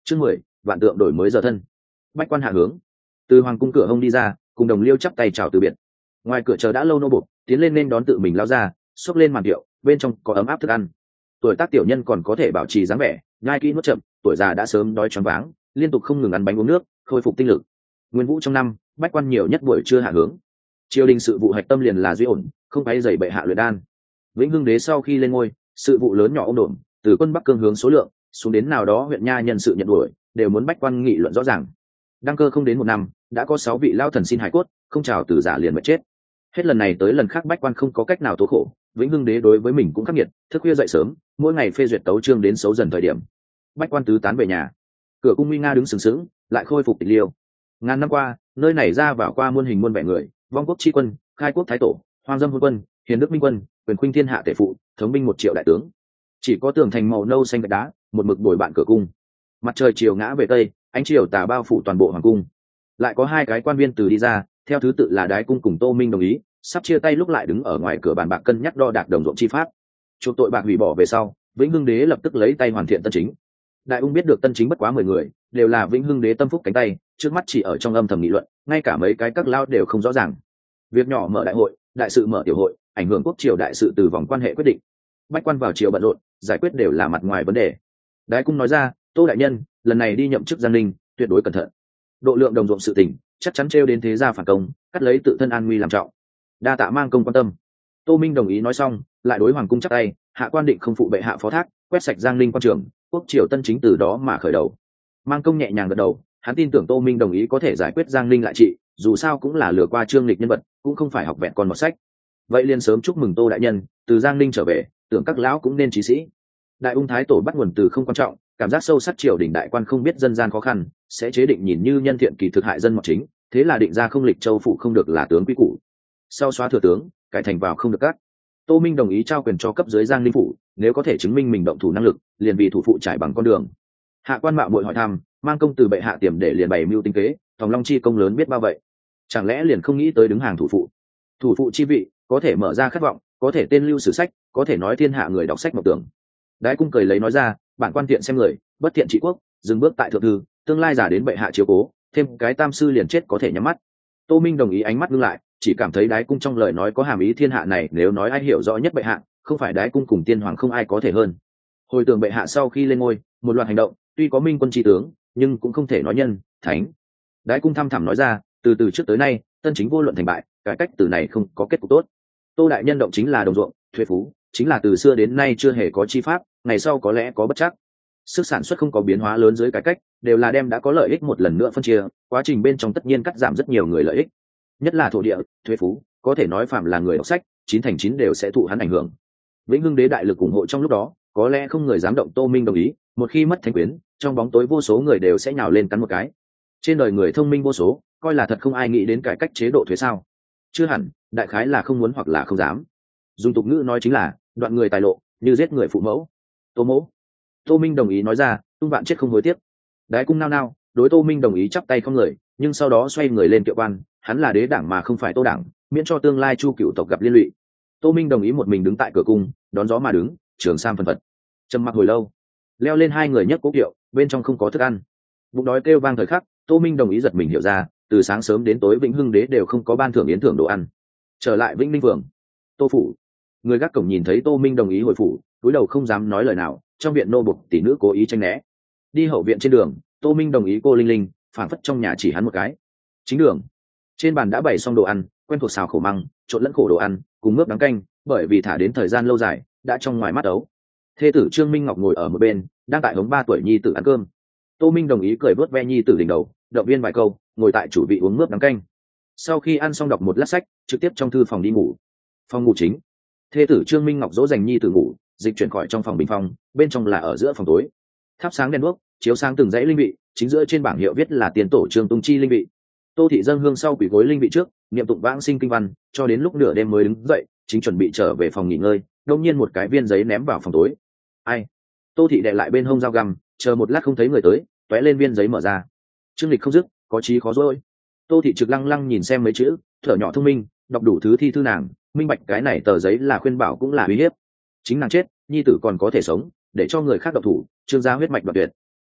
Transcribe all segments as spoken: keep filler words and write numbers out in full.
Chương mười, vạn tượng đổi mới giờ thân. Bách quan hạ hướng, từ hoàng cung cửa hông đi ra, cùng đồng liêu chắp tay chào từ biệt. Ngoài cửa chờ đã lâu nô buộc tiến lên nên đón tự mình lao ra, xốc lên màn điệu, bên trong có ấm áp thức ăn. Tuổi tác tiểu nhân còn có thể bảo trì dáng vẻ, nhai kỹ nuốt chậm, tuổi già đã sớm đói choáng váng, liên tục không ngừng ăn bánh uống nước, khôi phục tinh lực. Nguyên vũ trong năm, bách quan nhiều nhất buổi trưa hạ hướng. Triều đình sự vụ hạch tâm liền là duy ổn, không phải dày bệ hạ luyện đan. Vĩnh Hưng đế sau khi lên ngôi, sự vụ lớn nhỏ ông đồn, từ quân bắc cương hướng số lượng xuống đến nào đó huyện nha nhân sự nhận đuổi, đều muốn bách quan nghị luận rõ ràng. Đăng cơ không đến một năm, đã có sáu vị lao thần xin hải cốt, không chào từ giả liền mà chết. Hết lần này tới lần khác bách quan không có cách nào tố khổ, Vĩnh Hưng đế đối với mình cũng khắc nghiệt, thức khuya dậy sớm, mỗi ngày phê duyệt tấu chương đến xấu dần thời điểm. Bách quan tứ tán về nhà, cửa cung nguy nga đứng sừng sững, lại khôi phục tịch liêu. Ngàn năm qua, nơi này ra vào qua muôn hình muôn vẻ người, vong quốc tri quân, khai quốc thái tổ, hoang dâm hôn quân, hiền đức minh quân, quyền khuynh thiên hạ tể phụ, thống binh một triệu đại tướng. Chỉ có tường thành màu nâu xanh gạch đá, một mực bồi bạn cửa cung. Mặt trời chiều ngã về tây, ánh chiều tà bao phủ toàn bộ hoàng cung. Lại có hai cái quan viên từ đi ra, theo thứ tự là Đái cung cùng Tô Minh đồng ý, sắp chia tay lúc lại đứng ở ngoài cửa bàn bạc cân nhắc đo đạc đồng ruộng chi pháp. Chuộc tội bạc hủy bỏ về sau, Vĩnh Hưng đế lập tức lấy tay hoàn thiện tân chính. Đại ung biết được tân chính bất quá mười người, đều là Vĩnh Hưng đế tâm phúc cánh tay, trước mắt chỉ ở trong âm thầm nghị luận, ngay cả mấy cái các lao đều không rõ ràng. Việc nhỏ mở đại hội, đại sự mở tiểu hội, ảnh hưởng quốc triều đại sự từ vòng quan hệ quyết định. Bách quan vào triều bận rộn, giải quyết đều là mặt ngoài vấn đề. Đái cung nói ra, Tô đại nhân, lần này đi nhậm chức Giang Ninh, tuyệt đối cẩn thận. Độ lượng đồng ruộng sự tình, chắc chắn trêu đến thế gia phản công, cắt lấy tự thân an nguy làm trọng. Đa tạ mang công quan tâm. Tô Minh đồng ý nói xong, lại đối hoàng cung chắp tay, hạ quan định không phụ bệ hạ phó thác, quét sạch Giang Ninh quan trường, quốc triều tân chính từ đó mà khởi đầu. Mang công nhẹ nhàng gật đầu, hắn tin tưởng Tô Minh đồng ý có thể giải quyết Giang Ninh lại trị, dù sao cũng là lừa qua trương lịch nhân vật, cũng không phải học vẹn con một sách. Vậy liền sớm chúc mừng Tô đại nhân, từ Giang Ninh trở về, tưởng các lão cũng nên trí sĩ. Đại ung thái tổ bắt nguồn từ không quan trọng, cảm giác sâu sắc triều đình đại quan không biết dân gian khó khăn, sẽ chế định nhìn như nhân thiện kỳ thực hại dân mọt chính, thế là định ra không lịch châu phụ không được là tướng quý cũ. Sau xóa thừa tướng, cải thành vào không được cắt. Tô Minh đồng ý trao quyền cho cấp dưới Giang Ninh phủ, nếu có thể chứng minh mình động thủ năng lực, liền vì thủ phụ trải bằng con đường. Hạ quan mạo muội hỏi thăm, mang công từ bệ hạ tiềm để liền bày mưu tinh kế, thòng long chi công lớn biết bao vậy, chẳng lẽ liền không nghĩ tới đứng hàng thủ phụ? Thủ phụ chi vị, có thể mở ra khát vọng, có thể tên lưu sử sách, có thể nói thiên hạ người đọc sách mộng tưởng. Đái cung cười lấy nói ra, bản quan tiện xem người, bất tiện trị quốc, dừng bước tại thượng thư, tương lai giả đến bệ hạ chiếu cố, thêm cái tam sư liền chết có thể nhắm mắt. Tô Minh đồng ý, ánh mắt ngưng lại, chỉ cảm thấy Đái cung trong lời nói có hàm ý thiên hạ này nếu nói ai hiểu rõ nhất bệ hạ, không phải Đái cung cùng tiên hoàng không ai có thể hơn. Hồi tưởng bệ hạ sau khi lên ngôi, một loạt hành động, tuy có minh quân tri tướng, nhưng cũng không thể nói nhân, thánh. Đái cung thăm thẳm nói ra, từ từ trước tới nay, tân chính vô luận thành bại, cải cách từ này không có kết cục tốt. Tô đại nhân động chính là đồng ruộng, thuế phú, chính là từ xưa đến nay chưa hề có chi pháp, ngày sau có lẽ có bất chắc. Sức sản xuất không có biến hóa lớn dưới cải cách, đều là đem đã có lợi ích một lần nữa phân chia, quá trình bên trong tất nhiên cắt giảm rất nhiều người lợi ích. Nhất là thổ địa, thuế phú, có thể nói phạm là người đọc sách, chín thành chín đều sẽ thụ hắn ảnh hưởng. Vĩnh Hưng đế đại lực ủng hộ trong lúc đó, có lẽ không người dám động Tô Minh đồng ý, một khi mất thánh quyến, trong bóng tối vô số người đều sẽ nhào lên cắn một cái. Trên đời người thông minh vô số, coi là thật không ai nghĩ đến cải cách chế độ thuế sao? Chưa hẳn, đại khái là không muốn hoặc là không dám. Dùng tục ngữ nói chính là đoạn người tài lộ, như giết người phụ mẫu. Tô mẫu. Tô Minh đồng ý nói ra, tung vạn chết không hối tiếc. Đái cung nao nao, đối Tô Minh đồng ý chắp tay không người, nhưng sau đó xoay người lên kiệu quan, hắn là đế đảng mà không phải Tô đảng, miễn cho tương lai Chu cựu tộc gặp liên lụy. Tô Minh đồng ý một mình đứng tại cửa cung, đón gió mà đứng, trường sam phần phật. Trầm mặc hồi lâu, leo lên hai người nhấc cố kiệu, bên trong không có thức ăn. Bụng đói kêu vang thời khắc, Tô Minh đồng ý giật mình hiểu ra, từ sáng sớm đến tối Vĩnh Hưng đế đều không có ban thưởng yến thưởng đồ ăn. Trở lại Vĩnh Ninh phường, Tô phủ, người gác cổng nhìn thấy Tô Minh đồng ý hồi phủ, cúi đầu không dám nói lời nào. Trong viện nô bộc tỷ nữ cố ý tranh né. Đi hậu viện trên đường, Tô Minh đồng ý cô Linh Linh, phảng phất trong nhà chỉ hắn một cái. Chính đường, trên bàn đã bày xong đồ ăn, quen thuộc xào khổ măng, trộn lẫn khổ đồ ăn, cùng mướp đắng canh, bởi vì thả đến thời gian lâu dài, đã trong ngoài mắt ấu. Thê tử Trương Minh Ngọc ngồi ở một bên, đang tại hống ba tuổi nhi tử ăn cơm. Tô Minh đồng ý cười vớt ve nhi tử đỉnh đầu, động viên vài câu, ngồi tại chủ vị uống mướp đắng canh. Sau khi ăn xong đọc một lát sách, trực tiếp trong thư phòng đi ngủ. Phòng ngủ chính, thê tử Trương Minh Ngọc dỗ dành nhi tử ngủ, dịch chuyển khỏi trong phòng bình phong, bên trong là ở giữa phòng tối. Thắp sáng đèn đuốc, chiếu sáng từng dãy linh vị, chính giữa trên bảng hiệu viết là tiền tổ Trương Tung Chi linh vị. Tô thị dâng hương sau quỳ gối linh vị trước, niệm tụng vãng sinh kinh văn, cho đến lúc nửa đêm mới đứng dậy, chính chuẩn bị trở về phòng nghỉ ngơi, đột nhiên một cái viên giấy ném vào phòng tối. Ai? Tô thị đè lại bên hông dao găm, chờ một lát không thấy người tới, tóe lên viên giấy mở ra. Trương lịch không dứt, có chí khó dối. Tô thị trực lăng lăng nhìn xem mấy chữ, thở nhỏ thông minh, đọc đủ thứ thi thư nàng, minh bạch cái này tờ giấy là khuyên bảo cũng là uy hiếp. Chính nàng chết, nhi tử còn có thể sống, để cho người khác độc thủ, Trương gia huyết mạch đoạt tuyệt.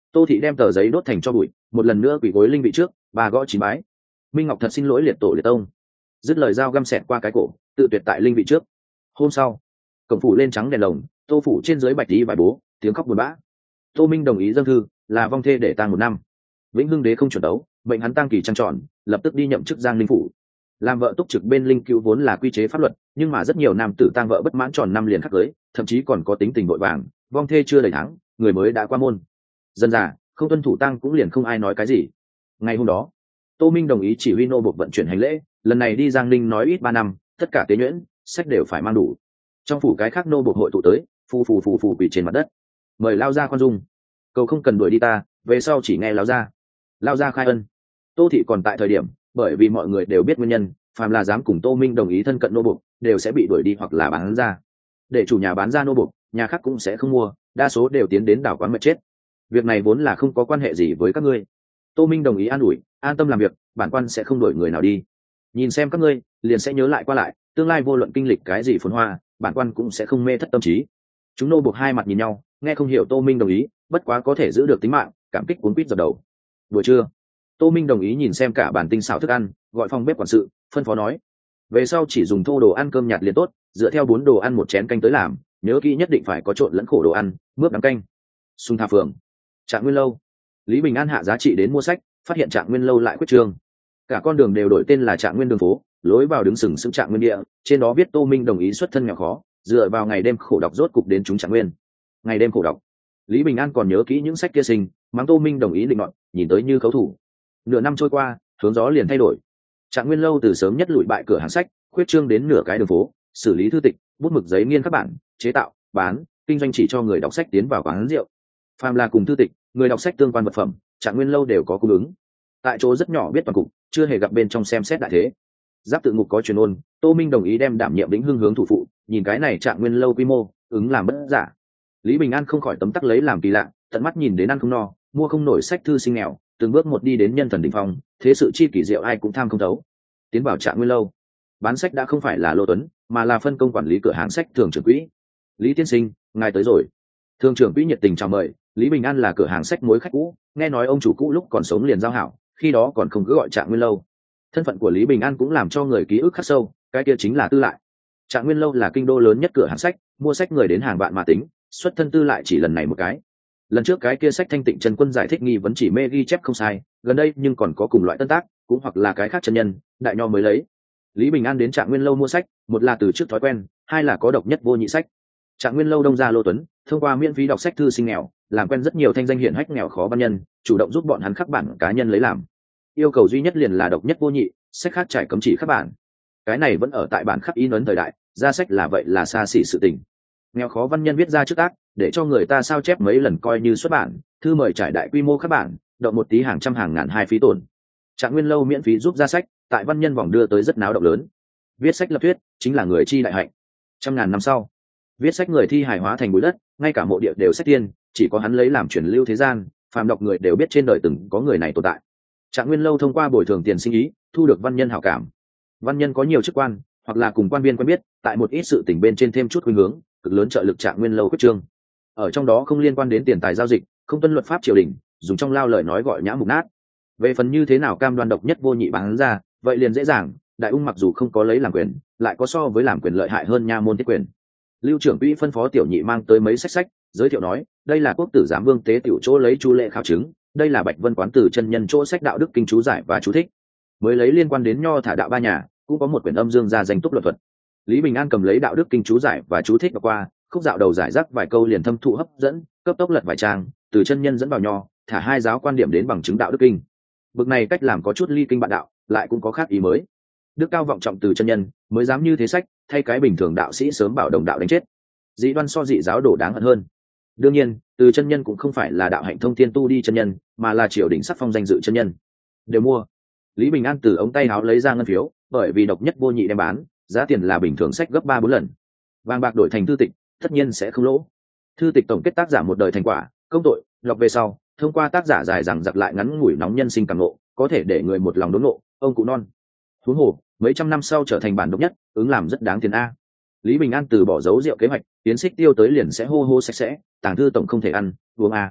Tô thị đem tờ giấy đốt thành cho bụi, một lần nữa quỳ gối linh vị trước, bà gõ chín bái. Minh Ngọc thật xin lỗi liệt tổ liệt tông. Dứt lời dao găm xẹt qua cái cổ, tự tuyệt tại linh vị trước. Hôm sau, cổng phủ lên trắng đèn lồng, Tô phủ trên dưới bạch tí vải bố, tiếng khóc buồn bã. Tô Minh đồng ý dâng thư, là vong thê để tang một năm. Vĩnh Hưng đế không chuẩn đấu, mệnh hắn tang kỳ trăng tròn, lập tức đi nhậm chức giang linh phủ. Làm vợ túc trực bên linh cứu vốn là quy chế pháp luật, nhưng mà rất nhiều nam tử tang vợ bất mãn tròn năm liền khắc cưới, thậm chí còn có tính tình vội vàng, vong thê chưa đầy tháng, người mới đã qua môn. Dân già không tuân thủ tang cũng liền không ai nói cái gì. Ngày hôm đó, Tô Minh đồng ý chỉ huy nô buộc vận chuyển hành lễ, lần này đi giang ninh nói ít ba năm, tất cả tế nhuyễn sách đều phải mang đủ. Trong phủ cái khác nô buộc hội tụ tới, phù phù phù phù quỳ trên mặt đất, mời lao ra khoan dung, cầu không cần đuổi đi ta, về sau chỉ nghe lao ra. Lao ra khai ân. Tô thị còn tại thời điểm, bởi vì mọi người đều biết nguyên nhân, phàm là dám cùng Tô Minh đồng ý thân cận nô buộc, đều sẽ bị đuổi đi hoặc là bán ra. Để chủ nhà bán ra nô buộc, nhà khác cũng sẽ không mua, đa số đều tiến đến đảo quán mệt chết. Việc này vốn là không có quan hệ gì với các ngươi. Tô Minh đồng ý an ủi, an tâm làm việc, bản quan sẽ không đuổi người nào đi. Nhìn xem các ngươi, liền sẽ nhớ lại qua lại, tương lai vô luận kinh lịch cái gì phồn hoa, bản quan cũng sẽ không mê thất tâm trí. Chúng nô buộc hai mặt nhìn nhau, nghe không hiểu Tô Minh đồng ý, bất quá có thể giữ được tính mạng, cảm kích cuốn quýt dập đầu. Buổi trưa, Tô Minh đồng ý nhìn xem cả bản tinh xảo thức ăn, gọi phòng bếp quản sự, phân phó nói: về sau chỉ dùng thô đồ ăn cơm nhạt liền tốt, dựa theo bốn đồ ăn một chén canh tới làm, nhớ kỹ nhất định phải có trộn lẫn khổ đồ ăn, mướp đắng canh. Xung Tha Phường, Trạng Nguyên lâu. Lý Bình An hạ giá trị đến mua sách, phát hiện Trạng Nguyên lâu lại quyết trương, cả con đường đều đổi tên là Trạng Nguyên đường phố, lối vào đứng sừng sững Trạng Nguyên địa, trên đó viết Tô Minh đồng ý xuất thân nghèo khó, dựa vào ngày đêm khổ đọc rốt cục đến chúng Trạng Nguyên. Ngày đêm khổ đọc, Lý Bình An còn nhớ kỹ những sách kia sinh, mắng Tô Minh đồng ý định nọt, nhìn tới như khấu thủ. Nửa năm trôi qua, hướng gió liền thay đổi. Trạng Nguyên lâu từ sớm nhất lụi bại cửa hàng sách, khuyết trương đến nửa cái đường phố, xử lý thư tịch, bút mực giấy nghiên các bản, chế tạo, bán, kinh doanh chỉ cho người đọc sách tiến vào quán rượu. Phàm là cùng thư tịch, người đọc sách tương quan vật phẩm, Trạng Nguyên lâu đều có cung ứng. Tại chỗ rất nhỏ biết toàn cục, chưa hề gặp bên trong xem xét đại thế. Giáp tự ngục có truyền ôn, Tô Minh đồng ý đem đảm nhiệm Vĩnh Hưng hướng thủ phụ, nhìn cái này Trạng Nguyên lâu quy mô, ứng làm bất giả. Lý Bình An không khỏi tấm tắc lấy làm kỳ lạ, tận mắt nhìn đến ăn không no, mua không nổi sách thư sinh nghèo, từng bước một đi đến nhân thần đỉnh phong, thế sự chi kỳ diệu ai cũng tham không thấu. Tiến vào Trạng Nguyên lâu, bán sách đã không phải là Lô Tuấn, mà là phân công quản lý cửa hàng sách thường trưởng quỹ. Lý tiên sinh, ngài tới rồi. Thường trưởng quỹ nhiệt tình chào mời. Lý Bình An là cửa hàng sách mối khách cũ, nghe nói ông chủ cũ lúc còn sống liền giao hảo, khi đó còn không cứ gọi Trạng Nguyên lâu. Thân phận của Lý Bình An cũng làm cho người ký ức khắc sâu, cái kia chính là Tư Lại. Trạng Nguyên lâu là kinh đô lớn nhất cửa hàng sách, mua sách người đến hàng vạn mà tính, xuất thân Tư Lại chỉ lần này một cái. Lần trước cái kia sách Thanh Tịnh Trần Quân giải thích nghi vấn chỉ mê ghi chép không sai, gần đây nhưng còn có cùng loại tân tác, cũng hoặc là cái khác chân nhân, đại nho mới lấy. Lý Bình An đến Trạng Nguyên lâu mua sách, một là từ trước thói quen, hai là có độc nhất vô nhị sách. Trạng Nguyên lâu đông ra Lô Tuấn, thông qua miễn phí đọc sách thư sinh nghèo, làm quen rất nhiều thanh danh hiển hách nghèo khó văn nhân, chủ động giúp bọn hắn khắc bản cá nhân lấy làm. Yêu cầu duy nhất liền là độc nhất vô nhị, sách khác trải cấm chỉ khắc bản. Cái này vẫn ở tại bản khắc in ấn thời đại, ra sách là vậy là xa xỉ sự tình. Nghèo khó văn nhân viết ra trước tác, để cho người ta sao chép mấy lần coi như xuất bản, thư mời trải đại quy mô khắc bản, động một tí hàng trăm hàng ngàn hai phí tổn. Trạng Nguyên lâu miễn phí giúp ra sách, tại văn nhân vòng đưa tới rất náo động lớn. Viết sách lập thuyết chính là người chi đại hạnh. Trăm ngàn năm sau, viết sách người thi hài hóa thành bụi đất, ngay cả mộ địa đều sách tiên, chỉ có hắn lấy làm truyền lưu thế gian, phàm đọc người đều biết trên đời từng có người này tồn tại. Trạng Nguyên lâu thông qua bồi thường tiền sinh ý, thu được văn nhân hảo cảm. Văn nhân có nhiều chức quan, hoặc là cùng quan viên quen biết, tại một ít sự tình bên trên thêm chút khuynh hướng, cực lớn trợ lực Trạng Nguyên lâu quyết trương. Ở trong đó không liên quan đến tiền tài giao dịch, không tuân luật pháp triều đình, dùng trong lao lời nói gọi nhã mục nát. Về phần như thế nào cam đoan độc nhất vô nhị bán ra, vậy liền dễ dàng, đại ung mặc dù không có lấy làm quyền, lại có so với làm quyền lợi hại hơn nha môn thiết quyền. Lưu trưởng quỹ phân phó tiểu nhị mang tới mấy sách sách, giới thiệu nói, đây là quốc tử giám vương tế tiểu chỗ lấy chú lệ khảo chứng, đây là Bạch Vân quán tử chân nhân chỗ sách đạo đức kinh chú giải và chú thích. Mới lấy liên quan đến nho thả đạo ba nhà, cũng có một quyển âm dương gia danh túc luật thuật. Lý Bình An cầm lấy đạo đức kinh chú giải và chú thích và qua, khúc dạo đầu giải rác vài câu liền thâm thụ hấp dẫn, cấp tốc lật vài trang, từ chân nhân dẫn vào nho, thả hai giáo quan điểm đến bằng chứng đạo đức kinh. Bực này cách làm có chút ly kinh bạn đạo, lại cũng có khác ý mới. Đức cao vọng trọng từ chân nhân, mới dám như thế sách, thay cái bình thường đạo sĩ sớm bảo đồng đạo đánh chết. Dị đoan so dị giáo đổ đáng hận hơn. Đương nhiên, từ chân nhân cũng không phải là đạo hạnh thông thiên tu đi chân nhân, mà là triều đình sắc phong danh dự chân nhân. Đều mua. Lý Bình An từ ống tay áo lấy ra ngân phiếu, bởi vì độc nhất vô nhị đem bán, giá tiền là bình thường sách gấp ba bốn lần. Vàng bạc đổi thành thư tịch, tất nhiên sẽ không lỗ. Thư tịch tổng kết tác giả một đời thành quả, công tội, lọc về sau, thông qua tác giả dài rằng giặc lại ngắn ngủi nóng nhân sinh cảm ngộ, có thể để người một lòng đốn ngộ, ông cụ non. Huống hồ, mấy trăm năm sau trở thành bản độc nhất, ứng làm rất đáng tiền a. Lý Bình An từ bỏ dấu rượu kế hoạch, tiến xích tiêu tới liền sẽ hô hô sạch sẽ, tàng thư tổng không thể ăn, uống a.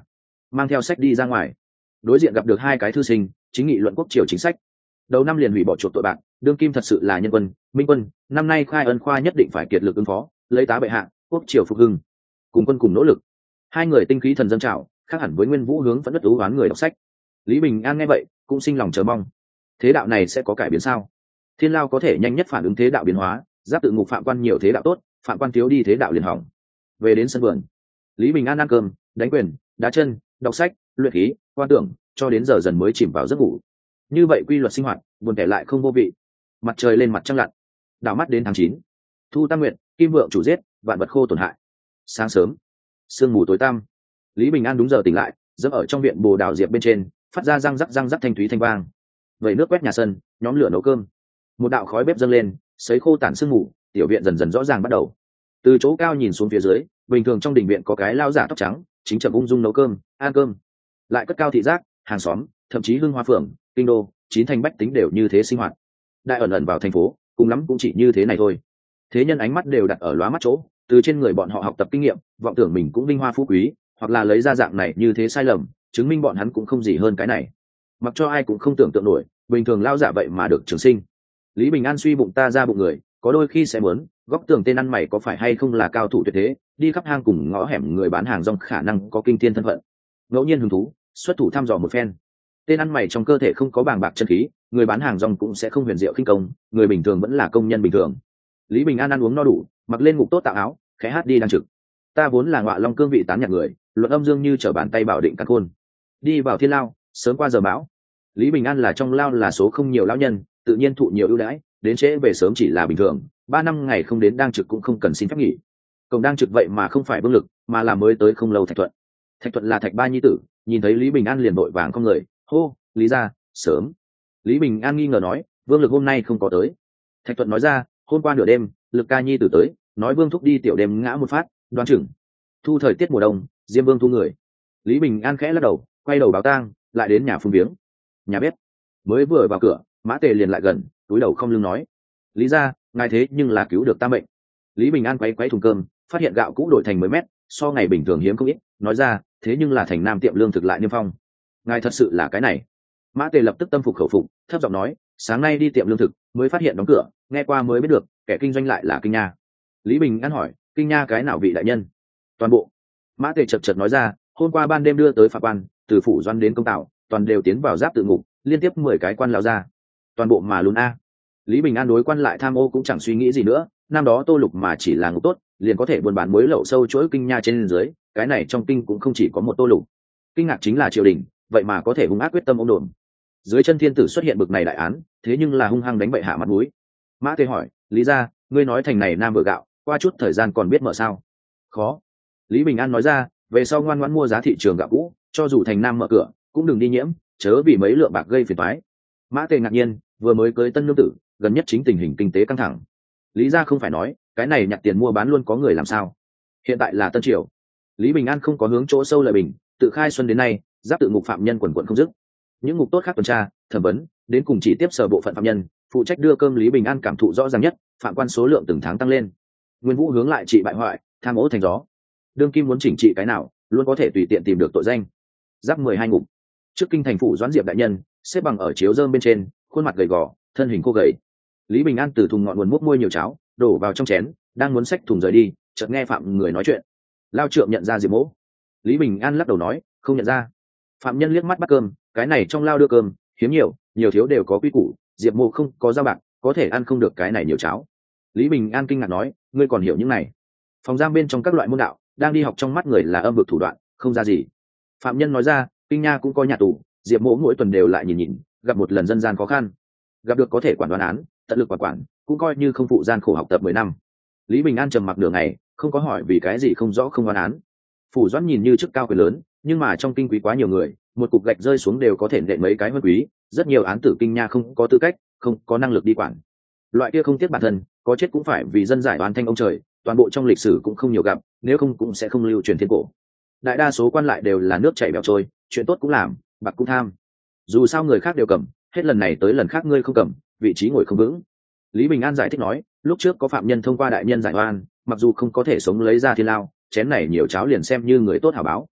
mang theo sách đi ra ngoài. Đối diện gặp được hai cái thư sinh chính nghị luận quốc triều chính sách. Đầu năm liền hủy bỏ chuộc tội bạc, đương kim thật sự là nhân quân minh quân, năm nay khai ân khoa nhất định phải kiệt lực ứng phó, lấy tá bệ hạ, quốc triều phục hưng, cùng quân cùng nỗ lực. Hai người tinh khí thần dâng trào, khác hẳn với Nguyên Vũ hướng vẫn đất ú oán người đọc sách. Lý Bình An nghe vậy cũng sinh lòng chờ mong, thế đạo này sẽ có cải biến sao? Thiên Lao có thể nhanh nhất phản ứng thế đạo biến hóa, giáp tự ngục phạm quan nhiều thế đạo tốt, phạm quan thiếu đi thế đạo liền hỏng. Về đến sân vườn, Lý Bình An ăn cơm, đánh quyền, đá chân, đọc sách, luyện khí, quan tưởng, cho đến giờ dần mới chìm vào giấc ngủ. Như vậy quy luật sinh hoạt, buồn tẻ lại không vô vị. Mặt trời lên mặt trăng lặn, đảo mắt đến tháng chín. Thu tam nguyện, kim vượng chủ giết, vạn vật khô tổn hại. Sáng sớm, sương mù tối tăm, Lý Bình An đúng giờ tỉnh lại, dẫm ở trong viện bồ đào diệp bên trên, phát ra răng rắc răng rắc thanh thúy thanh vang. Vẩy nước quét nhà sân, nhóm lửa nấu cơm. Một đạo khói bếp dâng lên, sấy khô tản sương mù, tiểu viện dần dần rõ ràng bắt đầu. Từ chỗ cao nhìn xuống phía dưới, bình thường trong đình viện có cái lao giả tóc trắng, chính chậm ung dung nấu cơm, ăn cơm. Lại cất cao thị giác, hàng xóm, thậm chí hương hoa phượng, kinh đô, chín thành bách tính đều như thế sinh hoạt. Đại ẩn ẩn vào thành phố, cùng lắm cũng chỉ như thế này thôi. Thế nhân ánh mắt đều đặt ở lóa mắt chỗ, từ trên người bọn họ học tập kinh nghiệm, vọng tưởng mình cũng vinh hoa phú quý, hoặc là lấy ra dạng này như thế sai lầm, chứng minh bọn hắn cũng không gì hơn cái này. Mặc cho ai cũng không tưởng tượng nổi, bình thường lao giả vậy mà được trường sinh. Lý Bình An suy bụng ta ra bụng người, có đôi khi sẽ muốn góc tường tên ăn mày có phải hay không là cao thủ tuyệt thế, đi khắp hang cùng ngõ hẻm người bán hàng rong khả năng có kinh thiên thân phận. Ngẫu nhiên hứng thú, xuất thủ thăm dò một phen. Tên ăn mày trong cơ thể không có bàng bạc chân khí, người bán hàng rong cũng sẽ không huyền diệu khinh công, người bình thường vẫn là công nhân bình thường. Lý Bình An ăn uống no đủ, mặc lên ngục tốt tạo áo, khẽ hát đi đang trực. Ta vốn là ngọa long cương vị tán nhạc người, luận âm dương như trở bàn tay bảo định căn khôn. Đi vào thiên lao, sớm qua giờ bão. Lý Bình An là trong lao là số không nhiều lão nhân, tự nhiên thụ nhiều ưu đãi, đến trễ về sớm chỉ là bình thường, ba năm ngày không đến đang trực cũng không cần xin phép nghỉ. Cổng đang trực vậy mà không phải Vương Lực, mà là mới tới không lâu Thạch Thuận. Thạch Thuận là Thạch Ba nhi tử, nhìn thấy Lý Bình An liền vội vàng không người, hô, Lý gia, sớm. Lý Bình An nghi ngờ nói, Vương Lực hôm nay không có tới. Thạch Thuận nói ra, hôm qua nửa đêm, Lực ca nhi tử tới, nói Vương thúc đi tiểu đêm ngã một phát, đoán chừng thu thời tiết mùa đông, Diêm Vương thu người. Lý Bình An khẽ lắc đầu, quay đầu báo tang, lại đến nhà phun viếng. Nhà bếp mới vừa vào cửa, Mã Tề liền lại gần, túi đầu không lưng nói, Lý gia, ngài thế nhưng là cứu được ta mệnh. Lý Bình An quay quay thùng cơm, phát hiện gạo cũ đổi thành mới mét, so ngày bình thường hiếm không ít, nói ra, thế nhưng là thành nam tiệm lương thực lại niêm phong. Ngài thật sự là cái này. Mã Tề lập tức tâm phục khẩu phục, thấp giọng nói, sáng nay đi tiệm lương thực, mới phát hiện đóng cửa, nghe qua mới biết được, kẻ kinh doanh lại là Kinh Nha. Lý Bình An hỏi, Kinh Nha cái nào vị đại nhân? Toàn bộ. Mã Tề chật chật nói ra, hôm qua ban đêm đưa tới phạm quan, từ phủ doan đến công tạo, toàn đều tiến vào giáp tự ngục, liên tiếp mười cái quan lão ra. Toàn bộ mà luôn a. Lý Bình An đối quan lại tham ô cũng chẳng suy nghĩ gì nữa, năm đó Tô Lục mà chỉ là ngục tốt, liền có thể buôn bán muối lậu sâu chuỗi Kinh Nha trên dưới, cái này trong kinh cũng không chỉ có một Tô Lục. Kinh ngạc chính là triều đình, vậy mà có thể hung ác quyết tâm ôm đồn. Dưới chân thiên tử xuất hiện bực này đại án, thế nhưng là hung hăng đánh bậy hạ mặt mũi. Mã Tề hỏi, Lý gia, ngươi nói thành này nam vừa gạo, qua chút thời gian còn biết mở sao? Khó. Lý Bình An nói ra, về sau ngoan ngoãn mua giá thị trường gạo cũ, cho dù thành nam mở cửa, cũng đừng đi nhiễm, chớ vì mấy lượng bạc gây phiền toái. Mã Tề ngạc nhiên, vừa mới cưới tân nương tử, gần nhất chính tình hình kinh tế căng thẳng. Lý gia không phải nói, cái này nhặt tiền mua bán luôn có người làm sao? Hiện tại là tân triều. Lý Bình An không có hướng chỗ sâu lợi bình, tự khai xuân đến nay, giáp tự ngục phạm nhân quần quần không dứt. Những ngục tốt khác tuần tra, thẩm vấn, đến cùng chỉ tiếp sở bộ phận phạm nhân, phụ trách đưa cơm. Lý Bình An cảm thụ rõ ràng nhất, phạm quan số lượng từng tháng tăng lên. Nguyên Vũ hướng lại trị bại hoại, tham ô thành gió. Đương kim muốn chỉnh trị cái nào, luôn có thể tùy tiện tìm được tội danh. Giáp mười hai ngục. Trước kinh thành phủ Doãn Diệp đại nhân, xếp bằng ở chiếu rơm bên trên, khuôn mặt gầy gò, thân hình khô gầy. Lý Bình An từ thùng ngọn nguồn múc môi nhiều cháo, đổ vào trong chén, đang muốn xách thùng rời đi, chợt nghe phạm người nói chuyện. Lao trượng nhận ra Diệp Mỗ. Lý Bình An lắc đầu nói, không nhận ra. Phạm nhân liếc mắt bắt cơm, cái này trong lao đưa cơm, hiếm nhiều, nhiều thiếu đều có quy củ, Diệp Mỗ không có giao bạc, có thể ăn không được cái này nhiều cháo. Lý Bình An kinh ngạc nói, ngươi còn hiểu những này? Phòng giam bên trong các loại môn đạo, đang đi học trong mắt người là âm vực thủ đoạn, không ra gì. Phạm nhân nói ra, Kinh Nha cũng có nhà tù, Diệp Mỗ mỗi tuần đều lại nhìn nhìn, gặp một lần dân gian khó khăn, gặp được có thể quản đoán án, tận lực quản quản, cũng coi như không phụ gian khổ học tập mười năm. Lý Bình An trầm mặc nửa ngày, không có hỏi vì cái gì không rõ không đoán án. Phủ Doãn nhìn như chức cao quyền lớn, nhưng mà trong kinh quý quá nhiều người, một cục gạch rơi xuống đều có thể nện mấy cái hơn quý, rất nhiều án tử Kinh Nha không có tư cách, không có năng lực đi quản. Loại kia không tiếc bản thân, có chết cũng phải vì dân giải oan thanh ông trời, toàn bộ trong lịch sử cũng không nhiều gặp, nếu không cũng sẽ không lưu truyền thiên cổ. Đại đa số quan lại đều là nước chảy bèo trôi, chuyện tốt cũng làm, bạc cũng tham. Dù sao người khác đều cầm, hết lần này tới lần khác ngươi không cầm, vị trí ngồi không vững. Lý Bình An giải thích nói, lúc trước có phạm nhân thông qua đại nhân giải oan, mặc dù không có thể sống lấy ra thiên lao, chén này nhiều cháo liền xem như người tốt hảo báo.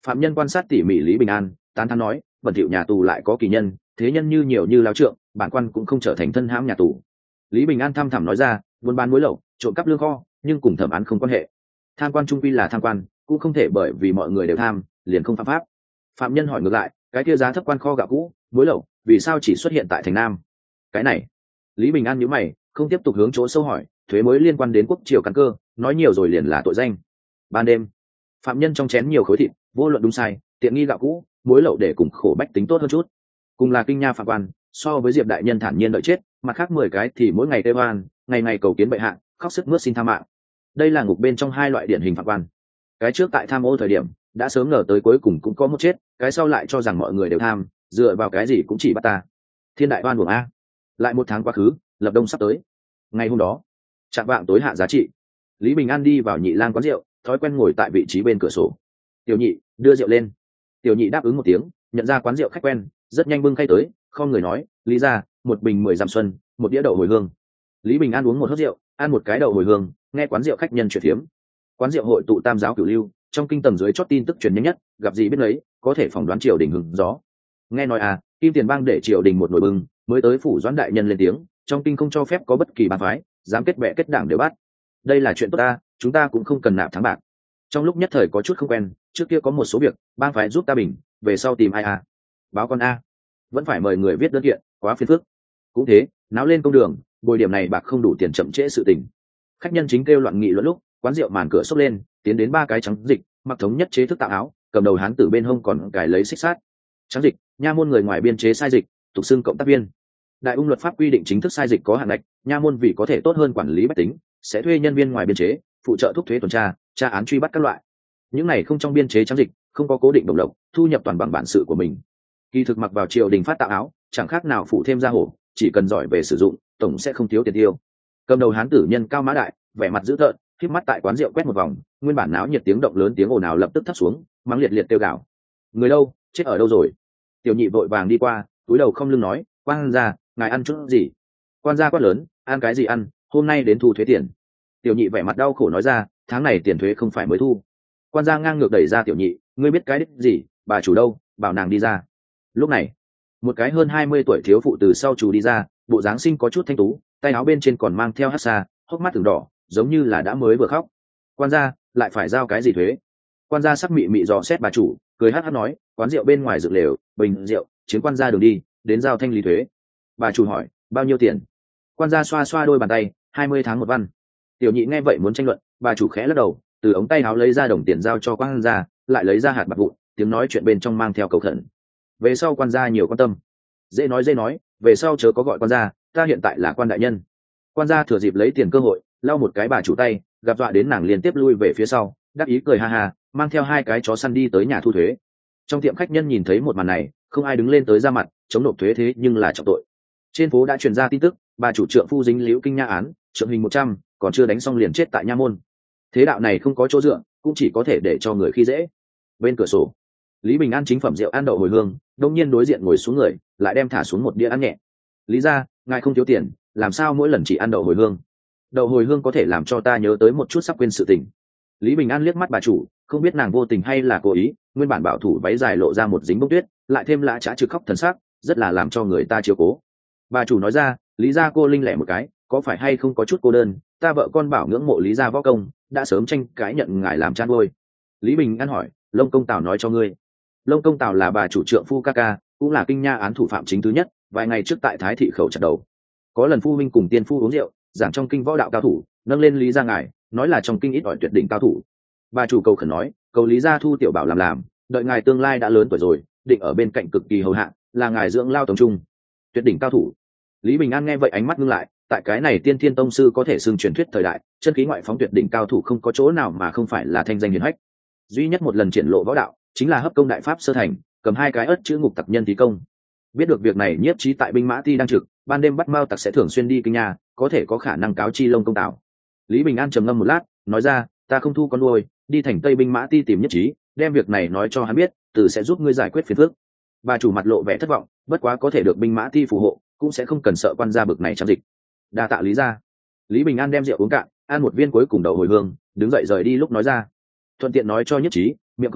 Phạm nhân quan sát tỉ mỉ Lý Bình An, tán thán nói, bẩn thỉu nhà tù lại có kỳ nhân, thế nhân như nhiều như lao trượng, bản quan cũng không trở thành thân hãm nhà tù. Lý Bình An thăm thẳm nói ra, buôn bán muối lậu, trộm cắp lương kho, nhưng cùng thẩm án không quan hệ. Tham quan trung quy là tham quan, cũng không thể bởi vì mọi người đều tham, liền không phạm pháp. Phạm nhân hỏi ngược lại, cái kia giá thấp quan kho gạo cũ, muối lậu, vì sao chỉ xuất hiện tại thành Nam? Cái này, Lý Bình An nhíu mày, không tiếp tục hướng chỗ sâu hỏi, thuế mới liên quan đến quốc triều căn cơ, nói nhiều rồi liền là tội danh. Ban đêm, phạm nhân trong chén nhiều khối thịt, vô luận đúng sai, tiện nghi gạo cũ, muối lậu để cùng khổ bách tính tốt hơn chút. Cùng là kinh nha phạm quan, so với Diệp đại nhân thản nhiên đợi chết, mặt khác mười cái thì mỗi ngày tê oan, ngày ngày cầu kiến bệ hạ, khóc sức mướt xin tha mạng. Đây là ngục bên trong hai loại điển hình phạm quan. Cái trước tại tham ô thời điểm, đã sớm ngờ tới cuối cùng cũng có một chết, cái sau lại cho rằng mọi người đều tham, dựa vào cái gì cũng chỉ bắt ta. Thiên đại oan uổng a. Lại một tháng quá khứ, lập đông sắp tới. Ngày hôm đó, chạm vạng tối hạ giá trị, Lý Bình An đi vào nhị lang quán rượu, thói quen ngồi tại vị trí bên cửa sổ. Tiểu nhị, đưa rượu lên. Tiểu nhị đáp ứng một tiếng, nhận ra quán rượu khách quen, rất nhanh bưng khay tới, không người nói, lý ra, một bình mười dặm xuân, một đĩa đậu hồi hương. Lý Bình An uống một hớp rượu, ăn một cái đậu hồi hương, nghe quán rượu khách nhân chuyện phiếm. Quán rượu hội tụ tam giáo cửu lưu, trong kinh tầng dưới chót tin tức truyền nhanh nhất, gặp gì biết lấy, có thể phỏng đoán triều đình hứng gió. Nghe nói à, Kim Tiền Bang để triều đình một nồi bưng, mới tới phủ Doãn đại nhân lên tiếng, trong kinh không cho phép có bất kỳ bang phái, dám kết bè kết đảng đều bắt. Đây là chuyện tốt ta, chúng ta cũng không cần nạp thắng bạc. Trong lúc nhất thời có chút không quen, trước kia có một số việc, bang phái giúp ta bình, về sau tìm ai à? Báo con a, vẫn phải mời người viết đơn kiện, quá phiền phức. Cũng thế, náo lên công đường, bồi điểm này bạc không đủ tiền chậm trễ sự tình. Khách nhân chính kêu loạn nghị luận lúc, quán rượu màn cửa xốc lên, tiến đến ba cái trắng dịch, mặc thống nhất chế thức tạo áo, cầm đầu hán tử bên hông còn cài lấy xích sát. Trắng dịch, nha môn người ngoài biên chế sai dịch, tục xưng cộng tác viên. Đại ung luật pháp quy định chính thức sai dịch có hạn ngạch, nha môn vì có thể tốt hơn quản lý bách tính, sẽ thuê nhân viên ngoài biên chế, phụ trợ thúc thuế tuần tra, tra án truy bắt các loại. Những này không trong biên chế trắng dịch, không có cố định đồng lộc, thu nhập toàn bằng bản sự của mình. Kỳ thực mặc vào triều đình phát tạo áo, chẳng khác nào phụ thêm ra hổ, chỉ cần giỏi về sử dụng, tổng sẽ không thiếu tiền tiêu. Cầm đầu hán tử nhân cao mã đại, vẻ mặt dữ tợn, khép mắt tại quán rượu quét một vòng, nguyên bản náo nhiệt tiếng động lớn tiếng ồn ào lập tức thấp xuống, mắng liệt liệt kêu gào. Người đâu, chết ở đâu rồi? Tiểu nhị vội vàng đi qua, túi đầu không lưng nói, quan gia, ngài ăn chút gì? Quan gia quát lớn, ăn cái gì ăn, hôm nay đến thu thuế tiền. Tiểu nhị vẻ mặt đau khổ nói ra, tháng này tiền thuế không phải mới thu. Quan gia ngang ngược đẩy ra tiểu nhị, ngươi biết cái đích gì, bà chủ đâu, bảo nàng đi ra. Lúc này, một cái hơn hai mươi tuổi thiếu phụ từ sau chủ đi ra, bộ dáng sinh có chút thanh tú, tay áo bên trên còn mang theo hắc xa, hốc mắt từng đỏ, giống như là đã mới vừa khóc. Quan gia, lại phải giao cái gì thuế? Quan gia sắc mị mị dò xét bà chủ, cười hắt hắt nói, quán rượu bên ngoài dựng lều, bình rượu, chiến quan gia đường đi, đến giao thanh lý thuế. Bà chủ hỏi, bao nhiêu tiền? Quan gia xoa xoa đôi bàn tay, hai mươi tháng một văn. Tiểu nhị nghe vậy muốn tranh luận, bà chủ khẽ lắc đầu, từ ống tay áo lấy ra đồng tiền giao cho quan gia, lại lấy ra hạt bạc vụn, tiếng nói chuyện bên trong mang theo cầu khẩn. Về sau quan gia nhiều quan tâm. Dễ nói dễ nói, về sau chớ có gọi quan gia, ta hiện tại là quan đại nhân. Quan gia thừa dịp lấy tiền cơ hội, lau một cái bà chủ tay, gặp dọa đến nàng liên tiếp lui về phía sau, đắc ý cười ha ha, mang theo hai cái chó săn đi tới nhà thu thuế. Trong tiệm khách nhân nhìn thấy một màn này, không ai đứng lên tới ra mặt, chống nộp thuế thế nhưng là trọng tội. Trên phố đã truyền ra tin tức, bà chủ trượng phu dính liễu kinh nha án, trượng hình một trăm, còn chưa đánh xong liền chết tại nha môn. Thế đạo này không có chỗ dựa, cũng chỉ có thể để cho người khi dễ. Bên cửa sổ, Lý Bình An chính phẩm rượu ăn đậu hồi hương, đông nhiên đối diện ngồi xuống người, lại đem thả xuống một đĩa ăn nhẹ. Lý gia, ngài không thiếu tiền, làm sao mỗi lần chỉ ăn đậu hồi hương? Đậu hồi hương có thể làm cho ta nhớ tới một chút sắp quên sự tình. Lý Bình An liếc mắt bà chủ, không biết nàng vô tình hay là cố ý, nguyên bản bảo thủ váy dài lộ ra một dính bông tuyết, lại thêm lã chã trực khóc thần sắc, rất là làm cho người ta chiếu cố. Bà chủ nói ra, Lý gia cô linh lẻ một cái, có phải hay không có chút cô đơn, ta vợ con bảo ngưỡng mộ Lý gia võ công, đã sớm tranh cãi nhận ngài làm chan ngôi. Lý Bình An hỏi, Lông Công Tào nói cho ngươi? Lông Công Tào là bà chủ trượng phu ca ca, cũng là kinh nha án thủ phạm chính thứ nhất, vài ngày trước tại Thái thị khẩu chặt đầu. Có lần phu huynh cùng tiên phu uống rượu, giảng trong kinh võ đạo cao thủ, nâng lên Lý gia ngài, nói là trong kinh ít ỏi tuyệt đỉnh cao thủ. Bà chủ cầu khẩn nói, cầu Lý gia thu tiểu bảo làm làm, đợi ngài tương lai đã lớn tuổi rồi, định ở bên cạnh cực kỳ hầu hạ, là ngài dưỡng lao tổng trung. Tuyệt đỉnh cao thủ. Lý Bình An nghe vậy ánh mắt ngưng lại, tại cái này tiên thiên tông sư có thể xưng truyền thuyết thời đại, chân khí ngoại phóng tuyệt đỉnh cao thủ không có chỗ nào mà không phải là thanh danh hiển hách. Duy nhất một lần triển lộ võ đạo, chính là hấp công đại pháp sơ thành, cầm hai cái ớt chữ ngục tặc nhân tí công. Biết được việc này, nhiếp trí tại binh mã ti đang trực, ban đêm bắt mao tặc sẽ thường xuyên đi kinh nhà, có thể có khả năng cáo chi Lông Công Tào. Lý Bình An trầm ngâm một lát, nói ra, ta không thu con nuôi, đi thành Tây binh mã ti tìm nhất trí, đem việc này nói cho hắn biết, từ sẽ giúp ngươi giải quyết phiền phức. Bà chủ mặt lộ vẻ thất vọng, bất quá có thể được binh mã ti phù hộ, cũng sẽ không cần sợ quan gia bực này trăm dịch. Đa tạ Lý gia. Lý Bình An đem rượu uống cạn, ăn một viên cuối cùng đậu hồi hương, đứng dậy rời đi lúc nói ra, thuận tiện nói cho nhất trí, miệng không nghiêm,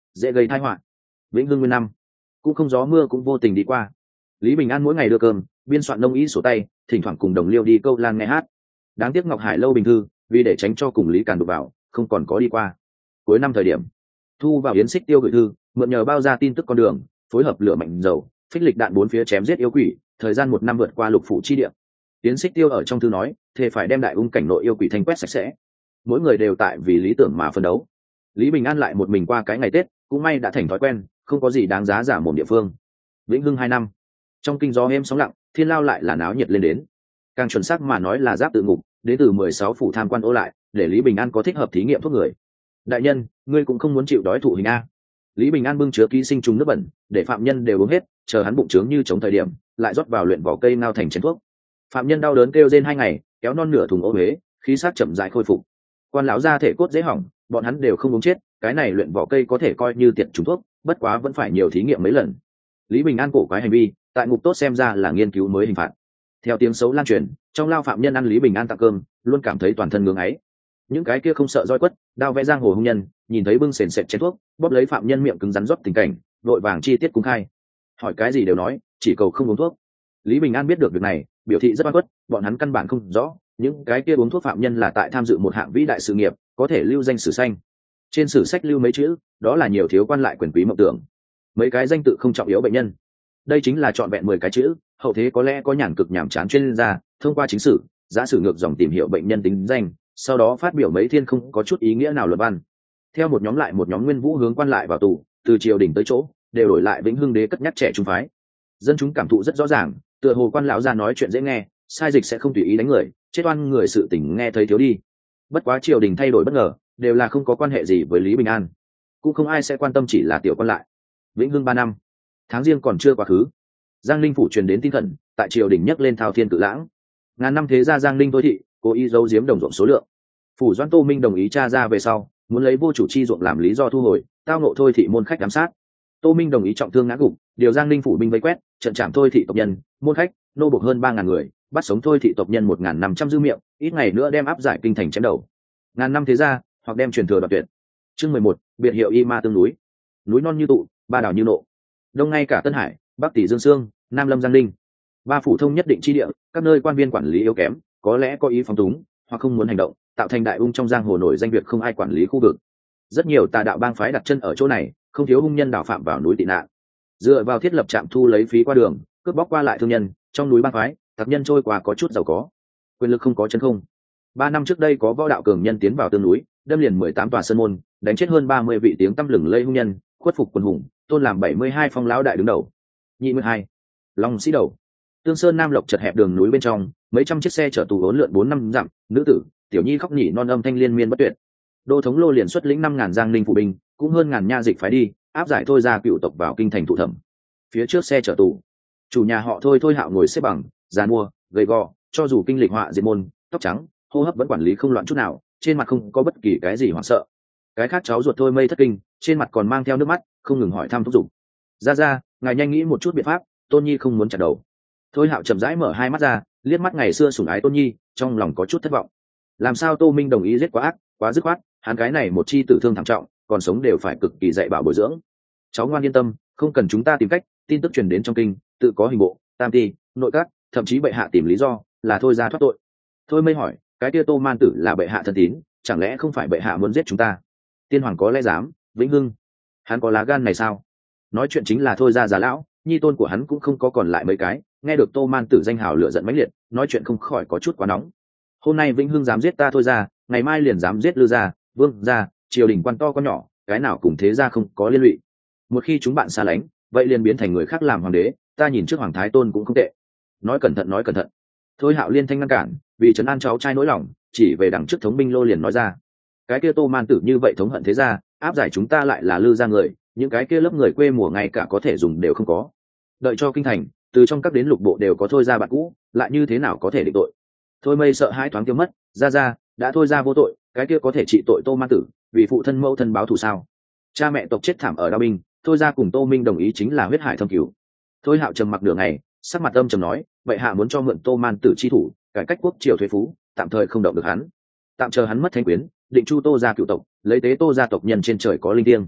dễ gây tai họa. Vĩnh hưng nguyên năm cũng không gió mưa cũng vô tình đi qua. Lý Bình An mỗi ngày đưa cơm, biên soạn nông ý sổ tay, thỉnh thoảng cùng đồng liêu đi câu lan nghe hát. Đáng tiếc Ngọc Hải lâu bình thư, vì để tránh cho cùng Lý Càn đụng vào, không còn có đi qua. Cuối năm thời điểm, thu vào yến xích tiêu gửi thư, mượn nhờ bao ra tin tức con đường, phối hợp lửa mạnh dầu, phích lịch đạn bốn phía chém giết yêu quỷ, thời gian một năm vượt qua lục phủ chi địa. Yến xích tiêu ở trong thư nói, thề phải đem đại ung cảnh nội yêu quỷ thanh quét sạch sẽ. Mỗi người đều tại vì lý tưởng mà phân đấu. Lý Bình An lại một mình qua cái ngày Tết, cũng may đã thành thói quen, không có gì đáng giá giả mồm địa phương. Vĩnh hưng hai năm, trong kinh gió êm sóng lặng, thiên lao lại là náo nhiệt lên đến. Càng chuẩn xác mà nói là giáp tự ngục, đến từ mười sáu phủ tham quan ô lại, để Lý Bình An có thích hợp thí nghiệm thuốc người. Đại nhân, ngươi cũng không muốn chịu đói thụ hình a? Lý Bình An bưng chứa ký sinh trùng nước bẩn, để phạm nhân đều uống hết, chờ hắn bụng trướng như chống thời điểm, lại rót vào luyện vỏ cây ngao thành chén thuốc. Phạm nhân đau đớn kêu rên hai ngày, kéo non nửa thùng ô huế, khí sắc chậm rãi khôi phục. Quan lão gia thể cốt dễ hỏng, bọn hắn đều không uống chết, cái này luyện vỏ cây có thể coi như tiện trùng thuốc, bất quá vẫn phải nhiều thí nghiệm mấy lần. Lý Bình An cổ quái hành vi, tại ngục tốt xem ra là nghiên cứu mới hình phạt. Theo tiếng xấu lan truyền, trong lao phạm nhân ăn Lý Bình An tặng cơm, luôn cảm thấy toàn thân ngưỡng ấy. Những cái kia không sợ roi quất, đao vẽ giang hồ hung nhân, nhìn thấy bưng sền sệt chén thuốc, bóp lấy phạm nhân miệng cứng rắn rót tình cảnh, vội vàng chi tiết cung khai. Hỏi cái gì đều nói, chỉ cầu không uống thuốc. Lý Bình An biết được việc này, biểu thị rất oan khuất, bọn hắn căn bản không rõ, những cái kia uống thuốc phạm nhân là tại tham dự một hạng vĩ đại sự nghiệp, có thể lưu danh sử xanh. Trên sử sách lưu mấy chữ, đó là nhiều thiếu quan lại quyền quý mộng tưởng. Mấy cái danh tự không trọng yếu bệnh nhân. Đây chính là trọn vẹn mười cái chữ, hậu thế có lẽ có nhàn cực nhàm chán chuyên gia, thông qua chính sử, giả sử ngược dòng tìm hiểu bệnh nhân tính danh, sau đó phát biểu mấy thiên không có chút ý nghĩa nào luận văn. Theo một nhóm lại một nhóm nguyên vũ hướng quan lại vào tù, từ triều đình tới chỗ, đều đổi lại Vĩnh Hưng đế cất nhắc trẻ trung phái. Dân chúng cảm thụ rất rõ ràng, tựa hồ quan lão ra nói chuyện dễ nghe, sai dịch sẽ không tùy ý đánh người, chết oan người sự tình nghe thấy thiếu đi. Bất quá triều đình thay đổi bất ngờ, đều là không có quan hệ gì với Lý Bình An, cũng không ai sẽ quan tâm, chỉ là tiểu quan lại. Vĩnh Hưng ba năm, tháng riêng còn chưa quá khứ, Giang Ninh phủ truyền đến tin khẩn, tại triều đình nhấc lên thao thiên cự lãng. Ngàn năm thế gia Giang Ninh thôi thị, cố ý giấu giếm đồng ruộng số lượng. Phủ Doãn Tô Minh đồng ý tra ra về sau, muốn lấy vô chủ chi ruộng làm lý do thu hồi, tao ngộ thôi thị môn khách giám sát. Tô Minh đồng ý trọng thương ngã gục, điều Giang Ninh phủ binh vây quét, trận trảm thôi thị tộc nhân, môn khách, nô buộc hơn ba ngàn người, bắt sống thôi thị tộc nhân một ngàn năm trăm dư miệng, ít ngày nữa đem áp giải kinh thành chém đầu. Ngàn năm thế gia, hoặc đem truyền thừa đoạt tuyệt. Chương mười một, biệt hiệu Y Ma tương núi. Núi non như tụ, ba đảo như nộ. Đông ngay cả Tân Hải, Bắc tỷ Dương Sương, Nam Lâm Giang Ninh. Ba phủ thông nhất định chi địa, các nơi quan viên quản lý yếu kém, có lẽ có ý phóng túng, hoặc không muốn hành động, tạo thành đại ung trong giang hồ nổi danh việc không ai quản lý khu vực. Rất nhiều tà đạo bang phái đặt chân ở chỗ này, không thiếu hung nhân đào phạm vào núi tị nạn. Dựa vào thiết lập trạm thu lấy phí qua đường, cướp bóc qua lại thương nhân, trong núi bang phái, tặc nhân trôi qua có chút giàu có. Quyền lực không có chân không. Ba năm trước đây có võ đạo cường nhân tiến vào tương núi, đâm liền mười tám tòa sơn môn, đánh chết hơn ba mươi vị tiếng tăm lừng lây hung nhân, khuất phục quân hùng, tôn làm bảy mươi hai phong lão đại đứng đầu. Nhị mươi hai, Long sĩ đầu. Tương Sơn Nam Lộc chật hẹp đường núi bên trong, mấy trăm chiếc xe chở tù hỗn lượn bốn năm dặm, nữ tử, tiểu nhi khóc nhỉ non âm thanh liên miên bất tuyệt. Đô thống Lô liền xuất lĩnh năm ngàn Giang Ninh phụ binh, cũng hơn ngàn nha dịch phái đi, áp giải thôi ra cựu tộc vào kinh thành thụ thẩm. Phía trước xe chở tù, chủ nhà họ Thôi Thôi Hạo ngồi xếp bằng, giàn mua, gầy gò, cho dù kinh lịch họa diệt môn, tóc trắng, hô hấp vẫn quản lý không loạn chút nào, trên mặt không có bất kỳ cái gì hoảng sợ. Cái khác cháu ruột Thôi Mây thất kinh, trên mặt còn mang theo nước mắt, không ngừng hỏi thăm thúc giục. Ra ra, ngài nhanh nghĩ một chút biện pháp, Tôn Nhi không muốn chặt đầu. Thôi Hạo chậm rãi mở hai mắt ra, liếc mắt ngày xưa sủng ái Tôn Nhi, trong lòng có chút thất vọng. Làm sao Tô Minh đồng ý giết quá ác, quá dứt khoát, hắn cái này một chi tử thương thảm trọng, còn sống đều phải cực kỳ dạy bảo bồi dưỡng. Cháu ngoan yên tâm, không cần chúng ta tìm cách, tin tức truyền đến trong kinh, tự có hình bộ, tam ti, nội các, thậm chí bệ hạ tìm lý do, là thôi ra thoát tội. Thôi Mây hỏi, cái kia Tô Man tử là bệ hạ thân tín, chẳng lẽ không phải bệ hạ muốn giết chúng ta? Tiên hoàng có lẽ dám, Vĩnh Hưng, hắn có lá gan này sao? Nói chuyện chính là thôi ra già lão, nhi tôn của hắn cũng không có còn lại mấy cái, nghe được Tô Man tử danh hào lửa giận mãnh liệt, nói chuyện không khỏi có chút quá nóng. Hôm nay Vĩnh Hưng dám giết ta thôi ra, ngày mai liền dám giết Lư gia, Vương gia, triều đình quan to con nhỏ, cái nào cùng thế gia không có liên lụy. Một khi chúng bạn xa lánh, vậy liền biến thành người khác làm hoàng đế, ta nhìn trước hoàng thái tôn cũng không tệ. Nói cẩn thận nói cẩn thận. Thôi Hạo liên thanh ngăn cản, vì trấn an cháu trai nỗi lòng, chỉ về đằng trước thống binh Lô liền nói ra, cái kia Tô Man tử như vậy thống hận thế gia, áp giải chúng ta lại là Lư gia người, những cái kia lớp người quê mùa ngay cả có thể dùng đều không có. Đợi cho kinh thành, từ trong các đến lục bộ đều có thôi ra bạn cũ, lại như thế nào có thể định tội? Thôi Mây sợ hãi thoáng tiêu mất, ra ra, đã thôi ra vô tội, cái kia có thể trị tội Tô Man tử, vì phụ thân mẫu thân báo thù sao? Cha mẹ tộc chết thảm ở đao binh, thôi ra cùng Tô Minh đồng ý chính là huyết hải thâm cứu. Thôi Hạo trầm mặc nửa ngày, sắc mặt âm trầm nói, vậy hạ muốn cho mượn Tô Man tử chi thủ, cải cách quốc triều thuế phú, tạm thời không động được hắn, tạm chờ hắn mất thanh quyến, định chu Tô gia cựu tộc, lấy tế Tô gia tộc nhân trên trời có linh thiêng.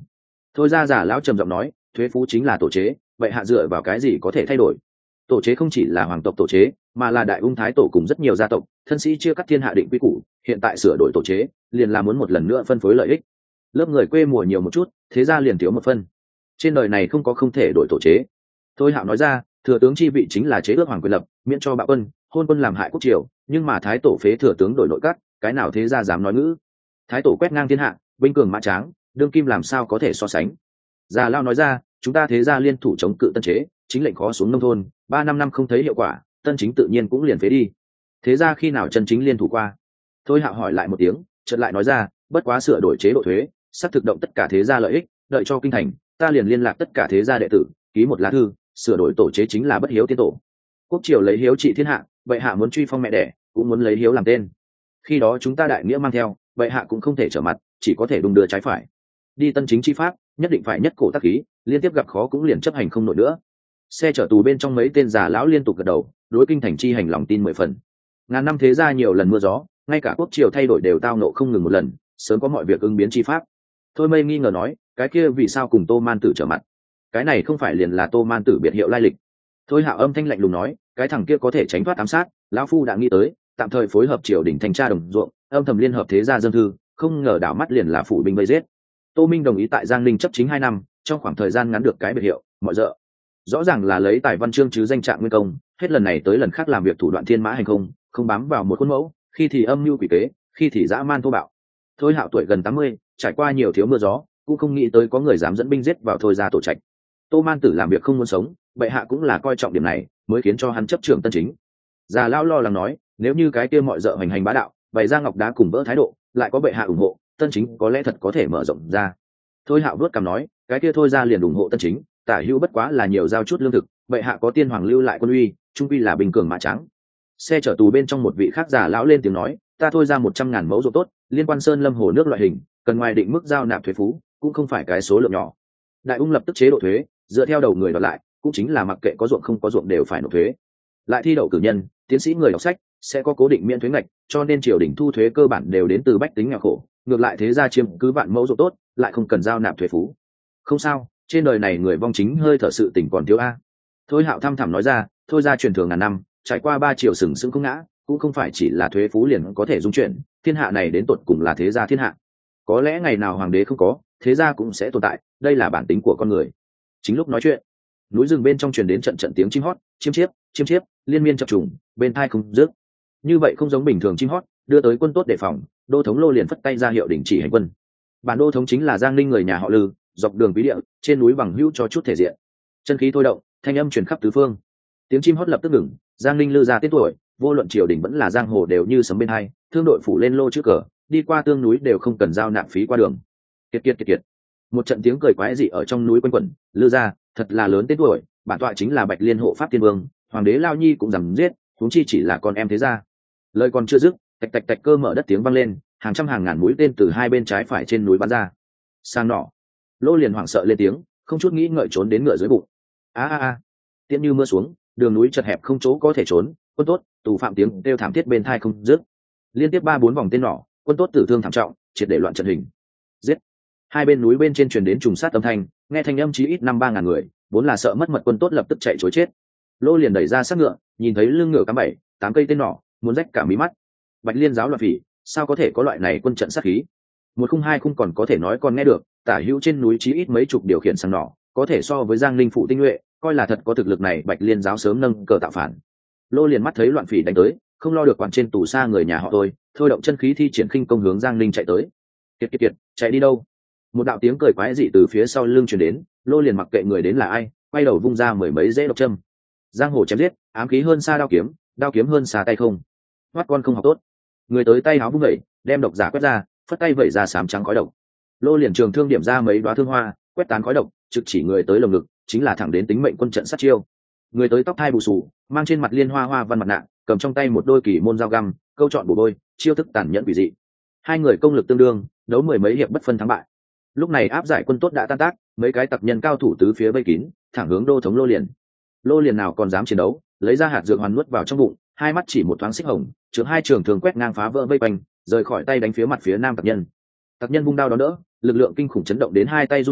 Thôi ra giả lão trầm giọng nói, thuế phú chính là tổ chế, vậy hạ dựa vào cái gì có thể thay đổi? Tổ chế không chỉ là hoàng tộc tổ chế, mà là đại ung thái tổ cùng rất nhiều gia tộc thân sĩ chưa cắt thiên hạ định quy củ, hiện tại sửa đổi tổ chế liền là muốn một lần nữa phân phối lợi ích. Lớp người quê mùa nhiều một chút, thế ra liền thiếu một phân. Trên đời này không có không thể đổi tổ chế. Thôi Hạo nói ra, thừa tướng chi vị chính là chế ước hoàng quyền lập, miễn cho bạo quân hôn quân làm hại quốc triều, nhưng mà thái tổ phế thừa tướng đổi nội các, cái nào thế ra dám nói ngữ? Thái tổ quét ngang thiên hạ, binh cường mã tráng, đương kim làm sao có thể so sánh? Già Lao nói ra, chúng ta thế ra liên thủ chống cự tân chế, chính lệnh khó xuống nông thôn, ba năm năm không thấy hiệu quả, tân chính tự nhiên cũng liền phế đi. Thế ra khi nào chân chính liên thủ qua? Thôi Hạo hỏi lại một tiếng, chợt lại nói ra, bất quá sửa đổi chế độ thuế, sắp thực động tất cả thế gia lợi ích, đợi cho kinh thành, ta liền liên lạc tất cả thế gia đệ tử, ký một lá thư, sửa đổi tổ chế chính là bất hiếu tiên tổ. Quốc triều lấy hiếu trị thiên hạ, vậy hạ muốn truy phong mẹ đẻ, cũng muốn lấy hiếu làm tên. Khi đó chúng ta đại nghĩa mang theo, vậy hạ cũng không thể trở mặt, chỉ có thể đung đưa trái phải. Đi tân chính chi pháp, nhất định phải nhất cổ tác khí, liên tiếp gặp khó cũng liền chấp hành không nổi nữa. Xe chở tù bên trong mấy tên già lão liên tục gật đầu, đối kinh thành chi hành lòng tin mười phần. Ngàn năm thế gia nhiều lần mưa gió, ngay cả quốc triều thay đổi đều tao nộ không ngừng một lần, sớm có mọi việc ứng biến chi pháp. Thôi Mây nghi ngờ nói, cái kia vì sao cùng Tô Man Tử trở mặt? Cái này không phải liền là Tô Man Tử biệt hiệu lai lịch? Thôi Hạo âm thanh lạnh lùng nói, cái thằng kia có thể tránh thoát ám sát, lão phu đã nghĩ tới, tạm thời phối hợp triều đình thanh tra đồng ruộng, âm thầm liên hợp thế gia dân thư, không ngờ đảo mắt liền là phủ binh vây giết. Tô Minh đồng ý tại Giang Ninh chấp chính hai năm, trong khoảng thời gian ngắn được cái biệt hiệu, mọi dợ. Rõ ràng là lấy tài văn chương chứ danh trạng nguyên công, hết lần này tới lần khác làm việc thủ đoạn thiên mã hành không, không bám vào một khuôn mẫu, khi thì âm mưu quỷ kế, khi thì dã man thô bạo. Thôi Hạo tuổi gần tám mươi, trải qua nhiều thiếu mưa gió, cũng không nghĩ tới có người dám dẫn binh giết vào Thôi ra tổ trạch. Tô Man Tử làm việc không muốn sống, bệ hạ cũng là coi trọng điểm này, mới khiến cho hắn chấp trưởng tân chính. Già lão lo lắng nói, nếu như cái kia mọi dợ hành hành bá đạo, bày ra ngọc đá cùng vỡ thái độ, lại có bệ hạ ủng hộ, tân chính có lẽ thật có thể mở rộng ra. Thôi Hạo vuốt cằm nói, cái kia Thôi ra liền ủng hộ tân chính, tả hữu bất quá là nhiều giao chút lương thực, bệ hạ có tiên hoàng lưu lại quân uy, trung quy là bình cường mã trắng. Xe chở tù bên trong một vị khác già lão lên tiếng nói, ta Thôi ra một trăm ngàn mẫu ruộng tốt, liên quan sơn lâm hồ nước loại hình, cần ngoài định mức giao nạp thuế phú, cũng không phải cái số lượng nhỏ. Đại ung lập tức chế độ thuế, dựa theo đầu người đoạt lại, cũng chính là mặc kệ có ruộng không có ruộng đều phải nộp thuế. Lại thi đậu cử nhân, tiến sĩ người đọc sách sẽ có cố định miễn thuế ngạch, cho nên triều đình thu thuế cơ bản đều đến từ bách tính nghèo khổ. Ngược lại thế gia chiếm cứ vạn mẫu ruộng tốt, lại không cần giao nạp thuế phú. Không sao, trên đời này người vong chính hơi thở sự tình còn thiếu a. Thôi Hạo thăm thẳm nói ra, Thôi ra truyền thường ngàn năm, trải qua ba triều sừng sững không ngã, cũng không phải chỉ là thuế phú liền có thể dung chuyển, thiên hạ này đến tột cùng là thế gia thiên hạ. Có lẽ ngày nào hoàng đế không có, thế gia cũng sẽ tồn tại, đây là bản tính của con người. Chính lúc nói chuyện, núi rừng bên trong truyền đến trận trận tiếng chim hót, chiêm chiếp, chiêm chiếp, liên miên chập trùng, bên tai không dứt. Như vậy không giống bình thường chim hót, đưa tới quân tốt đề phòng, đô thống Lô liền phất tay ra hiệu đình chỉ hành quân. Bản đô thống chính là Giang Ninh người nhà họ Lư, dọc đường bí địa, trên núi bằng hữu cho chút thể diện. Chân khí thôi động, thanh âm truyền khắp tứ phương. Tiếng chim hót lập tức ngừng, Giang Ninh Lư ra tên tuổi, vô luận triều đình vẫn là giang hồ đều như sấm bên hai, thương đội phủ lên lô trước cờ, đi qua tương núi đều không cần giao nạp phí qua đường. Kiệt kiệt kiệt kiệt. Một trận tiếng cười quái dị ở trong núi quanh quẩn, Lư ra, thật là lớn tên tuổi, bản tọa chính là Bạch Liên hộ pháp tiên vương, hoàng đế Lao Nhi cũng dám giết, huống chi chỉ là con em thế gia. Lời còn chưa dứt, tạch tạch tạch cơ mở đất tiếng vang lên, hàng trăm hàng ngàn mũi tên từ hai bên trái phải trên núi bắn ra. Sang nỏ. Lô liền hoảng sợ lên tiếng, không chút nghĩ ngợi trốn đến ngựa dưới bụng. A a a. Tiễn như mưa xuống, đường núi chật hẹp không chỗ có thể trốn, quân tốt, tù phạm tiếng kêu thảm thiết bên thai không dứt. Liên tiếp ba bốn vòng tên nỏ, quân tốt tử thương thảm trọng, triệt để loạn trận hình. Giết. Hai bên núi bên trên truyền đến trùng sát âm thanh, nghe thanh âm chí ít năm ba ngàn người, vốn là sợ mất mật quân tốt lập tức chạy trối chết. Lô liền đẩy ra sát ngựa, nhìn thấy lưng ngựa cắm bảy tám cây tên nỏ, muốn rách cả mí mắt. Bạch Liên giáo loạn phỉ, sao có thể có loại này quân trận sát khí? Một khung hai khung còn có thể nói còn nghe được, tả hữu trên núi chí ít mấy chục điều khiển sang nỏ, có thể so với Giang Ninh phụ tinh nhuệ, coi là thật có thực lực này. Bạch Liên giáo sớm nâng cờ tạo phản. Lô liền mắt thấy loạn phỉ đánh tới, không lo được quản trên tù xa người nhà họ tôi, thôi động chân khí thi triển khinh công hướng Giang Ninh chạy tới. Kiệt kiệt kiệt, chạy đi đâu? Một đạo tiếng cười quái dị từ phía sau lưng truyền đến, Lô liền mặc kệ người đến là ai, quay đầu vung ra mười mấy rễ độc châm. Giang hồ chém giết, ám khí hơn xa đao kiếm, đao kiếm hơn xa tay không. Hoắt con không học tốt. Người tới tay áo vung vẩy, đem độc giả quét ra, phất tay vẩy ra sám trắng khói độc. Lô liền trường thương điểm ra mấy đóa thương hoa, quét tán khói độc, trực chỉ người tới lồng ngực, chính là thẳng đến tính mệnh quân trận sát chiêu. Người tới tóc thai bù xù, mang trên mặt liên hoa hoa văn mặt nạ, cầm trong tay một đôi kỳ môn dao găm, câu chọn bổ bôi, chiêu thức tàn nhẫn quỷ dị. Hai người công lực tương đương, đấu mười mấy hiệp bất phân thắng bại. Lúc này áp giải quân tốt đã tan tác, mấy cái tặc nhân cao thủ tứ phía vây kín, thẳng hướng đô thống Lô liền. Lô liền nào còn dám chiến đấu, lấy ra hạt dược hoàn nuốt vào trong bụng, hai mắt chỉ một thoáng xích hồng, trường hai trường thường quét ngang phá vỡ vây quanh, rời khỏi tay đánh phía mặt phía nam tặc nhân. Tặc nhân vung đao đón đỡ, lực lượng kinh khủng chấn động đến hai tay run rẩy,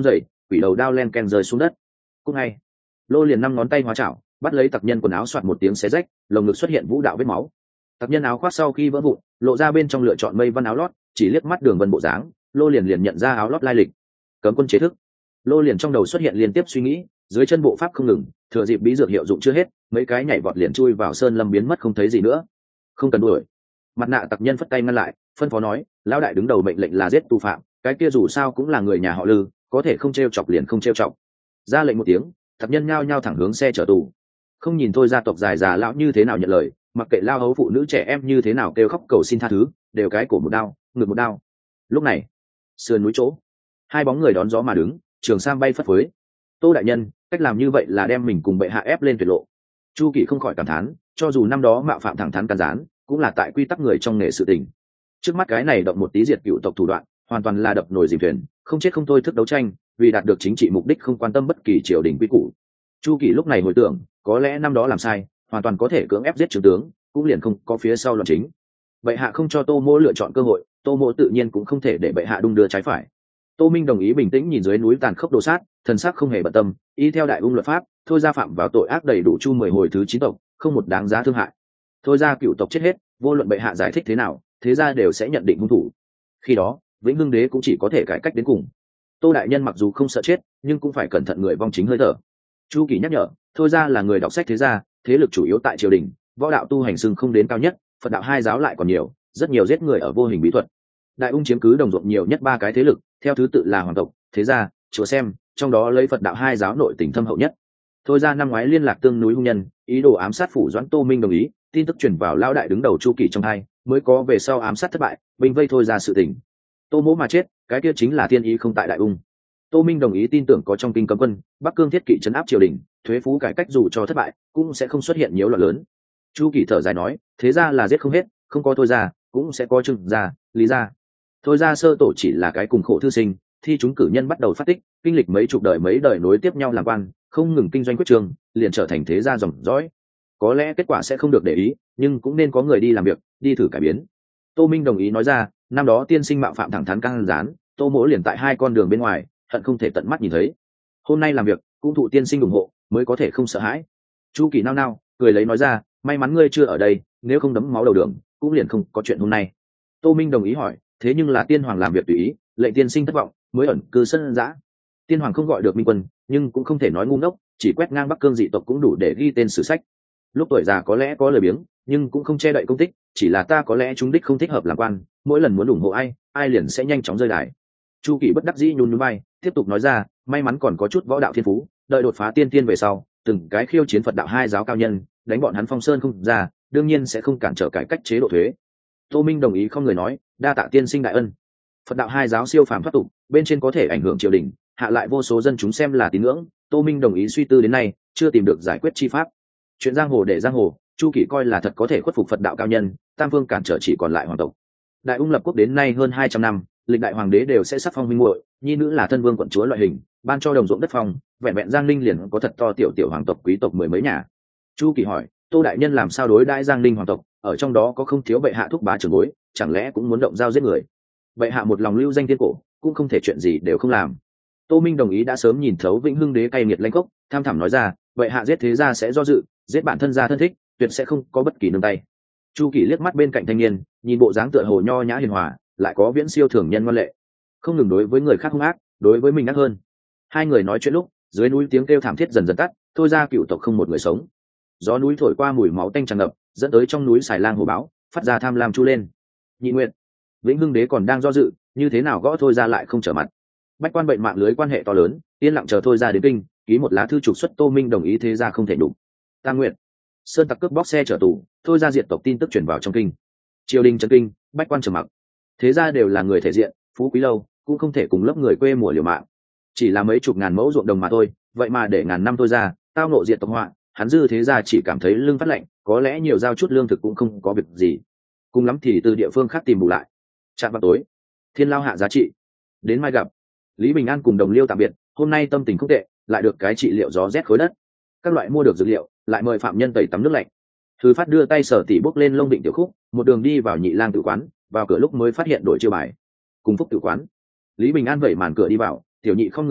quỷ đầu đao len ken rơi xuống đất. Cũng ngay lô liền năm ngón tay hóa chảo bắt lấy tặc nhân quần áo, soạt một tiếng xé rách, lồng ngực xuất hiện vũ đạo vết máu. Tặc nhân áo khoác sau khi vỡ vụn lộ ra bên trong lựa chọn mây văn áo lót, chỉ liếc mắt đường vân bộ dáng, lô liền liền nhận ra áo lót lai lịch. Cấm quân chế thức. Lô liền trong đầu xuất hiện liên tiếp suy nghĩ, dưới chân bộ pháp không ngừng, thừa dịp bí dược hiệu dụng chưa hết, mấy cái nhảy vọt liền chui vào sơn lâm biến mất không thấy gì nữa. Không cần đuổi. Mặt nạ tặc nhân phất tay ngăn lại, phân phó nói, lão đại đứng đầu mệnh lệnh là giết tù phạm, cái kia dù sao cũng là người nhà họ Lư, có thể không trêu chọc liền không trêu chọc. Ra lệnh một tiếng, tặc nhân nhao nhao thẳng hướng xe chở tù. Không nhìn thôi gia tộc dài già lão như thế nào nhận lời, mặc kệ lao hấu phụ nữ trẻ em như thế nào kêu khóc cầu xin tha thứ, đều cái cổ một đao, ngực một đao. Lúc này sườn núi chỗ, hai bóng người đón gió mà đứng, trường sam bay phất phới. Tô đại nhân, cách làm như vậy là đem mình cùng bệ hạ ép lên tuyệt lộ. Chu Kỷ không khỏi cảm thán, cho dù năm đó mạo phạm thẳng thắn can gián, cũng là tại quy tắc người trong nghề sự tình. Trước mắt cái này động một tí diệt cựu tộc thủ đoạn, hoàn toàn là đập nồi dìm thuyền, không chết không thôi thức đấu tranh, vì đạt được chính trị mục đích không quan tâm bất kỳ triều đình quy củ. Chu Kỷ lúc này hồi tưởng, có lẽ năm đó làm sai, hoàn toàn có thể cưỡng ép giết trưởng tướng, cũng liền không có phía sau luận chính. Bệ hạ không cho Tô Mỗ lựa chọn cơ hội, Tô Mỗ tự nhiên cũng không thể để bệ hạ đung đưa trái phải. Tô Minh đồng ý bình tĩnh nhìn dưới núi tàn khốc đồ sát, thần sắc không hề bận tâm, y theo đại ung luật pháp, thôi ra phạm vào tội ác đầy đủ chu mười hồi thứ chín tộc, không một đáng giá thương hại. Thôi ra cựu tộc chết hết, vô luận bệ hạ giải thích thế nào, thế gia đều sẽ nhận định hung thủ. Khi đó, Vĩnh Hưng đế cũng chỉ có thể cải cách đến cùng. Tô đại nhân mặc dù không sợ chết, nhưng cũng phải cẩn thận người vong chính hơi thở. Chu Kỷ nhắc nhở, thôi ra là người đọc sách thế gia, thế lực chủ yếu tại triều đình, võ đạo tu hành sưng không đến cao nhất, Phật đạo hai giáo lại còn nhiều, rất nhiều giết người ở vô hình bí thuật. Đại ung chiếm cứ đồng ruộng nhiều nhất ba cái thế lực, theo thứ tự là hoàng tộc, thế gia, chùa xem, trong đó lấy Phật đạo hai giáo nội tình thâm hậu nhất. Thôi ra năm ngoái liên lạc tương núi hung nhân, ý đồ ám sát phủ Doãn. Tô Minh đồng ý, tin tức truyền vào lão đại đứng đầu Chu Kỷ trong hai, mới có về sau ám sát thất bại, bình vây thôi ra sự tình. Tô Mỗ mà chết, cái kia chính là thiên ý không tại đại ung. Tô Minh đồng ý tin tưởng có trong kinh cấm quân, Bắc Cương thiết kỵ trấn áp triều đình, thuế phú cải cách dù cho thất bại, cũng sẽ không xuất hiện nhiễu loạn lớn. Chu Kỷ thở dài nói, thế ra là giết không hết, không có thôi ra, cũng sẽ có Trương gia, Lý gia. Thôi ra sơ tổ chỉ là cái cùng khổ thư sinh, thi chúng cử nhân bắt đầu phát tích, kinh lịch mấy chục đời mấy đời nối tiếp nhau làm quan, không ngừng kinh doanh quyết trường, liền trở thành thế gia dòng dõi. Có lẽ kết quả sẽ không được để ý, nhưng cũng nên có người đi làm việc, đi thử cải biến. Tô Minh đồng ý nói ra, năm đó tiên sinh mạo phạm thẳng thắn căng gián, Tô Mỗ liền tại hai con đường bên ngoài, hận không thể tận mắt nhìn thấy. Hôm nay làm việc, cũng thụ tiên sinh ủng hộ, mới có thể không sợ hãi. Chu Kỷ nao nao, cười lấy nói ra, may mắn ngươi chưa ở đây, nếu không đấm máu đầu đường, cũng liền không có chuyện hôm nay. Tô Minh đồng ý hỏi, thế nhưng là tiên hoàng làm việc tùy ý, lệnh tiên sinh thất vọng, mới ẩn cư sân dã. Tiên hoàng không gọi được minh quân, nhưng cũng không thể nói ngu ngốc, chỉ quét ngang Bắc Cương dị tộc cũng đủ để ghi tên sử sách. Lúc tuổi già có lẽ có lời biếng, nhưng cũng không che đậy công tích, chỉ là ta có lẽ chúng đích không thích hợp làm quan, mỗi lần muốn ủng hộ ai, ai liền sẽ nhanh chóng rơi đài. Chu Kỷ bất đắc dĩ nhún nhún vai, tiếp tục nói ra, may mắn còn có chút võ đạo thiên phú, đợi đột phá tiên tiên về sau, từng cái khiêu chiến Phật đạo hai giáo cao nhân, đánh bọn hắn phong sơn không ra, đương nhiên sẽ không cản trở cải cách chế độ thuế. Tô Minh đồng ý không người nói, đa tạ tiên sinh đại ân. Phật đạo hai giáo siêu phàm thoát tục, bên trên có thể ảnh hưởng triều đình, hạ lại vô số dân chúng xem là tín ngưỡng. Tô Minh đồng ý suy tư đến nay, chưa tìm được giải quyết chi pháp. Chuyện giang hồ để giang hồ, Chu Kỷ coi là thật có thể khuất phục Phật đạo cao nhân, tam vương cản trở chỉ còn lại hoàng tộc. Đại ung lập quốc đến nay hơn hai trăm năm, lịch đại hoàng đế đều sẽ sắc phong minh muội, nhi nữ là thân vương quận chúa loại hình, ban cho đồng ruộng đất phong, vẹn vẹn Giang Ninh liền có thật to tiểu tiểu hoàng tộc quý tộc mười mấy nhà. Chu Kỷ hỏi, Tô đại nhân làm sao đối đãi Giang Ninh hoàng tộc, ở trong đó có không thiếu bệ hạ thúc bá trưởng bối, chẳng lẽ cũng muốn động dao giết người? Bệ hạ một lòng lưu danh thiên cổ, cũng không thể chuyện gì đều không làm. Tô Minh đồng ý đã sớm nhìn thấu Vĩnh Hưng đế cay nghiệt lãnh cốc, tham thẳm nói ra, bệ hạ giết thế gia sẽ do dự, giết bản thân gia thân thích, tuyệt sẽ không có bất kỳ nương tay. Chu Kỷ liếc mắt bên cạnh thanh niên, nhìn bộ dáng tựa hồ nho nhã hiền hòa, lại có viễn siêu thường nhân ngoan lệ, không ngừng đối với người khác hung ác, đối với mình ác hơn. Hai người nói chuyện lúc, dưới núi tiếng kêu thảm thiết dần dần tắt, thôi ra cựu tộc không một người sống. Gió núi thổi qua mùi máu tanh tràn ngập, dẫn tới trong núi xài lang hổ báo, phát ra tham lam chu lên. Nhị Nguyệt, Vĩnh Hưng đế còn đang do dự, như thế nào gõ thôi ra lại không trở mặt. Bách quan bệnh mạng lưới quan hệ to lớn, yên lặng chờ thôi ra đến kinh, ký một lá thư trục xuất Tô Minh đồng ý thế ra không thể đủ. Tam Nguyệt, sơn tặc cướp bóc xe chở tù, thôi ra diệt tộc tin tức truyền vào trong kinh. Triều đình trấn kinh, bách quan trầm mặc. Thế ra đều là người thể diện, phú quý lâu, cũng không thể cùng lớp người quê mùa liều mạng. Chỉ là mấy chục ngàn mẫu ruộng đồng mà thôi, vậy mà để ngàn năm thôi ra, tao nộ diệt tộc họa, hắn dư thế ra chỉ cảm thấy lưng phát lạnh, có lẽ nhiều giao chút lương thực cũng không có việc gì, cùng lắm thì từ địa phương khác tìm bù lại. Chạm vào tối, thiên lao hạ giá trị, đến mai gặp. Lý Bình An cùng đồng liêu tạm biệt, hôm nay tâm tình không tệ, lại được cái trị liệu gió rét khối đất, các loại mua được dược liệu, lại mời phạm nhân tẩy tắm nước lạnh. Thư phát đưa tay sở tỷ bốc lên lông định tiểu khúc, một đường đi vào nhị lang tử quán, vào cửa lúc mới phát hiện đổi chiêu bài, cùng phúc tử quán. Lý Bình An vẩy màn cửa đi vào, tiểu nhị không người tới,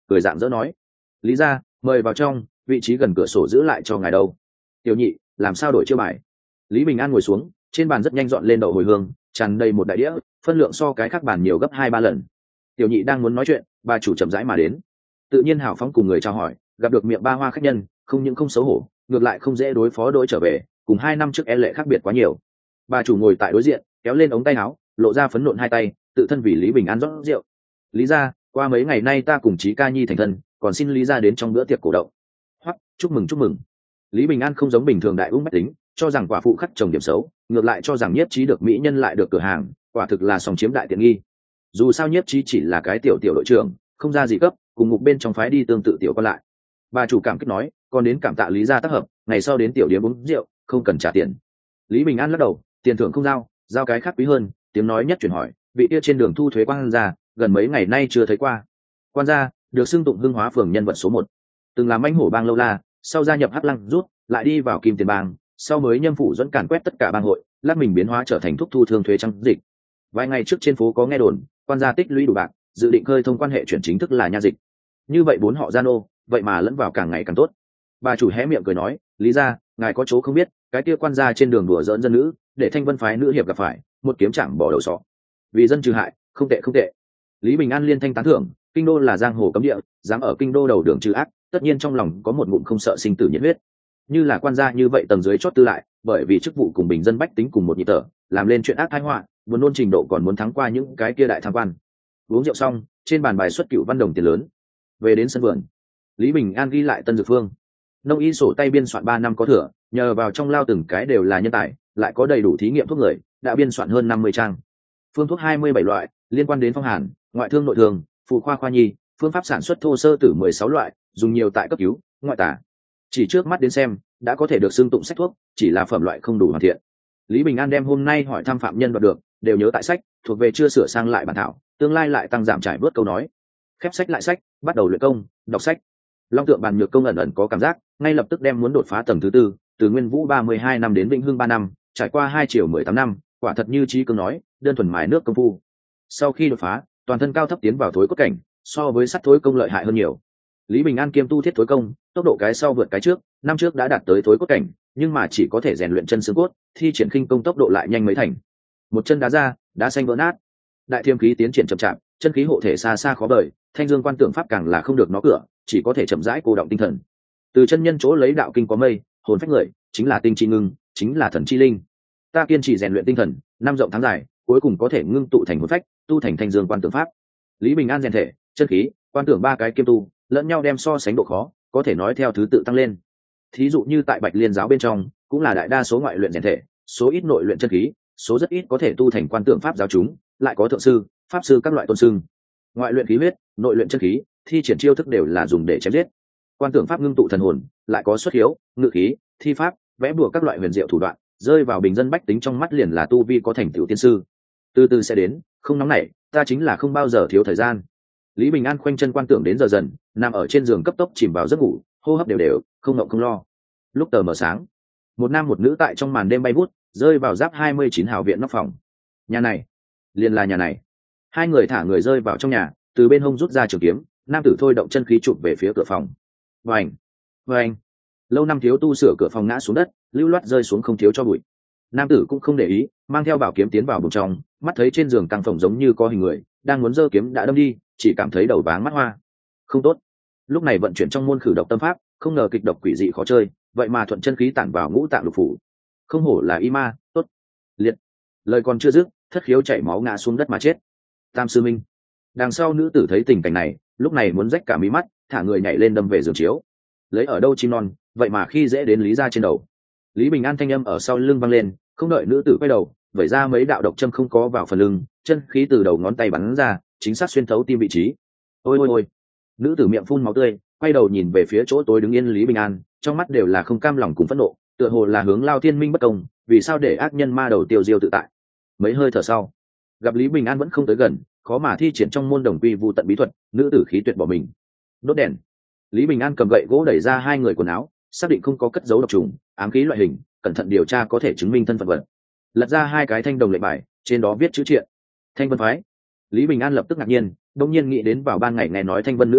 cười dạng dỡ nói: lý gia, mời vào trong, vị trí gần cửa sổ giữ lại cho ngài đâu. Tiểu nhị, làm sao đổi chiêu bài? Lý Bình An ngồi xuống, trên bàn rất nhanh dọn lên đậu hồi hương, tràn đầy một đại đĩa, phân lượng so cái khác bàn nhiều gấp hai ba lần. Tiểu nhị đang muốn nói chuyện, bà chủ chậm rãi mà đến, tự nhiên hào phóng cùng người chào hỏi, gặp được miệng ba hoa khách nhân, không những không xấu hổ, ngược lại không dễ đối phó đối trở về, cùng hai năm trước e lệ khác biệt quá nhiều. Bà chủ ngồi tại đối diện, kéo lên ống tay áo, lộ ra phấn nộn hai tay, tự thân vì Lý Bình An rót rượu. Lý gia, qua mấy ngày nay ta cùng Chí Ca Nhi thành thân, còn xin Lý gia đến trong bữa tiệc cổ động. Hoắc, chúc mừng chúc mừng. Lý Bình An không giống bình thường đại ung bách tính, cho rằng quả phụ khắc chồng điểm xấu, ngược lại cho rằng nhiếp trí được mỹ nhân lại được cửa hàng, quả thực là sòng chiếm đại tiện nghi. Dù sao nhiếp trí chỉ là cái tiểu tiểu đội trưởng, không ra gì cấp, cùng ngục bên trong phái đi tương tự tiểu còn lại. Bà chủ cảm kích nói, còn đến cảm tạ Lý gia tác hợp, ngày sau đến tiểu điếm uống rượu, không cần trả tiền. Lý Bình An lắc đầu, tiền thưởng không giao, giao cái khác quý hơn. Tiếng nói nhất chuyển hỏi, vị kia trên đường thu thuế quan gia, gần mấy ngày nay chưa thấy qua. Quan gia được xưng tụng Hưng Hóa phường nhân vật số một, từng làm mãnh hổ bang lâu la, sau gia nhập Hắc Lăng rút, lại đi vào Kim Tiền bang, sau mới nhâm phủ dẫn càn quét tất cả bang hội, lát mình biến hóa trở thành thúc thu thương thuế trăng dịch. Vài ngày trước trên phố có nghe đồn, quan gia tích lũy đủ bạc, dự định khơi thông quan hệ chuyển chính thức là nha dịch. Như vậy bốn họ gia nô, vậy mà lẫn vào càng ngày càng tốt. Bà chủ hé miệng cười nói, Lý gia, ngài có chỗ không biết, cái kia quan gia trên đường đùa giỡn dân nữ, để Thanh Vân phái nữ hiệp gặp phải, một kiếm chạm bỏ đầu sọ. Vì dân trừ hại, không tệ không tệ. Lý Bình An liên thanh tán thưởng, kinh đô là giang hồ cấm địa, dám ở kinh đô đầu đường trừ ác, tất nhiên trong lòng có một ngụm không sợ sinh tử nhiệt huyết. Như là quan gia như vậy tầng dưới chót tư lại, bởi vì chức vụ cùng bình dân bách tính cùng một nhịp thở, làm lên chuyện ác thái họa, buồn nôn trình độ còn muốn thắng qua những cái kia đại tham quan. Uống rượu xong, trên bàn bài xuất cựu văn đồng tiền lớn. Về đến sân vườn, Lý Bình An ghi lại Tân Dược Phương, nông y sổ tay biên soạn ba năm có thừa, nhờ vào trong lao từng cái đều là nhân tài, lại có đầy đủ thí nghiệm thuốc người, đã biên soạn hơn năm mươi trang. Phương thuốc hai mươi bảy loại, liên quan đến phong hàn, ngoại thương nội thương, phụ khoa khoa nhi, phương pháp sản xuất thô sơ tử mười sáu loại, dùng nhiều tại cấp cứu, ngoại tả. Chỉ trước mắt đến xem, đã có thể được xưng tụng sách thuốc, chỉ là phẩm loại không đủ hoàn thiện. Lý Bình An đem hôm nay hỏi thăm phạm nhân đoạt được, đều nhớ tại sách, thuộc về chưa sửa sang lại bản thảo, tương lai lại tăng giảm trải bớt câu nói. Khép sách lại sách, bắt đầu luyện công, đọc sách. Long tượng bàn nhược công ẩn ẩn có cảm giác, ngay lập tức đem muốn đột phá tầng thứ tư, từ Nguyên Vũ ba mươi hai năm đến Vĩnh Hưng ba năm, trải qua hai chiều mười tám năm, quả thật như Chí Cương nói, đơn thuần mài nước công phu. Sau khi đột phá, toàn thân cao thấp tiến vào thối cốt cảnh, so với sắt thối công lợi hại hơn nhiều. Lý Bình An kiêm tu thiết thối công, tốc độ cái sau vượt cái trước, năm trước đã đạt tới thối cốt cảnh, nhưng mà chỉ có thể rèn luyện chân xương cốt, thi triển khinh công tốc độ lại nhanh mấy thành. Một chân đá ra, đá xanh vỡ nát. Đại thiêm khí tiến triển chậm chạp, chân khí hộ thể xa xa khó bời, thanh dương quan tượng pháp càng là không được nó cửa, chỉ có thể chậm rãi cô động tinh thần. Từ chân nhân chỗ lấy đạo kinh có mây, hồn phách người, chính là tinh chi ngưng, chính là thần chi linh. Ta kiên trì rèn luyện tinh thần, năm rộng tháng dài, cuối cùng có thể ngưng tụ thành hồn phách, tu thành thanh dương quan tượng pháp. Lý Bình An rèn thể, chân khí, quan tưởng ba cái kiêm tu, lẫn nhau đem so sánh độ khó, có thể nói theo thứ tự tăng lên. Thí dụ như tại Bạch Liên giáo bên trong, cũng là đại đa số ngoại luyện rèn thể, số ít nội luyện chân khí, số rất ít có thể tu thành quan tượng pháp giáo chúng, lại có thượng sư, pháp sư các loại tôn xưng. Ngoại luyện khí huyết, nội luyện chân khí, thi triển chiêu thức đều là dùng để chém giết. Quan tưởng pháp ngưng tụ thần hồn, lại có xuất hiếu, ngự khí, thi pháp, vẽ bùa các loại huyền diệu thủ đoạn, rơi vào bình dân bách tính trong mắt liền là tu vi có thành tựu tiên sư. Từ từ sẽ đến, không nóng nảy, ta chính là không bao giờ thiếu thời gian. Lý Bình An khoanh chân quan tưởng đến giờ dần, nằm ở trên giường cấp tốc chìm vào giấc ngủ, hô hấp đều đều, không ngộng không lo. Lúc tờ mờ sáng, một nam một nữ tại trong màn đêm bay vút, rơi vào giáp hai mươi chín hào viện nóc phòng. Nhà này, liền là nhà này. Hai người thả người rơi vào trong nhà, từ bên hông rút ra trường kiếm, nam tử thôi động chân khí chụp về phía cửa phòng. Vành, vành. Lâu năm thiếu tu sửa cửa phòng ngã xuống đất, lưu loát rơi xuống không thiếu cho bụi. Nam tử cũng không để ý, mang theo bảo kiếm tiến vào bên trong, mắt thấy trên giường căng phòng giống như có hình người, đang muốn giơ kiếm đã đâm đi, chỉ cảm thấy đầu váng mắt hoa. Không tốt. Lúc này vận chuyển trong môn khử độc tâm pháp, không ngờ kịch độc quỷ dị khó chơi, vậy mà thuận chân khí tản vào ngũ tạng lục phủ. Không hổ là y ma, tốt. Liệt. Lời còn chưa dứt, thất khiếu chảy máu ngã xuống đất mà chết. Tam sư minh. Đằng sau nữ tử thấy tình cảnh này, lúc này muốn rách cả mí mắt, thả người nhảy lên đâm về giường chiếu. Lấy ở đâu chim non, vậy mà khi dễ đến Lý gia trên đầu. Lý Bình An thanh âm ở sau lưng vang lên, không đợi nữ tử quay đầu, vẩy ra mấy đạo độc châm không có vào phần lưng, chân khí từ đầu ngón tay bắn ra, chính xác xuyên thấu tim vị trí. Ôi ôi ôi. Nữ tử miệng phun máu tươi, quay đầu nhìn về phía chỗ tối đứng yên Lý Bình An, trong mắt đều là không cam lòng cùng phẫn nộ, tựa hồ là hướng lao thiên minh bất công, vì sao để ác nhân ma đầu tiêu diêu tự tại. Mấy hơi thở sau, gặp Lý Bình An vẫn không tới gần, khó mà thi triển trong môn đồng quy vu tận bí thuật, nữ tử khí tuyệt bỏ mình. Đốt đèn. Lý Bình An cầm gậy gỗ đẩy ra hai người quần áo, xác định không có cất dấu độc trùng, ám khí loại hình, cẩn thận điều tra có thể chứng minh thân phận vật. Lật ra hai cái thanh đồng lệnh bài, trên đó viết chữ triện. Thanh Vân phái. Lý Bình An lập tức ngạc nhiên, đông nhiên nghĩ đến vào ban ngày nghe nói Thanh Vân nữ hiệp,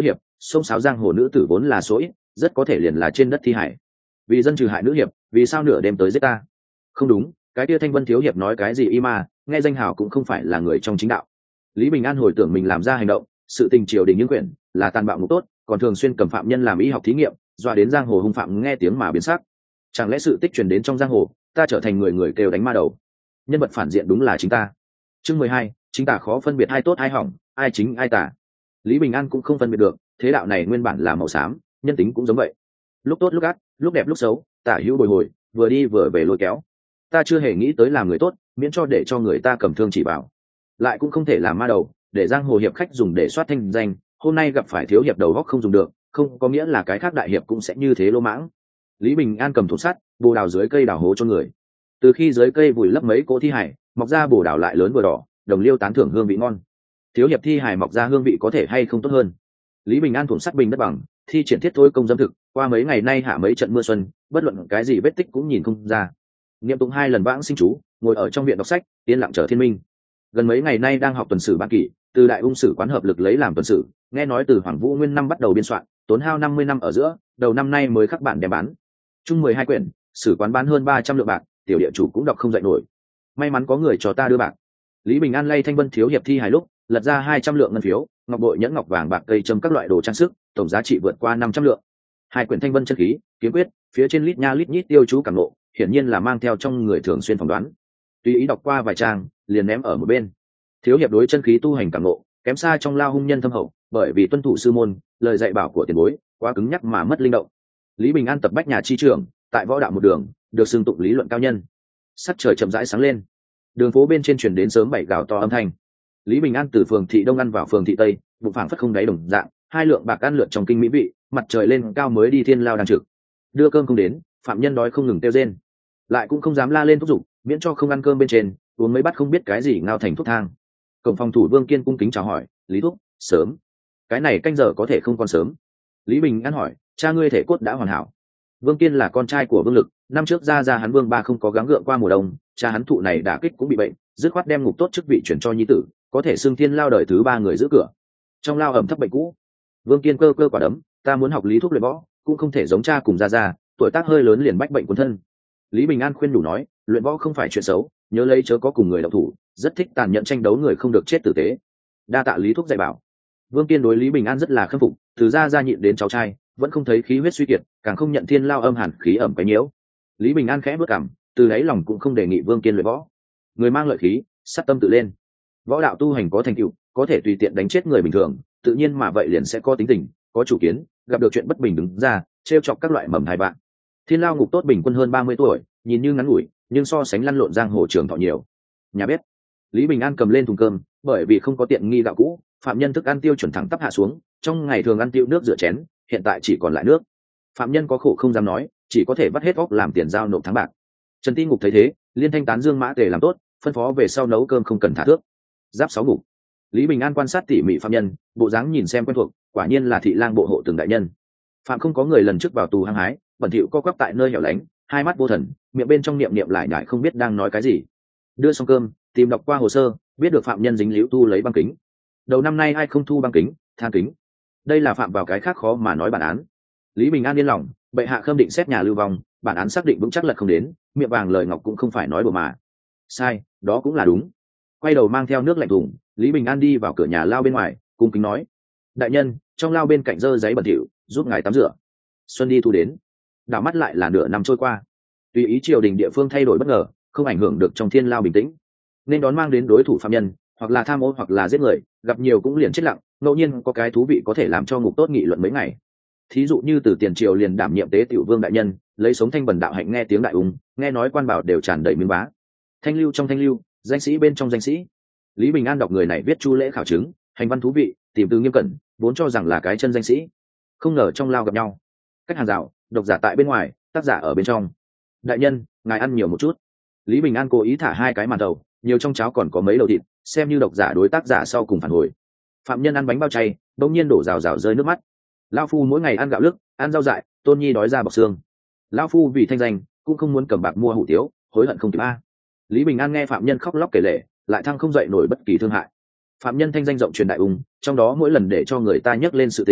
xông xáo giang hồ nữ tử vốn là số ít, rất có thể liền là trên đất thi hải. Vì dân trừ hại nữ hiệp, vì sao nửa đêm tới giết ta? Không đúng, cái kia Thanh Vân thiếu hiệp nói cái gì y ma, nghe danh hào cũng không phải là người trong chính đạo. Lý Bình An hồi tưởng mình làm ra hành động, sự tình triều đình những quyển là tàn bạo ngục tốt, còn thường xuyên cầm phạm nhân làm y học thí nghiệm, dọa đến giang hồ hung phạm nghe tiếng mà biến sắc. Chẳng lẽ sự tích truyền đến trong giang hồ, ta trở thành người người kêu đánh ma đầu? Nhân vật phản diện đúng là chính ta. Chương mười hai, chính tả khó phân biệt ai tốt ai hỏng, ai chính ai tả. Lý Bình An cũng không phân biệt được, thế đạo này nguyên bản là màu xám, nhân tính cũng giống vậy. Lúc tốt lúc ác, lúc đẹp lúc xấu, tả hữu bồi hồi, vừa đi vừa về lôi kéo. Ta chưa hề nghĩ tới làm người tốt, miễn cho để cho người ta cầm thương chỉ bảo. Lại cũng không thể làm ma đầu, để giang hồ hiệp khách dùng để soát thanh danh. Hôm nay gặp phải thiếu hiệp đầu góc không dùng được, không có nghĩa là cái khác đại hiệp cũng sẽ như thế lỗ mãng. Lý Bình An cầm thùng sắt, bồ đào dưới cây đào hố cho người. Từ khi dưới cây vùi lấp mấy cỗ thi hải, mọc ra bồ đào lại lớn vừa đỏ, đồng liêu tán thưởng hương vị ngon. Thiếu hiệp thi hải mọc ra hương vị có thể hay không tốt hơn? Lý Bình An thùng sắt bình đất bằng, thi triển thiết thôi công dâm thực, qua mấy ngày nay hạ mấy trận mưa xuân, bất luận cái gì vết tích cũng nhìn không ra. Niệm tụng hai lần vãng sinh chú, ngồi ở trong viện đọc sách, yên lặng chờ thiên minh. Gần mấy ngày nay đang học tuần sử ban kỷ, từ đại ung sử quán hợp lực lấy làm tuần sử, nghe nói từ Hoàng Vũ Nguyên năm bắt đầu biên soạn, tốn hao năm mươi năm ở giữa, đầu năm nay mới khắc bản đem bán. Chung mười hai quyển, sử quán bán hơn ba trăm lượng bạc, tiểu địa chủ cũng đọc không dậy nổi. May mắn có người cho ta đưa bạc. Lý Bình An lay Thanh Vân thiếu hiệp thi hài lúc, lật ra hai trăm lượng ngân phiếu, ngọc bội nhẫn ngọc vàng bạc cây châm các loại đồ trang sức, tổng giá trị vượt qua năm trăm lượng. Hai quyển Thanh Vân chân khí, kiếm quyết, phía trên lít nha lít nhít tiêu chú cảm ngộ, hiển nhiên là mang theo trong người thường xuyên phỏng đoán. Tùy ý đọc qua vài trang, liền ném ở một bên. Thiếu hiệp đối chân khí tu hành cảm ngộ, kém xa trong lao hung nhân thâm hậu, bởi vì tuân thủ sư môn, lời dạy bảo của tiền bối, quá cứng nhắc mà mất linh động. Lý Bình An tập bách nhà chi trưởng, tại võ đạo một đường, được xưng tụng lý luận cao nhân. Sắc trời chậm rãi sáng lên, đường phố bên trên truyền đến sớm bảy gào to âm thanh. Lý Bình An từ phường thị đông ăn vào phường thị tây, bụng phảng phất không đáy đồng dạng, hai lượng bạc ăn lượn trong kinh mỹ vị, mặt trời lên cao mới đi thiên lao đang trực. Đưa cơm không đến, phạm nhân đói không ngừng kêu rên, lại cũng không dám la lên thúc giục, miễn cho không ăn cơm bên trên, uống mấy bát không biết cái gì ngao thành thuốc thang. Cổng phòng thủ Vương Kiên cung kính chào hỏi, Lý thúc, sớm. Cái này canh giờ có thể không còn sớm. Lý Bình An hỏi, cha ngươi thể cốt đã hoàn hảo. Vương Kiên là con trai của Vương Lực, năm trước ra ra hắn Vương Ba không có gắng gượng qua mùa đông, cha hắn thụ này đả kích cũng bị bệnh, dứt khoát đem ngục tốt chức vị chuyển cho nhi tử, có thể xưng thiên lao đời thứ ba người giữ cửa. Trong lao ẩm thấp bệnh cũ. Vương Kiên cơ cơ quả đấm, ta muốn học lý thuốc luyện võ, cũng không thể giống cha cùng ra ra, tuổi tác hơi lớn liền bách bệnh cuốn thân. Lý Bình An khuyên đủ nói, luyện võ không phải chuyện xấu, nhớ lấy chớ có cùng người đậu thủ, rất thích tàn nhẫn tranh đấu người không được chết tử tế. Đa tạ lý thuốc dạy bảo. Vương Kiên đối Lý Bình An rất là khâm phục, từ ra ra nhịn đến cháu trai, vẫn không thấy khí huyết suy kiệt, càng không nhận thiên lao âm hàn khí ẩm cái nhiễu. Lý Bình An khẽ bước cằm, từ đáy lòng cũng không đề nghị Vương Kiên luyện võ. Người mang lợi khí, sát tâm tự lên. Võ đạo tu hành có thành tựu, có thể tùy tiện đánh chết người bình thường, tự nhiên mà vậy liền sẽ có tính tình, có chủ kiến, gặp được chuyện bất bình đứng ra, trêu chọc các loại mầm thai bạn. Thiên lao ngục tốt bình quân hơn ba mươi tuổi, nhìn như ngắn ngủi, nhưng so sánh lăn lộn giang hồ trường thọ nhiều. Nhà bếp. Lý Bình An cầm lên thùng cơm, bởi vì không có tiện nghi gạo cũ, phạm nhân thức ăn tiêu chuẩn thẳng tắp hạ xuống, trong ngày thường ăn tiêu nước rửa chén, hiện tại chỉ còn lại nước. Phạm nhân có khổ không dám nói, chỉ có thể vắt hết óc làm tiền giao nộp tháng bạc. Trần Ti Ngục thấy thế, liên thanh tán dương mã tề làm tốt, phân phó về sau nấu cơm không cần thả thước. Giáp sáu ngục. Lý Bình An quan sát tỉ mỉ phạm nhân, bộ dáng nhìn xem quen thuộc, quả nhiên là thị lang bộ hộ từng đại nhân. Phạm không có người lần trước vào tù hăng hái, bẩn thỉu co quắp tại nơi hẻo lánh, hai mắt vô thần, miệng bên trong niệm niệm lại nhải không biết đang nói cái gì. Đưa xong cơm, tìm đọc qua hồ sơ, biết được phạm nhân dính liễu thu lấy băng kính. Đầu năm nay ai không thu băng kính, than kính. Đây là phạm vào cái khác khó mà nói bản án. Lý Bình An yên lòng, bệ hạ khâm định xét nhà lưu vong, bản án xác định vững chắc lật không đến, miệng vàng lời ngọc cũng không phải nói bừa mà. Sai, đó cũng là đúng. Quay đầu mang theo nước lạnh thùng, Lý Bình An đi vào cửa nhà lao bên ngoài, cung kính nói: đại nhân, trong lao bên cạnh dơ giấy bẩn thỉu, giúp ngài tắm rửa. Xuân đi thu đến. Đảo mắt lại là nửa năm trôi qua, tùy ý triều đình địa phương thay đổi bất ngờ, không ảnh hưởng được trong thiên lao bình tĩnh. Nên đón mang đến đối thủ phạm nhân, hoặc là tham ô hoặc là giết người, gặp nhiều cũng liền chết lặng, ngẫu nhiên có cái thú vị có thể làm cho ngục tốt nghị luận mấy ngày. Thí dụ như từ tiền triều liền đảm nhiệm tế tiểu vương đại nhân, lấy sống thanh bần đạo hạnh nghe tiếng đại ung, nghe nói quan bảo đều tràn đầy miếng bá. Thanh lưu trong thanh lưu, danh sĩ bên trong danh sĩ. Lý Bình An đọc người này viết chu lễ khảo chứng, hành văn thú vị, tìm từ nghiêm cẩn, vốn cho rằng là cái chân danh sĩ, không ngờ trong lao gặp nhau. Cách hàng rào, độc giả tại bên ngoài, tác giả ở bên trong. Đại nhân, ngài ăn nhiều một chút. Lý Bình An cố ý thả hai cái màn đầu, nhiều trong cháo còn có mấy đầu thịt, xem như độc giả đối tác giả sau cùng phản hồi. Phạm nhân ăn bánh bao chay, bỗng nhiên đổ rào rào rơi nước mắt. Lão phu mỗi ngày ăn gạo lứt, ăn rau dại, tôn nhi đói ra bọc xương. Lão phu vì thanh danh, cũng không muốn cầm bạc mua hủ tiếu, hối hận không kịp a. Lý Bình An nghe phạm nhân khóc lóc kể lể, lại thăng không dậy nổi bất kỳ thương hại. Phạm nhân thanh danh rộng truyền đại ung, trong đó mỗi lần để cho người ta nhắc lên sự tình,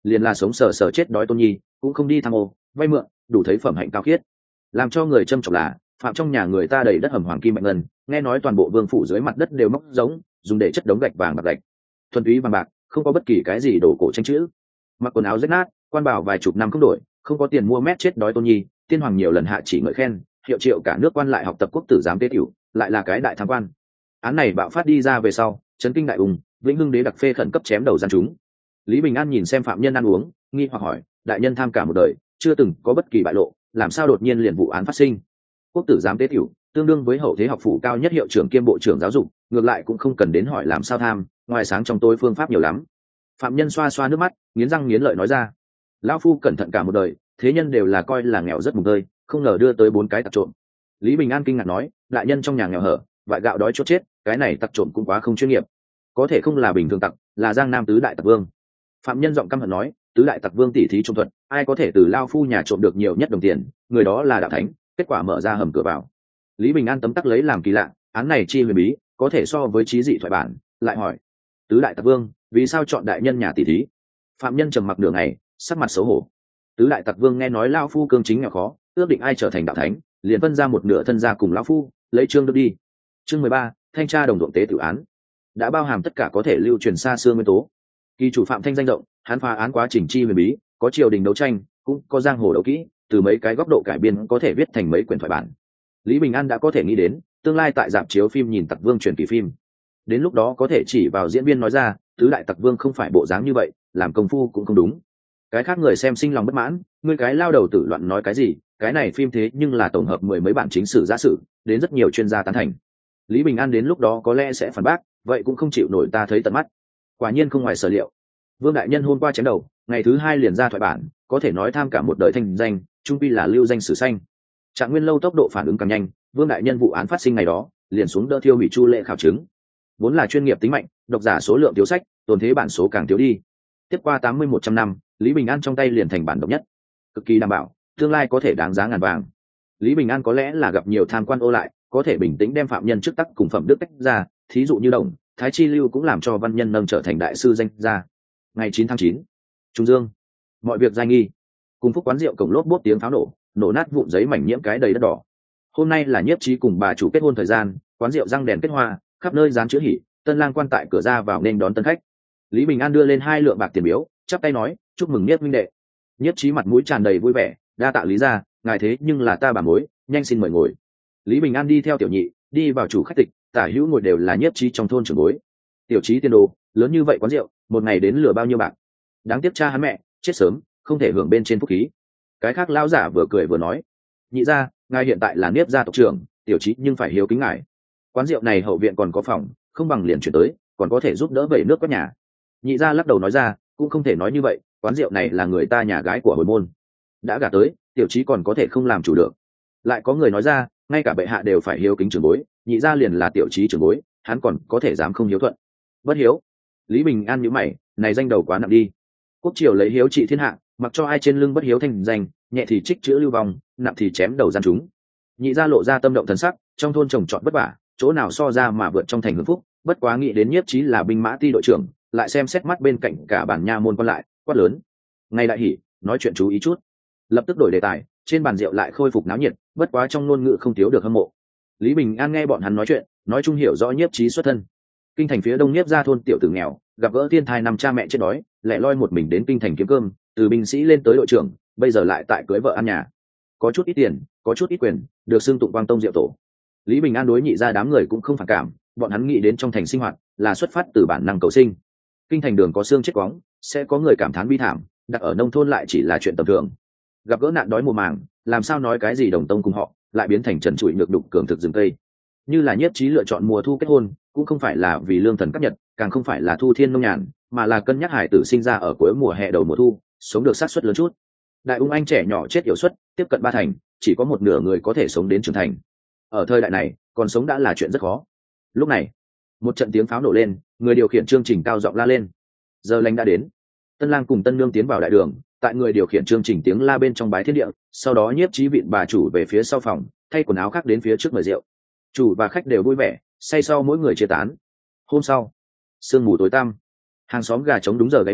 liền là sống sờ sờ chết đói tôn nhi cũng không đi tham ô vay mượn, đủ thấy phẩm hạnh cao khiết. Làm cho người trâm trọng là phạm trong nhà người ta đầy đất hầm hoàng kim bạch ngân, nghe nói toàn bộ vương phủ dưới mặt đất đều móc giống dùng để chất đống gạch vàng bạc gạch, thuần túy vàng bạc, không có bất kỳ cái gì đổ cổ tranh chữ. Mặc quần áo rách nát, quan bảo vài chục năm không đổi, không có tiền mua mét chết đói tôn nhi, tiên hoàng nhiều lần hạ chỉ ngợi khen, hiệu triệu cả nước quan lại học tập quốc tử giám tế tiểu, lại là cái đại tham quan. Án này bạo phát đi ra về sau, chấn kinh đại ung, vĩnh hưng đế đặc phê khẩn cấp chém đầu gian chúng. Lý Bình An nhìn xem phạm nhân ăn uống, nghi hoặc hỏi, đại nhân tham cả một đời chưa từng có bất kỳ bại lộ, làm sao đột nhiên liền vụ án phát sinh? Quốc tử giám tế tiểu tương đương với hậu thế học phủ cao nhất hiệu trưởng kiêm bộ trưởng giáo dục, ngược lại cũng không cần đến hỏi làm sao tham, ngoài sáng trong tối phương pháp nhiều lắm. Phạm nhân xoa xoa nước mắt, nghiến răng nghiến lợi nói ra, lão phu cẩn thận cả một đời, thế nhân đều là coi là nghèo rất mùng tơi, không ngờ đưa tới bốn cái tặc trộm. Lý Bình An kinh ngạc nói, đại nhân trong nhà nghèo hở, vại gạo đói chốt chết, cái này tặc trộm cũng quá không chuyên nghiệp, có thể không là bình thường tặc, là giang nam tứ đại tặc vương. Phạm nhân giọng căm hận nói, tứ đại tặc vương tỷ thí trộm thuật, ai có thể từ lao phu nhà trộm được nhiều nhất đồng tiền, người đó là đạo thánh. Kết quả mở ra hầm cửa vào. Lý Bình An tấm tắc lấy làm kỳ lạ, án này chi huyền bí, có thể so với trí dị thoại bản, lại hỏi, tứ đại tặc vương vì sao chọn đại nhân nhà tỷ thí? Phạm nhân trầm mặc nửa ngày, sắc mặt xấu hổ. Tứ đại tặc vương nghe nói lao phu cương chính nghèo khó, ước định ai trở thành đạo thánh, liền phân ra một nửa thân gia cùng lão phu, lấy trương đức đi. Chương mười ba, thanh tra đồng ruộng tế tự án, đã bao hàm tất cả có thể lưu truyền xa xưa nguyên tố. Kỳ chủ phạm thanh danh rộng, hắn phá án quá trình chi huyền bí, có triều đình đấu tranh, cũng có giang hồ đấu kỹ, từ mấy cái góc độ cải biên có thể viết thành mấy quyển thoại bản. Lý Bình An đã có thể nghĩ đến tương lai tại rạp chiếu phim nhìn tặc vương truyền kỳ phim, đến lúc đó có thể chỉ vào diễn viên nói ra tứ đại tặc vương không phải bộ dáng như vậy, làm công phu cũng không đúng. Cái khác người xem sinh lòng bất mãn, ngươi cái lao đầu tử loạn nói cái gì, cái này phim thế nhưng là tổng hợp mười mấy bản chính sử giả sử, đến rất nhiều chuyên gia tán thành. Lý Bình An đến lúc đó có lẽ sẽ phản bác, vậy cũng không chịu nổi ta thấy tận mắt. Quả nhiên không ngoài sở liệu, Vương đại nhân hôm qua chém đầu, ngày thứ hai liền ra thoại bản, có thể nói tham cả một đời thanh danh, trung pi là lưu danh sử xanh. Trạng Nguyên lâu tốc độ phản ứng càng nhanh, Vương đại nhân vụ án phát sinh ngày đó, liền xuống đỡ thiêu hủy chu lệ khảo chứng. Vốn là chuyên nghiệp tính mạnh, độc giả số lượng thiếu sách, tồn thế bản số càng thiếu đi. Tiếp qua tám mươi một trăm năm, Lý Bình An trong tay liền thành bản độc nhất, cực kỳ đảm bảo, tương lai có thể đáng giá ngàn vàng. Lý Bình An có lẽ là gặp nhiều tham quan ô lại, có thể bình tĩnh đem phạm nhân trước tắc cùng phẩm đức tách ra, thí dụ như Đồng, Thái Chi Lưu cũng làm cho văn nhân nâng trở thành đại sư danh gia. Ngày chín tháng chín, Trung Dương, mọi việc giai nghi, cùng phúc quán rượu cổng lốp bốp tiếng pháo nổ, nổ nát vụn giấy mảnh nhiễm cái đầy đất đỏ. Hôm nay là Nhiếp Trí cùng bà chủ kết hôn thời gian, quán rượu răng đèn kết hoa, khắp nơi dán chữ hỉ, tân lang quan tại cửa ra vào nên đón tân khách. Lý Bình An đưa lên hai lượng bạc tiền biếu, chắp tay nói, chúc mừng Nhiếp huynh đệ. Nhiếp Trí mặt mũi tràn đầy vui vẻ, đa tạ Lý gia, ngài thế nhưng là ta bà mối, nhanh xin mời ngồi. Lý Bình An đi theo tiểu nhị, đi vào chủ khách tịch, tả hữu ngồi đều là Nhiếp Trí trong thôn trưởng bối. Tiểu Trí tiền đồ, lớn như vậy quán rượu, một ngày đến lừa bao nhiêu bạc? Đáng tiếc cha hắn mẹ chết sớm, không thể hưởng bên trên phúc khí. Cái khác lão giả vừa cười vừa nói, nhị gia, ngài hiện tại là Niếp gia tộc trưởng, Tiểu Trí nhưng phải hiếu kính ngài. Quán rượu này hậu viện còn có phòng, không bằng liền chuyển tới, còn có thể giúp đỡ vẩy nước quét nhà. Nhị gia lắc đầu nói ra, cũng không thể nói như vậy, quán rượu này là người ta nhà gái của hồi môn, đã gả tới, Tiểu Trí còn có thể không làm chủ được. Lại có người nói ra, ngay cả bệ hạ đều phải hiếu kính trưởng bối, nhị gia liền là Tiểu Trí trưởng bối, hắn còn có thể dám không hiếu thuận? Bất hiếu. Lý Bình An nhíu mày, này danh đầu quá nặng đi. Quốc triều lấy hiếu trị thiên hạ, mặc cho ai trên lưng bất hiếu thành danh, nhẹ thì trích chữ lưu vong, nặng thì chém đầu gian chúng. Nhị gia lộ ra tâm động thần sắc, trong thôn trồng trọt vất vả, chỗ nào so ra mà vượt trong thành hưởng phúc, bất quá nghĩ đến Nhiếp Trí là binh mã ti đội trưởng, lại xem xét mắt bên cạnh cả bản nha môn quan lại, quát lớn, ngay đại hỉ, nói chuyện chú ý chút. Lập tức đổi đề tài, trên bàn rượu lại khôi phục náo nhiệt, bất quá trong ngôn ngữ không thiếu được hâm mộ. Lý Bình An nghe bọn hắn nói chuyện, nói chung hiểu rõ Nhiếp Trí xuất thân. Kinh thành phía đông Nhiếp gia thôn tiểu tử nghèo, gặp gỡ thiên thai năm cha mẹ chết đói, lẻ loi một mình đến kinh thành kiếm cơm, từ binh sĩ lên tới đội trưởng, bây giờ lại tại cưới vợ ăn nhà, có chút ít tiền, có chút ít quyền, được xưng tụng quang tông diệu tổ. Lý Bình An đối nhị gia đám người cũng không phản cảm, bọn hắn nghĩ đến trong thành sinh hoạt là xuất phát từ bản năng cầu sinh. Kinh thành đường có xương chết quóng, sẽ có người cảm thán bi thảm, đặt ở nông thôn lại chỉ là chuyện tầm thường. Gặp gỡ nạn đói mùa màng, làm sao nói cái gì đồng tông cùng họ, lại biến thành trần trụi nhược đục cường thực rừng cây. Như là Nhiếp Trí lựa chọn mùa thu kết hôn, cũng không phải là vì lương thần cấp nhật, càng không phải là thu thiên nông nhàn, mà là cân nhắc hải tử sinh ra ở cuối mùa hè đầu mùa thu, sống được xác suất lớn chút. Đại ung anh trẻ nhỏ chết yểu suất tiếp cận ba thành, chỉ có một nửa người có thể sống đến trưởng thành. Ở thời đại này, còn sống đã là chuyện rất khó. Lúc này, một trận tiếng pháo nổ lên, người điều khiển chương trình cao giọng la lên. Giờ lành đã đến. Tân lang cùng tân nương tiến vào đại đường, tại người điều khiển chương trình tiếng la bên trong bái thiên địa, sau đó Nhiếp Trí vịn bà chủ về phía sau phòng, thay quần áo khác đến phía trước mời rượu. Chủ và khách đều vui vẻ, say sau mỗi người chia tán. Hôm sau, sương mù tối tăm, hàng xóm gà trống đúng giờ gáy minh,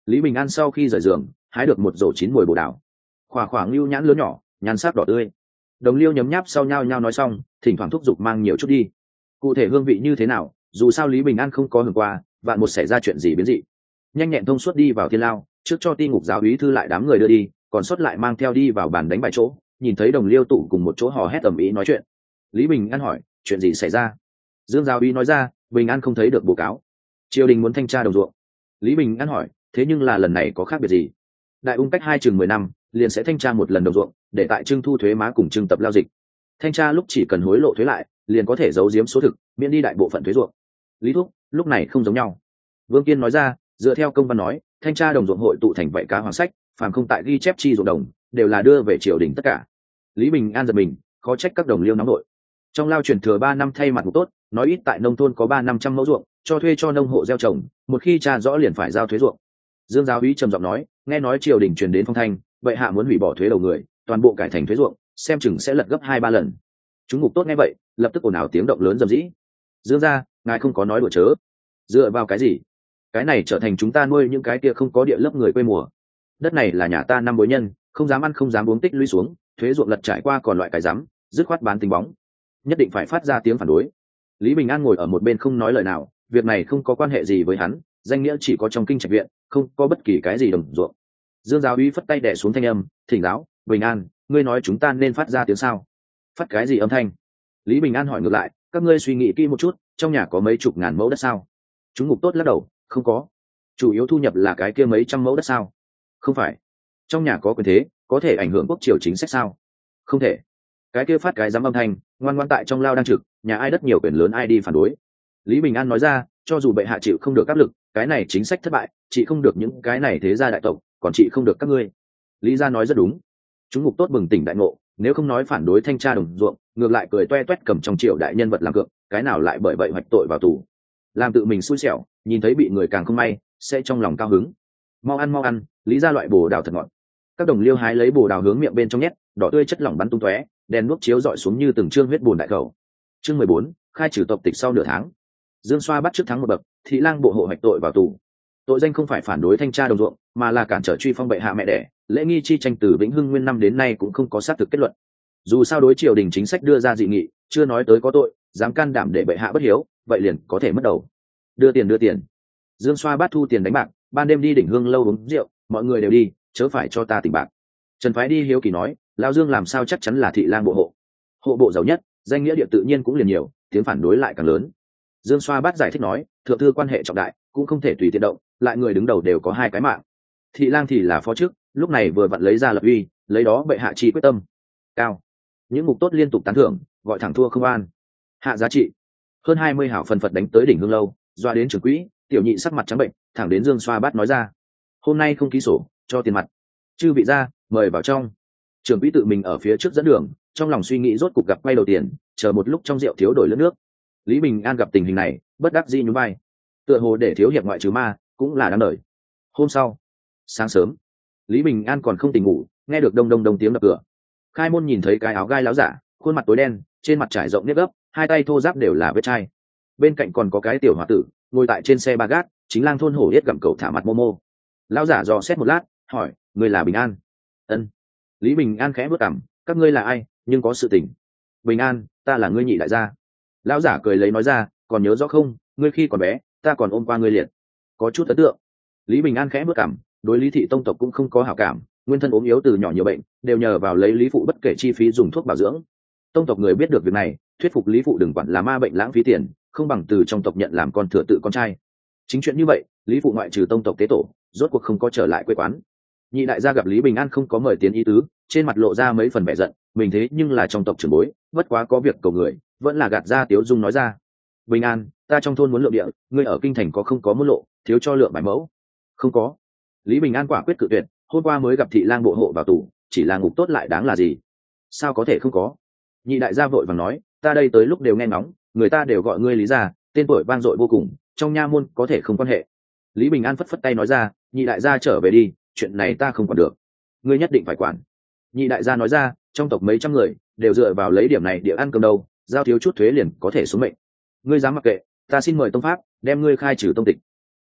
Lý Bình An sau khi rời giường hái được một rổ chín mùi bồ đào, khỏa khoảng lưu nhãn lớn nhỏ, nhan sắc đỏ tươi. Đồng Liêu nhấm nháp sau nhau nhau nói xong, thỉnh thoảng thúc giục mang nhiều chút đi. Cụ thể hương vị như thế nào, dù sao Lý Bình An không có hưởng qua, vạn một xảy ra chuyện gì biến dị. Nhanh nhẹn thông suốt đi vào thiên lao, trước cho ti ngục giáo úy thư lại đám người đưa đi, còn sót lại mang theo đi vào bàn đánh bài chỗ, nhìn thấy Đồng Liêu tụ cùng một chỗ hò hét ầm ĩ nói chuyện. Lý Bình An hỏi, chuyện gì xảy ra? Dương giáo úy nói ra, Bình An không thấy được báo cáo, triều đình muốn thanh tra đồng ruộng. Lý Bình An hỏi, thế nhưng là lần này có khác biệt gì? Đại ung cách hai chừng mười năm liền sẽ thanh tra một lần đồng ruộng, để tại trưng thu thuế má cùng trưng tập lao dịch. Thanh tra lúc chỉ cần hối lộ thuế lại, liền có thể giấu giếm số thực, miễn đi đại bộ phận thuế ruộng. Lý thúc, lúc này không giống nhau. Vương Kiên nói ra, dựa theo công văn nói, thanh tra đồng ruộng hội tụ thành vậy cá hoàng sách, phàm không tại ghi chép chi ruộng đồng, đều là đưa về triều đình tất cả. Lý Bình An giật mình, khó trách các đồng liêu nóng nội. Trong lao chuyển thừa ba năm thay mặt một tốt, nói ít tại nông thôn có ba năm trăm mẫu ruộng, cho thuê cho nông hộ gieo trồng, một khi tra rõ liền phải giao thuế ruộng. Dương giáo úy trầm giọng nói, nghe nói triều đình truyền đến phong thanh, vậy hạ muốn hủy bỏ thuế đầu người, toàn bộ cải thành thuế ruộng, xem chừng sẽ lật gấp hai ba lần. Chúng ngục tốt nghe vậy, lập tức ồn ào tiếng động lớn rầm rĩ. Dương gia, ngài không có nói đùa chớ. Dựa vào cái gì? Cái này trở thành chúng ta nuôi những cái kia không có địa lớp người quê mùa. Đất này là nhà ta năm bối nhân, không dám ăn không dám uống tích lũy xuống, thuế ruộng lật trải qua còn loại cái dám, dứt khoát bán tính bóng. Nhất định phải phát ra tiếng phản đối. Lý Bình An ngồi ở một bên không nói lời nào, việc này không có quan hệ gì với hắn, danh nghĩa chỉ có trong kinh trạch viện, không có bất kỳ cái gì đồng ruộng. Dương giáo úy phất tay đè xuống thanh âm, thỉnh giáo, Bình An, ngươi nói chúng ta nên phát ra tiếng sao? Phát cái gì âm thanh? Lý Bình An hỏi ngược lại, các ngươi suy nghĩ kỹ một chút, trong nhà có mấy chục ngàn mẫu đất sao? Chúng ngục tốt lắc đầu, không có. Chủ yếu thu nhập là cái kia mấy trăm mẫu đất sao? Không phải. Trong nhà có quyền thế, có thể ảnh hưởng quốc triều chính sách sao? Không thể. Cái kia phát cái dám âm thanh, ngoan ngoãn tại trong lao đang trực, nhà ai đất nhiều quyền lớn ai đi phản đối. Lý Bình An nói ra, cho dù bệ hạ chịu không được áp lực, cái này chính sách thất bại, chị không được những cái này thế gia đại tộc, còn chị không được các ngươi. Lý gia nói rất đúng. Chúng ngục tốt bừng tỉnh đại ngộ, nếu không nói phản đối thanh tra đồng ruộng, ngược lại cười toe toét cầm trong triệu đại nhân vật làm cược, cái nào lại bởi vậy hoạch tội vào tù. Làm tự mình xui xẻo, nhìn thấy bị người càng không may, sẽ trong lòng cao hứng. Mau ăn mau ăn, Lý gia loại bồ đào thật ngọt. Các đồng liêu hái lấy bồ đào hướng miệng bên trong nhét, đỏ tươi chất lỏng bắn tung tóe, đèn đuốc chiếu rọi xuống như từng trương huyết buồn đại khẩu. Chương mười bốn, khai trừ tộc tịch sau nửa tháng. Dương Xoa bắt trước thắng một bậc, thị lang bộ hộ hoạch tội vào tù. Tội danh không phải phản đối thanh tra đồng ruộng, mà là cản trở truy phong bệ hạ mẹ đẻ, lễ nghi chi tranh từ Vĩnh Hưng nguyên năm đến nay cũng không có xác thực kết luận. Dù sao đối triều đình chính sách đưa ra dị nghị, chưa nói tới có tội, dám can đảm để bệ hạ bất hiếu, vậy liền có thể mất đầu. Đưa tiền đưa tiền. Dương Xoa bắt thu tiền đánh bạc, ban đêm đi đỉnh hương lâu uống rượu, mọi người đều đi, chớ phải cho ta tỉnh bạc. Trần Phái đi hiếu kỳ nói, lão Dương làm sao chắc chắn là thị lang bộ hộ. Hộ bộ giàu nhất, danh nghĩa địa tự nhiên cũng liền nhiều, tiếng phản đối lại càng lớn. Dương Xoa bắt giải thích nói, thượng thư quan hệ trọng đại, cũng không thể tùy tiện động, lại người đứng đầu đều có hai cái mạng. Thị lang thì là phó chức, lúc này vừa vặn lấy ra lập uy, lấy đó bệ hạ chi quyết tâm cao. Những mục tốt liên tục tán thưởng, gọi thẳng thua không an. Hạ giá trị hơn hai mươi hảo phần phật đánh tới đỉnh hương lâu, doa đến trưởng quỹ, tiểu nhị sắc mặt trắng bệnh, thẳng đến Dương Xoa bát nói ra, hôm nay không ký sổ, cho tiền mặt. Chư vị ra, mời vào trong. Trưởng quỹ tự mình ở phía trước dẫn đường, trong lòng suy nghĩ rốt cục gặp quay đầu tiền, chờ một lúc trong rượu thiếu đổi lướt nước. Lý Bình An gặp tình hình này, bất đắc dĩ nhún vai, tựa hồ để thiếu hiệp ngoại trừ ma cũng là đáng đời. Hôm sau sáng sớm, Lý Bình An còn không tỉnh ngủ, nghe được đông đông đông tiếng đập cửa. Khai môn nhìn thấy cái áo gai láo giả, khuôn mặt tối đen, trên mặt trải rộng nếp gấp, hai tay thô ráp đều là vết chai. Bên cạnh còn có cái tiểu hòa tử ngồi tại trên xe ba gác, chính lang thôn hổ yết gặm cậu thả mặt mô mô. Lão giả dò xét một lát, hỏi, người là Bình An? Ân. Lý Bình An khẽ bước cằm, các ngươi là ai, nhưng có sự tình. Bình An, ta là ngươi nhị đại gia. Lão giả cười lấy nói ra, còn nhớ rõ không, ngươi khi còn bé ta còn ôm qua ngươi liệt. Có chút ấn tượng. Lý Bình An khẽ bước cằm, đối Lý thị tông tộc cũng không có hảo cảm, nguyên thân ốm yếu từ nhỏ nhiều bệnh, đều nhờ vào lấy Lý phụ bất kể chi phí dùng thuốc bảo dưỡng. Tông tộc người biết được việc này, thuyết phục Lý phụ đừng quản là ma bệnh lãng phí tiền, không bằng từ trong tộc nhận làm con thừa tự con trai. Chính chuyện như vậy, Lý phụ ngoại trừ tông tộc tế tổ, rốt cuộc không có trở lại quê quán. Nhị đại gia gặp Lý Bình An không có mời tiến ý tứ, trên mặt lộ ra mấy phần vẻ giận, mình thế nhưng là trong tộc trưởng bối, bất quá có việc cầu người, vẫn là gạt ra tiếu dung nói ra. Bình An, ta trong thôn muốn lượng địa, ngươi ở kinh thành có không có muốn lộ, thiếu cho lượng bài mẫu. Không có. Lý Bình An quả quyết cự tuyệt, hôm qua mới gặp thị lang bộ hộ vào tù, chỉ là ngục tốt lại đáng là gì? Sao có thể không có? Nhị đại gia vội vàng nói, ta đây tới lúc đều nghe ngóng, người ta đều gọi ngươi Lý gia, tên tuổi vang dội vô cùng, trong nha môn có thể không quan hệ. Lý Bình An phất phất tay nói ra, nhị đại gia trở về đi, chuyện này ta không quản được, ngươi nhất định phải quản. Nhị đại gia nói ra, trong tộc mấy trăm người đều dựa vào lấy điểm này địa ăn cơm đâu, giao thiếu chút thuế liền có thể xuống mệnh. Ngươi dám mặc kệ, ta xin mời tông pháp đem ngươi khai trừ tông tịch.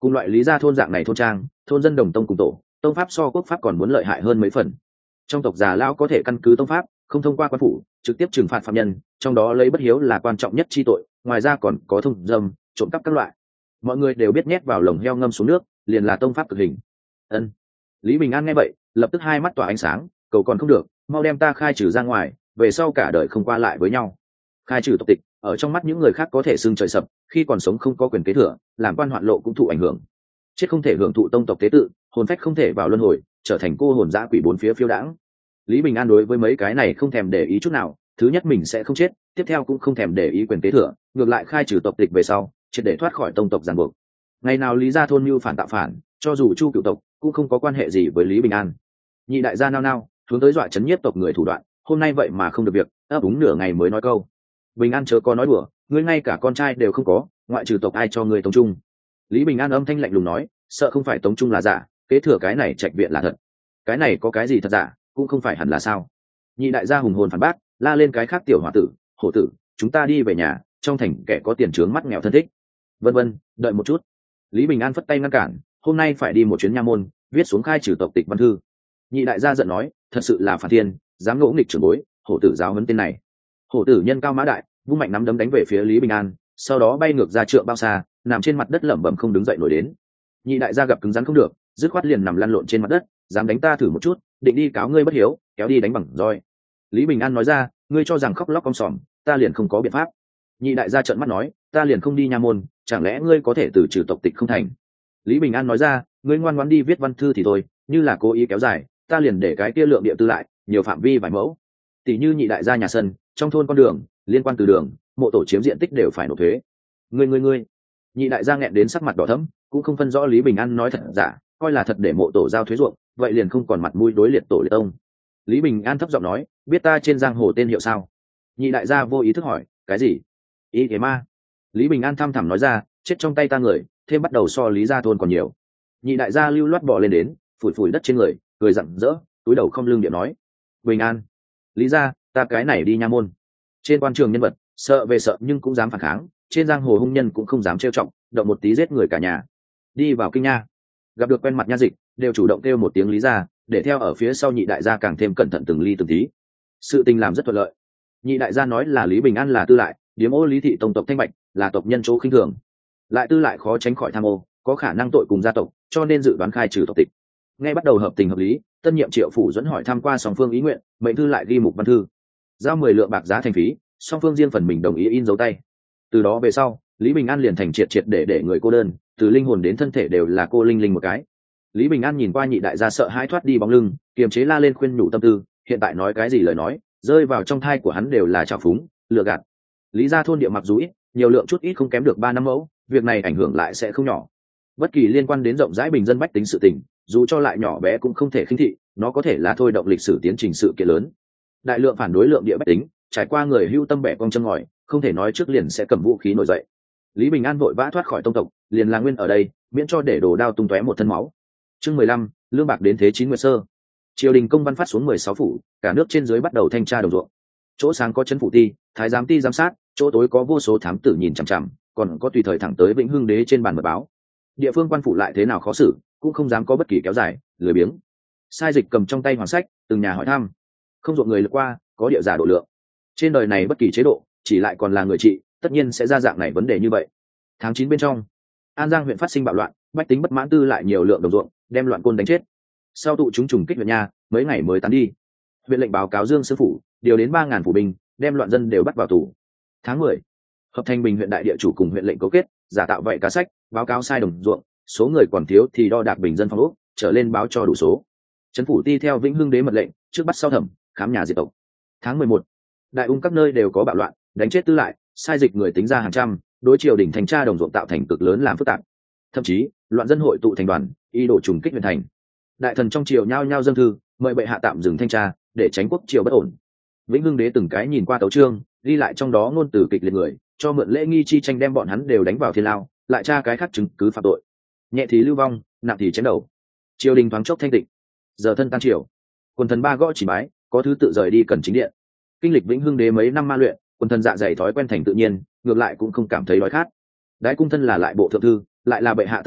Cùng loại Lý Gia thôn dạng này thôn trang, thôn dân đồng tông cùng tổ, tông pháp so quốc pháp còn muốn lợi hại hơn mấy phần. Trong tộc già lão có thể căn cứ tông pháp, không thông qua quan phủ, trực tiếp trừng phạt phạm nhân, trong đó lấy bất hiếu là quan trọng nhất chi tội, ngoài ra còn có thông dâm, trộm cắp các loại. Mọi người đều biết nhét vào lồng heo ngâm xuống nước, liền là tông pháp cực hình. Ân. Lý Bình An nghe vậy, lập tức hai mắt tỏa ánh sáng, cầu còn không được, mau đem ta khai trừ ra ngoài, về sau cả đời không qua lại với nhau. Khai trừ tộc tịch, ở trong mắt những người khác có thể xưng trời sập, khi còn sống không có quyền kế thừa, làm quan hoạn lộ cũng thụ ảnh hưởng. Chết không thể hưởng thụ tông tộc tế tự, hồn phách không thể vào luân hồi, trở thành cô hồn dã quỷ bốn phía phiêu đãng. Lý Bình An đối với mấy cái này không thèm để ý chút nào, thứ nhất mình sẽ không chết, tiếp theo cũng không thèm để ý quyền kế thừa, ngược lại khai trừ tộc tịch về sau, triệt để thoát khỏi tông tộc ràng buộc. Ngày nào Lý gia thôn mưu phản tạo phản, cho dù Chu cựu tộc cũng không có quan hệ gì với Lý Bình An. Nhị đại gia nao nao, hướng tới dọa chấn nhiếp tộc người thủ đoạn, hôm nay vậy mà không được việc, ấp úng nửa ngày mới nói câu. Bình An chớ có nói đùa, ngươi ngay cả con trai đều không có, ngoại trừ tộc ai cho ngươi tống trung. Lý Bình An âm thanh lạnh lùng nói, sợ không phải tống trung là giả, kế thừa cái này trạch viện là thật. Cái này có cái gì thật giả, cũng không phải hẳn là sao. Nhị đại gia hùng hồn phản bác, la lên cái khác tiểu hòa tử, hổ tử, chúng ta đi về nhà, trong thành kẻ có tiền trướng mắt nghèo thân thích. Vân vân, đợi một chút. Lý Bình An phất tay ngăn cản, hôm nay phải đi một chuyến nha môn, viết xuống khai trừ tộc tịch văn thư. Nhị đại gia giận nói, thật sự là phản thiên, dám ngỗ nghịch trưởng bối, hổ tử giáo huấn tên này. Hổ tử nhân cao mã đại, vung mạnh nắm đấm đánh về phía Lý Bình An, sau đó bay ngược ra trượng bao xa, nằm trên mặt đất lẩm bẩm không đứng dậy nổi đến. Nhị đại gia gặp cứng rắn không được, dứt khoát liền nằm lăn lộn trên mặt đất, dám đánh ta thử một chút, định đi cáo ngươi bất hiếu, kéo đi đánh bằng roi. Lý Bình An nói ra, ngươi cho rằng khóc lóc con sòm, ta liền không có biện pháp. Nhị đại gia trợn mắt nói, ta liền không đi nha môn, chẳng lẽ ngươi có thể từ trừ tộc tịch không thành? Lý Bình An nói ra, ngươi ngoan ngoãn đi viết văn thư thì thôi, như là cố ý kéo dài, ta liền để cái kia lượng địa tư lại, nhiều phạm vi vài mẫu. Tỷ như nhị đại gia nhà sân, trong thôn con đường, liên quan từ đường, mộ tổ chiếm diện tích đều phải nộp thuế. Ngươi ngươi ngươi. Nhị đại gia nghẹn đến sắc mặt đỏ thẫm, cũng không phân rõ Lý Bình An nói thật giả, coi là thật để mộ tổ giao thuế ruộng, vậy liền không còn mặt mũi đối liệt tổ liệt tông. Lý Bình An thấp giọng nói, biết ta trên giang hồ tên hiệu sao? Nhị đại gia vô ý thức hỏi, cái gì? Ý thế ma. Lý Bình An thăm thẳm nói ra, chết trong tay ta người, thêm bắt đầu so Lý gia thôn còn nhiều. Nhị đại gia lưu loát bò lên đến, phủi phủi đất trên người, cười rặng rỡ, túi đầu không lưng điện nói, Bình An, Lý gia, ta cái này đi nha môn. Trên quan trường nhân vật, sợ về sợ nhưng cũng dám phản kháng, trên giang hồ hung nhân cũng không dám trêu trọng, động một tí giết người cả nhà. Đi vào kinh nha, gặp được quen mặt nha dịch, đều chủ động kêu một tiếng Lý gia, để theo ở phía sau nhị đại gia càng thêm cẩn thận từng ly từng tí. Sự tình làm rất thuận lợi. Nhị đại gia nói là Lý Bình An là tư lại, điếm ô Lý thị tông tộc thanh bạch, là tộc nhân chỗ khinh thường, lại tư lại khó tránh khỏi tham ô, có khả năng tội cùng gia tộc, cho nên dự đoán khai trừ tộc tịch. Ngay bắt đầu hợp tình hợp lý, tân nhiệm triệu phủ dẫn hỏi tham qua song phương ý nguyện, mệnh thư lại ghi mục văn thư, giao mười lượng bạc giá thành phí, song phương riêng phần mình đồng ý in dấu tay. Từ đó về sau, Lý Bình An liền thành triệt triệt để để người cô đơn, từ linh hồn đến thân thể đều là cô linh linh một cái. Lý Bình An nhìn qua nhị đại gia sợ hãi thoát đi bóng lưng, kiềm chế la lên khuyên nhủ tâm tư, hiện tại nói cái gì lời nói, rơi vào trong thai của hắn đều là trào phúng, lừa gạt. Lý gia thôn địa mặc dù ít, nhiều lượng chút ít không kém được ba năm mẫu, việc này ảnh hưởng lại sẽ không nhỏ. Bất kỳ liên quan đến rộng rãi bình dân bách tính sự tình, dù cho lại nhỏ bé cũng không thể khinh thị, nó có thể là thôi động lịch sử tiến trình sự kiện lớn. Đại lượng phản đối lượng địa bách tính, trải qua người hưu tâm bẻ cong chân ngòi, không thể nói trước liền sẽ cầm vũ khí nổi dậy. Lý Bình An vội vã thoát khỏi tông tộc, liền là nguyên ở đây, miễn cho để đồ đao tung tóe một thân máu. Chương mười lăm, lương bạc đến thế chín nguyệt sơ. Triều đình công văn phát xuống mười sáu phủ, cả nước trên dưới bắt đầu thanh tra đồng ruộng. Chỗ sáng có trấn phủ ti, thái giám ti giám sát, chỗ tối có vô số thám tử nhìn chằm chằm, còn có tùy thời thẳng tới Vĩnh Hưng đế trên bàn mật báo. Địa phương quan phủ lại thế nào khó xử, cũng không dám có bất kỳ kéo dài, lười biếng. Sai dịch cầm trong tay hoàng sách, từng nhà hỏi thăm. Không ruộng người lượt qua, có địa giả độ lượng. Trên đời này bất kỳ chế độ, chỉ lại còn là người trị, tất nhiên sẽ ra dạng này vấn đề như vậy. Tháng chín bên trong, An Giang huyện phát sinh bạo loạn, bách tính bất mãn tư lại nhiều lượng đồng ruộng, đem loạn côn đánh chết. Sau tụ chúng trùng kích huyện nha, mấy ngày mới tán đi. Huyện lệnh báo cáo Dương sư phủ, điều đến ba ngàn phủ binh, đem loạn dân đều bắt vào tù. Tháng mười, hợp thành Bình huyện đại địa chủ cùng huyện lệnh cấu kết, giả tạo vậy cá sách, báo cáo sai đồng ruộng, số người còn thiếu thì đo đạc bình dân phong ốc, trở lên báo cho đủ số. Trấn phủ ti theo Vĩnh Hưng đế mật lệnh, trước bắt sau thẩm, khám nhà diệt tộc. Tháng mười một, đại ung các nơi đều có bạo loạn, đánh chết tư lại, sai dịch người tính ra hàng trăm, đối triều đình thanh tra đồng ruộng tạo thành cực lớn làm phức tạp. Thậm chí, loạn dân hội tụ thành đoàn, y đổ trùng kích huyện thành. Đại thần trong triều nhao nhao dâng thư, mời bệ hạ tạm dừng thanh tra, để tránh quốc triều bất ổn. Vĩnh Hưng đế từng cái nhìn qua tấu chương, ghi lại trong đó ngôn từ kịch liệt người, cho mượn lễ nghi chi tranh đem bọn hắn đều đánh vào thiên lao, lại tra cái khác chứng cứ phạm tội. Nhẹ thì lưu vong, nặng thì chém đầu. Triều đình thoáng chốc thanh tịnh. Giờ thân tan triều, quần thần ba gõ chỉ bái, có thứ tự rời đi cần chính điện. Kinh lịch Vĩnh Hưng đế mấy năm ma luyện, quần thần dạ dày thói quen thành tự nhiên, ngược lại cũng không cảm thấy đói khát. Đái cung thân là lại bộ thượng thư, lại là bệ hạ tâm phúc,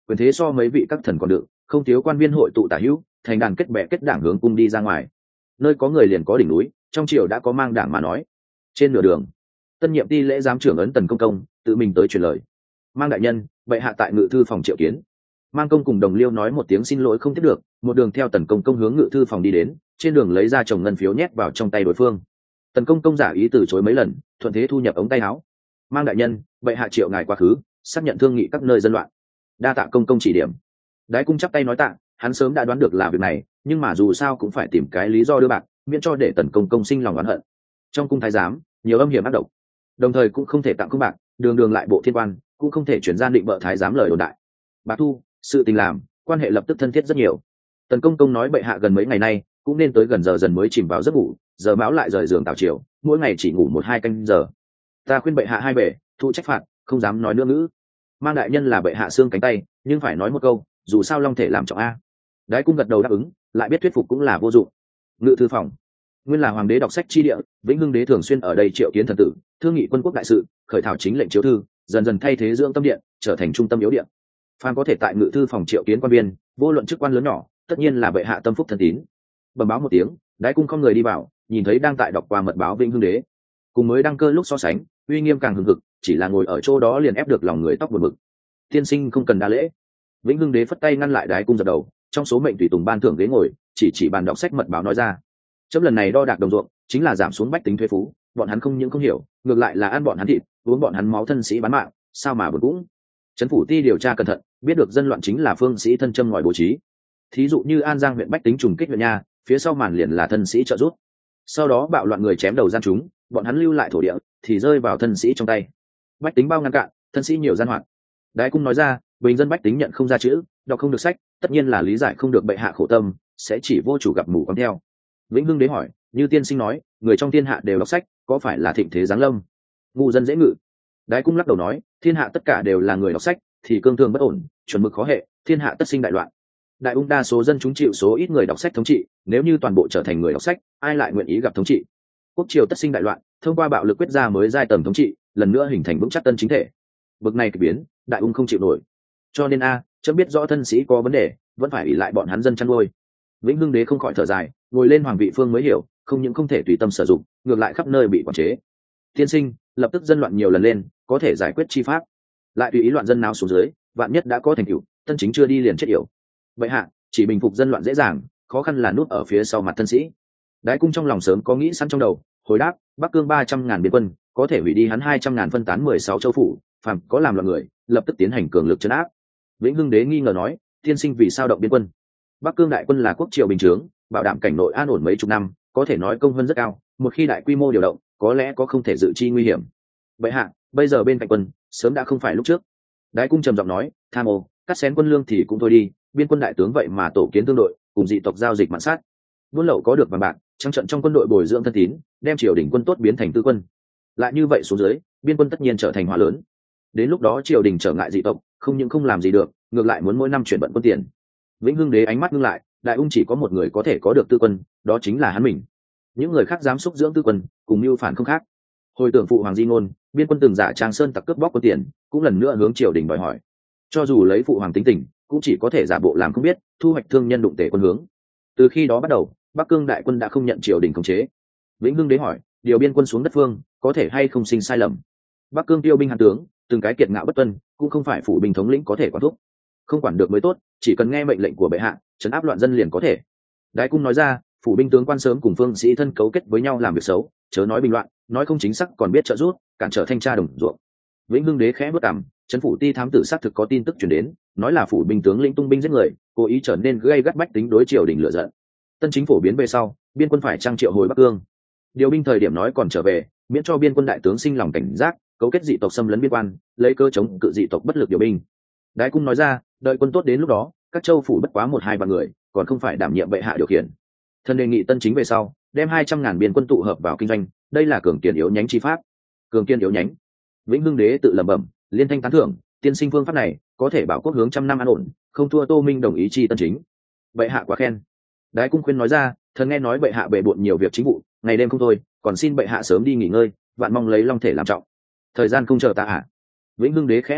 quyền thế so mấy vị các thần còn đựng, không thiếu quan viên hội tụ tả hữu, thành đàn kết bè kết đảng hướng cung đi ra ngoài. Nơi có người liền có đỉnh núi, trong triều đã có mang đảng mà nói. Trên nửa đường, tân nhiệm ti lễ giám trưởng ấn Tần Công Công tự mình tới truyền lời. Mang đại nhân, bệ hạ tại ngự thư phòng triệu kiến. Mang công cùng Đồng Liêu nói một tiếng xin lỗi không tiếp được, một đường theo Tần Công Công hướng ngự thư phòng đi đến, trên đường lấy ra chồng ngân phiếu nhét vào trong tay đối phương. Tần Công Công giả ý từ chối mấy lần, thuận thế thu nhập ống tay áo. Mang đại nhân, bệ hạ triệu ngài quá khứ, xác nhận thương nghị các nơi dân loạn. Đa tạ công công chỉ điểm. Đái cung chắp tay nói tạ, hắn sớm đã đoán được là việc này, nhưng mà dù sao cũng phải tìm cái lý do đưa bạc, miễn cho để Tần Công Công sinh lòng oán hận. Trong cung thái giám, nhiều âm hiểm ác độc, đồng thời cũng không thể tặng công bạc, đường đường lại bộ thiên quan, cũng không thể chuyển gian định bợ thái giám lời đồn đại. Bạc thu, sự tình làm, quan hệ lập tức thân thiết rất nhiều. Tần Công Công nói bệ hạ gần mấy ngày nay cũng nên tới gần giờ dần mới chìm vào giấc ngủ, giờ mão lại rời giường tào chiều, mỗi ngày chỉ ngủ một hai canh giờ. Ta khuyên bệ hạ hai bể, thụ trách phạt, không dám nói nữa ngữ. Mang đại nhân là bệ hạ xương cánh tay, nhưng phải nói một câu, dù sao long thể làm trọng a. Đái cung gật đầu đáp ứng, lại biết thuyết phục cũng là vô dụng. Ngự thư phòng nguyên là hoàng đế đọc sách chi địa, Vĩnh Hưng đế thường xuyên ở đây triệu kiến thần tử, thương nghị quân quốc đại sự, khởi thảo chính lệnh chiếu thư, dần dần thay thế dưỡng tâm điện, trở thành trung tâm yếu điện. Phan có thể tại ngự thư phòng triệu kiến quan viên, vô luận chức quan lớn nhỏ, tất nhiên là bệ hạ tâm phúc thần tín. Bẩm báo một tiếng, đái cung không người đi vào, nhìn thấy đang tại đọc qua mật báo Vĩnh Hưng đế, cùng mới đăng cơ lúc so sánh, uy nghiêm càng hừng hực, chỉ là ngồi ở chỗ đó liền ép được lòng người tóc buồn bực. Tiên sinh không cần đa lễ. Vĩnh Hưng đế phất tay ngăn lại đái cung dập đầu, trong số mệnh tùy tùng ban thưởng ghế ngồi, chỉ chỉ bàn đọc sách mật báo nói ra. Chấm lần này đo đạc đồng ruộng, chính là giảm xuống bách tính thuế phú, bọn hắn không những không hiểu, ngược lại là ăn bọn hắn thịt, uống bọn hắn máu thân sĩ bán mạng, sao mà buồn cũng. Trấn phủ ti điều tra cẩn thận, biết được dân loạn chính là phương sĩ thân châm ngòi bố trí. Thí dụ như An Giang huyện bách tính trùng kích huyện nha, phía sau màn liền là thân sĩ trợ giúp. Sau đó bạo loạn người chém đầu gian chúng, bọn hắn lưu lại thổ địa, thì rơi vào thân sĩ trong tay. Bách tính bao ngăn cạn, thân sĩ nhiều gian hoạn. Đái cung nói ra, bình dân bách tính nhận không ra chữ, đọc không được sách, tất nhiên là lý giải không được bệ hạ khổ tâm, sẽ chỉ vô chủ gặp mù quáng theo. Vĩnh Hưng đế hỏi, như tiên sinh nói, người trong thiên hạ đều đọc sách, có phải là thịnh thế giáng lâm? Ngu dân dễ ngự. Đái cung lắc đầu nói, thiên hạ tất cả đều là người đọc sách, thì cương thường bất ổn, chuẩn mực khó hệ, thiên hạ tất sinh đại loạn. Đại ung đa số dân chúng chịu số ít người đọc sách thống trị, nếu như toàn bộ trở thành người đọc sách, ai lại nguyện ý gặp thống trị? Quốc triều tất sinh đại loạn, thông qua bạo lực quyết ra mới giai tầng thống trị, lần nữa hình thành vững chắc tân chính thể. Bực này kỳ biến, đại ung không chịu nổi. Cho nên a, chấm biết rõ thân sĩ có vấn đề, vẫn phải ỷ lại bọn hắn dân chăn nuôi. Vĩnh Hưng đế không khỏi thở dài, ngồi lên hoàng vị phương mới hiểu, không những không thể tùy tâm sử dụng, ngược lại khắp nơi bị quản chế. Tiên sinh, lập tức dân loạn nhiều lần lên, có thể giải quyết chi pháp. Lại tùy ý loạn dân nào xuống dưới, vạn nhất đã có thành tựu, tân chính chưa đi liền chết yểu. Vậy hạ, chỉ bình phục dân loạn dễ dàng, khó khăn là nút ở phía sau mặt thân sĩ. Đái cung trong lòng sớm có nghĩ sẵn trong đầu, hồi đáp, Bắc Cương ba trăm ngàn biên quân, có thể hủy đi hắn hai trăm ngàn phân tán mười sáu châu phủ, phàm có làm loạn người, lập tức tiến hành cường lực trấn áp. Vĩnh Hưng đế nghi ngờ nói, tiên sinh vì sao động biên quân? Bắc Cương đại quân là quốc triều bình chướng, bảo đảm cảnh nội an ổn mấy chục năm, có thể nói công hơn rất cao, một khi đại quy mô điều động, có lẽ có không thể dự chi nguy hiểm. Vậy hạ, bây giờ bên cạnh quân, sớm đã không phải lúc trước. Đái cung trầm giọng nói, tham ô, cắt xén quân lương thì cũng thôi đi, biên quân đại tướng vậy mà tổ kiến tương đội, cùng dị tộc giao dịch mạn sát. Buôn lậu có được vàng bạc, trắng trận trong quân đội bồi dưỡng thân tín, đem triều đình quân tốt biến thành tư quân. Lại như vậy xuống dưới, biên quân tất nhiên trở thành họa lớn. Đến lúc đó triều đình trở ngại dị tộc, không những không làm gì được, ngược lại muốn mỗi năm chuyển bận quân tiền. Vĩnh Hưng đế ánh mắt ngưng lại, đại ung chỉ có một người có thể có được tư quân, đó chính là hắn mình. Những người khác dám xúc dưỡng tư quân, cùng mưu phản không khác. Hồi tưởng phụ hoàng di ngôn, biên quân từng giả trang sơn tặc cướp bóc quân tiền, cũng lần nữa hướng triều đình đòi hỏi. Cho dù lấy phụ hoàng tính tình, cũng chỉ có thể giả bộ làm không biết, thu hoạch thương nhân đụng tể quân hướng. Từ khi đó bắt đầu, Bắc Cương đại quân đã không nhận triều đình khống chế. Vĩnh Hưng đế hỏi, điều biên quân xuống đất phương, có thể hay không sinh sai lầm? Bắc Cương tiêu binh hàn tướng, từng cái kiệt ngạo bất tuân, cũng không phải phủ binh thống lĩnh có thể quản thúc. Không quản được mới tốt, chỉ cần nghe mệnh lệnh của bệ hạ, trấn áp loạn dân liền có thể. Đái cung nói ra, phủ binh tướng quan sớm cùng phương sĩ thân cấu kết với nhau làm việc xấu, chớ nói bình loạn, nói không chính xác còn biết trợ giúp, cản trở thanh tra đồng ruộng. Vĩnh Hưng đế khẽ bước cằm, trấn phủ ti thám tử xác thực có tin tức truyền đến, nói là phủ binh tướng lĩnh tung binh giết người, cố ý trở nên gây gắt bách tính đối triều đình lựa giận. Tân chính phổ biến về sau, biên quân phải trang triệu hồi Bắc Cương. Điều binh thời điểm nói còn trở về, miễn cho biên quân đại tướng sinh lòng cảnh giác, cấu kết dị tộc xâm lấn biên quan, lấy cơ chống cự dị tộc bất lực điều binh. Đái cung nói ra, đợi quân tốt đến lúc đó, các châu phủ bất quá một hai vạn người, còn không phải đảm nhiệm bệ hạ điều khiển. Thần đề nghị tân chính về sau, đem hai trăm ngàn biên quân tụ hợp vào kinh doanh, đây là cường kiên yếu nhánh chi pháp. Cường kiên yếu nhánh. Vĩnh Hưng đế tự lẩm bẩm, liên thanh tán thưởng, tiên sinh phương pháp này có thể bảo quốc hướng trăm năm an ổn, không thua Tô Minh đồng ý chi tân chính. Bệ hạ quá khen. Đái cung khuyên nói ra, thần nghe nói bệ hạ bệ bộn nhiều việc chính vụ, ngày đêm không thôi, còn xin bệ hạ sớm đi nghỉ ngơi, vạn mong lấy long thể làm trọng. Thời gian không chờ ta à? Vĩnh Hưng đế khẽ lắc đầu,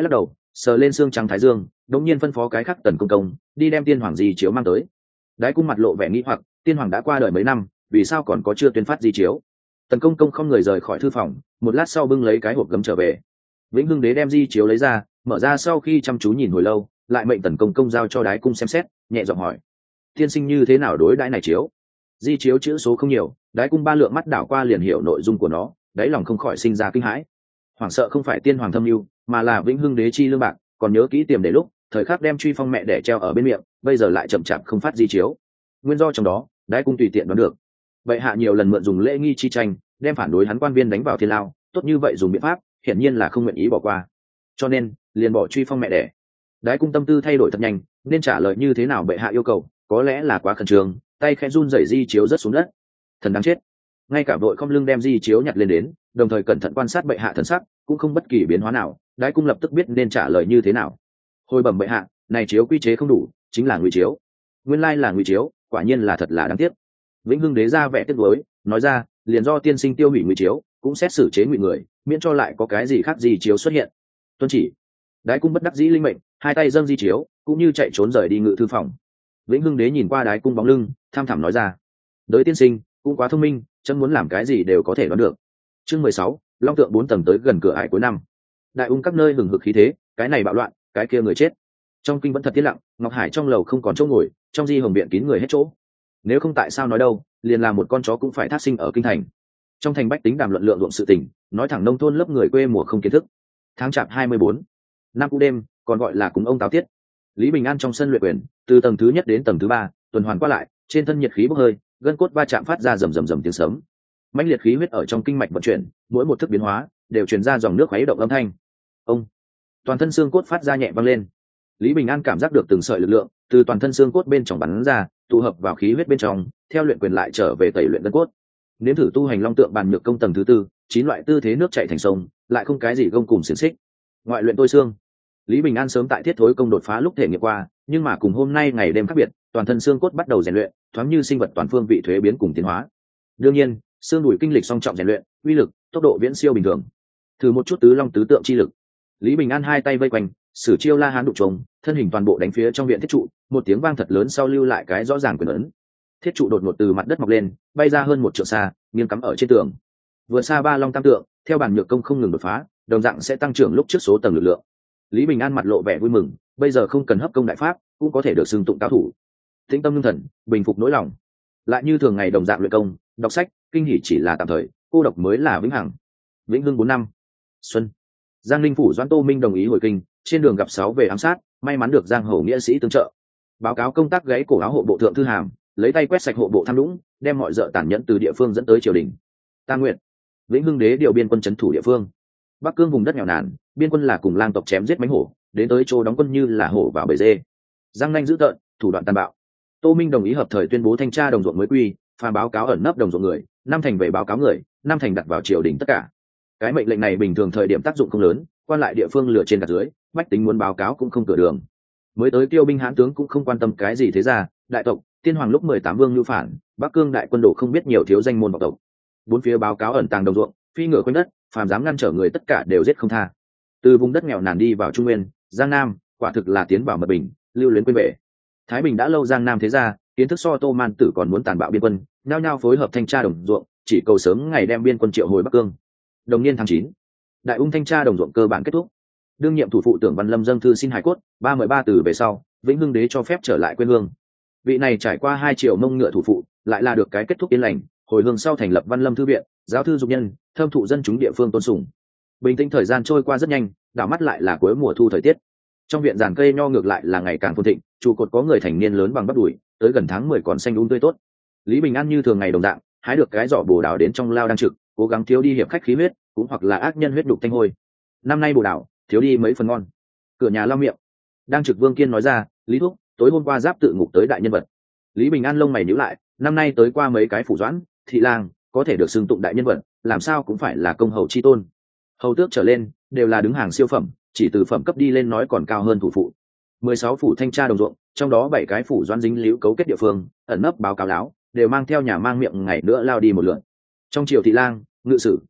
sờ lên xương trắng thái dương, đống nhiên phân phó cái khắc Tần Công Công đi đem tiên hoàng di chiếu mang tới. Đái cung mặt lộ vẻ nghĩ hoặc, tiên hoàng đã qua đời mấy năm, vì sao còn có chưa tuyên phát di chiếu? Tần Công Công không người rời khỏi thư phòng, một lát sau bưng lấy cái hộp gấm trở về. Vĩnh Hưng Đế đem di chiếu lấy ra, mở ra sau khi chăm chú nhìn hồi lâu, lại mệnh Tần Công Công giao cho Đái cung xem xét, nhẹ giọng hỏi: tiên sinh như thế nào đối đãi này chiếu? Di chiếu chữ số không nhiều, Đái cung ba lượng mắt đảo qua liền hiểu nội dung của nó, đáy lòng không khỏi sinh ra kinh hãi. Hoảng sợ không phải tiên hoàng thâm lưu, mà là Vĩnh Hưng Đế chi lương bạc, còn nhớ kỹ tiềm để lúc thời khắc đem truy phong mẹ để treo ở bên miệng, bây giờ lại chậm chạp không phát di chiếu. Nguyên do trong đó, Đái cung tùy tiện đoán được. Vậy hạ nhiều lần mượn dùng lễ nghi chi tranh, đem phản đối hắn quan viên đánh vào thiên lao, tốt như vậy dùng biện pháp, hiển nhiên là không nguyện ý bỏ qua, cho nên liền bỏ truy phong mẹ đẻ. Đái cung tâm tư thay đổi thật nhanh, nên trả lời như thế nào bệ hạ yêu cầu, có lẽ là quá khẩn trương, tay khẽ run rẩy di chiếu rớt xuống đất. Thần đáng chết! Ngay cả vội không lưng đem di chiếu nhặt lên đến, đồng thời cẩn thận quan sát bệ hạ thần sắc, cũng không bất kỳ biến hóa nào. Đái cung lập tức biết nên trả lời như thế nào. Hồi bẩm bệ hạ, này chiếu quy chế không đủ, chính là ngụy chiếu. Nguyên lai là ngụy chiếu, quả nhiên là thật là đáng tiếc. Vĩnh Hưng Đế ra vẻ tiếc nuối, nói ra, liền do tiên sinh tiêu hủy ngụy chiếu, cũng xét xử chế ngụy người, miễn cho lại có cái gì khác di chiếu xuất hiện. Tuân chỉ. Đái cung bất đắc dĩ linh mệnh, hai tay dâng di chiếu, cũng như chạy trốn rời đi ngự thư phòng. Vĩnh Hưng Đế nhìn qua Đái cung bóng lưng, tham thẳm nói ra: đới tiên sinh cũng quá thông minh, chân muốn làm cái gì đều có thể đoán được. Chương mười sáu, long tượng bốn tầng tới gần cửa ải cuối năm. Đại ung các nơi hừng hực khí thế, cái này bạo loạn, cái kia người chết. Trong kinh vẫn thật tiết lặng, Ngọc Hải trong lầu không còn chỗ ngồi, trong di hồng viện kín người hết chỗ. Nếu không tại sao nói đâu, liền là một con chó cũng phải thác sinh ở kinh thành. Trong thành bách tính đàm luận lượng ruộng sự tình, nói thẳng nông thôn lớp người quê mùa không kiến thức. Tháng chạp hai mươi bốn, năm cũ đêm, còn gọi là cúng ông táo tiết. Lý Bình An trong sân luyện quyền, từ tầng thứ nhất đến tầng thứ ba, tuần hoàn qua lại, trên thân nhiệt khí bốc hơi, gân cốt va chạm phát ra rầm rầm rầm tiếng sấm. Mãnh liệt khí huyết ở trong kinh mạch vận chuyển, mỗi một thức biến hóa đều truyền ra dòng nước khuấy động âm thanh. Ông, toàn thân xương cốt phát ra nhẹ vang lên. Lý Bình An cảm giác được từng sợi lực lượng từ toàn thân xương cốt bên trong bắn ra, tụ hợp vào khí huyết bên trong, theo luyện quyền lại trở về tẩy luyện gân cốt. Nếm thử tu hành long tượng bàn nhược công tầng thứ tư, chín loại tư thế nước chảy thành sông, lại không cái gì gông cùng xiềng xích. Ngoại luyện tôi xương. Lý Bình An sớm tại thiết thối công đột phá lúc thể nghiệm qua, nhưng mà cùng hôm nay ngày đêm khác biệt, toàn thân xương cốt bắt đầu rèn luyện, thoáng như sinh vật toàn phương vị thuế biến cùng tiến hóa. Đương nhiên, xương đùi kinh lịch song trọng rèn luyện, uy lực, tốc độ viễn siêu bình thường. Thử một chút tứ long tứ tượng chi lực. Lý Bình An hai tay vây quanh, sử chiêu la hán đụng trống, thân hình toàn bộ đánh phía trong viện thiết trụ, một tiếng vang thật lớn sau lưu lại cái rõ ràng quyền ấn. Thiết trụ đột ngột từ mặt đất mọc lên, bay ra hơn một trượng xa, nghiêng cắm ở trên tường. Vừa xa ba long tam tượng, theo bản nhược công không ngừng đột phá, đồng dạng sẽ tăng trưởng lúc trước số tầng lực lượng. Lý Bình An mặt lộ vẻ vui mừng, bây giờ không cần hấp công đại pháp, cũng có thể được xưng tụng cao thủ. Tĩnh tâm ngưng thần, bình phục nỗi lòng. Lại như thường ngày đồng dạng luyện công, đọc sách, kinh hỉ chỉ là tạm thời, cô độc mới là vĩnh hằng. Vĩnh Hưng bốn năm. Xuân. Giang Ninh phủ Doãn Tô Minh đồng ý hồi kinh, trên đường gặp sáu về ám sát, may mắn được Giang Hầu nghĩa sĩ tương trợ. Báo cáo công tác gãy cổ áo hộ bộ thượng thư hàm, lấy tay quét sạch hộ bộ tham nhũng, đem mọi dợ tàn nhẫn từ địa phương dẫn tới triều đình. Ta nguyện. Vĩnh Hưng Đế điều biên quân trấn thủ địa phương. Bắc Cương vùng đất nghèo nàn, biên quân là cùng lang tộc chém giết mánh hổ, đến tới chỗ đóng quân như là hổ vào bầy dê. Giang Nanh dữ tợn, thủ đoạn tàn bạo. Tô Minh đồng ý hợp thời tuyên bố thanh tra đồng ruộng mới quy, phá báo cáo ẩn nấp đồng ruộng người, năm thành về báo cáo người, năm thành đặt vào triều đình tất cả. Cái mệnh lệnh này bình thường thời điểm tác dụng không lớn, quan lại địa phương lừa trên gạt dưới, bách tính muốn báo cáo cũng không cửa đường. Mới tới tiêu binh hãn tướng cũng không quan tâm cái gì thế ra, đại tộc, tiên hoàng lúc mười tám vương nhu phản, Bắc Cương đại quân đổ không biết nhiều thiếu danh môn vọng tộc. Bốn phía báo cáo ẩn tàng đồng ruộng, phi ngựa quanh đất, phàm dám ngăn trở người tất cả đều giết không tha. Từ vùng đất nghèo nàn đi vào Trung Nguyên, Giang Nam, quả thực là tiến vào mật bình, lưu luyến quên bể. Thái Bình đã lâu Giang Nam thế ra, kiến thức so Tô Man Tử còn muốn tàn bạo biên quân, nhao nhao phối hợp thanh tra đồng ruộng, chỉ cầu sớm ngày đem biên quân triệu hồi Bắc Cương. Đồng niên tháng chín, đại ung thanh tra đồng ruộng cơ bản kết thúc. Đương nhiệm thủ phụ Tưởng Văn Lâm dâng thư xin hài cốt, ba mươi ba từ về sau, Vĩnh Hưng Đế cho phép trở lại quê hương. Vị này trải qua hai triệu mông ngựa thủ phụ, lại là được cái kết thúc yên lành, hồi hương sau thành lập Văn Lâm thư viện, giáo thư dục nhân, thâm thụ dân chúng địa phương tôn sùng. Bình tĩnh thời gian trôi qua rất nhanh, đảo mắt lại là cuối mùa thu thời tiết. Trong viện giàn cây nho ngược lại là ngày càng phồn thịnh, trụ cột có người thành niên lớn bằng bắp đùi, tới gần tháng mười còn xanh um tươi tốt. Lý Bình An như thường ngày đồng dạng, hái được cái giỏ bồ đào đến trong lao đang trực, cố gắng thiếu đi hiệp khách khí huyết, cũng hoặc là ác nhân huyết đục thanh hôi. Năm nay bồ đào thiếu đi mấy phần ngon. Cửa nhà lao miệng, đang trực Vương Kiên nói ra, Lý thúc, tối hôm qua giáp tự ngục tới đại nhân vật. Lý Bình An lông mày nhíu lại, năm nay tới qua mấy cái phủ doãn, thị lang, có thể được xưng tụng đại nhân vật, làm sao cũng phải là công hầu chi tôn. Hầu tước trở lên đều là đứng hàng siêu phẩm, chỉ từ phẩm cấp đi lên nói còn cao hơn thủ phụ. Mười sáu phủ thanh tra đồng ruộng, trong đó bảy cái phủ doãn dính líu cấu kết địa phương, ẩn nấp báo cáo láo, đều mang theo nhà mang miệng ngày nữa lao đi một lượt. Trong triều thị lang, ngự sử,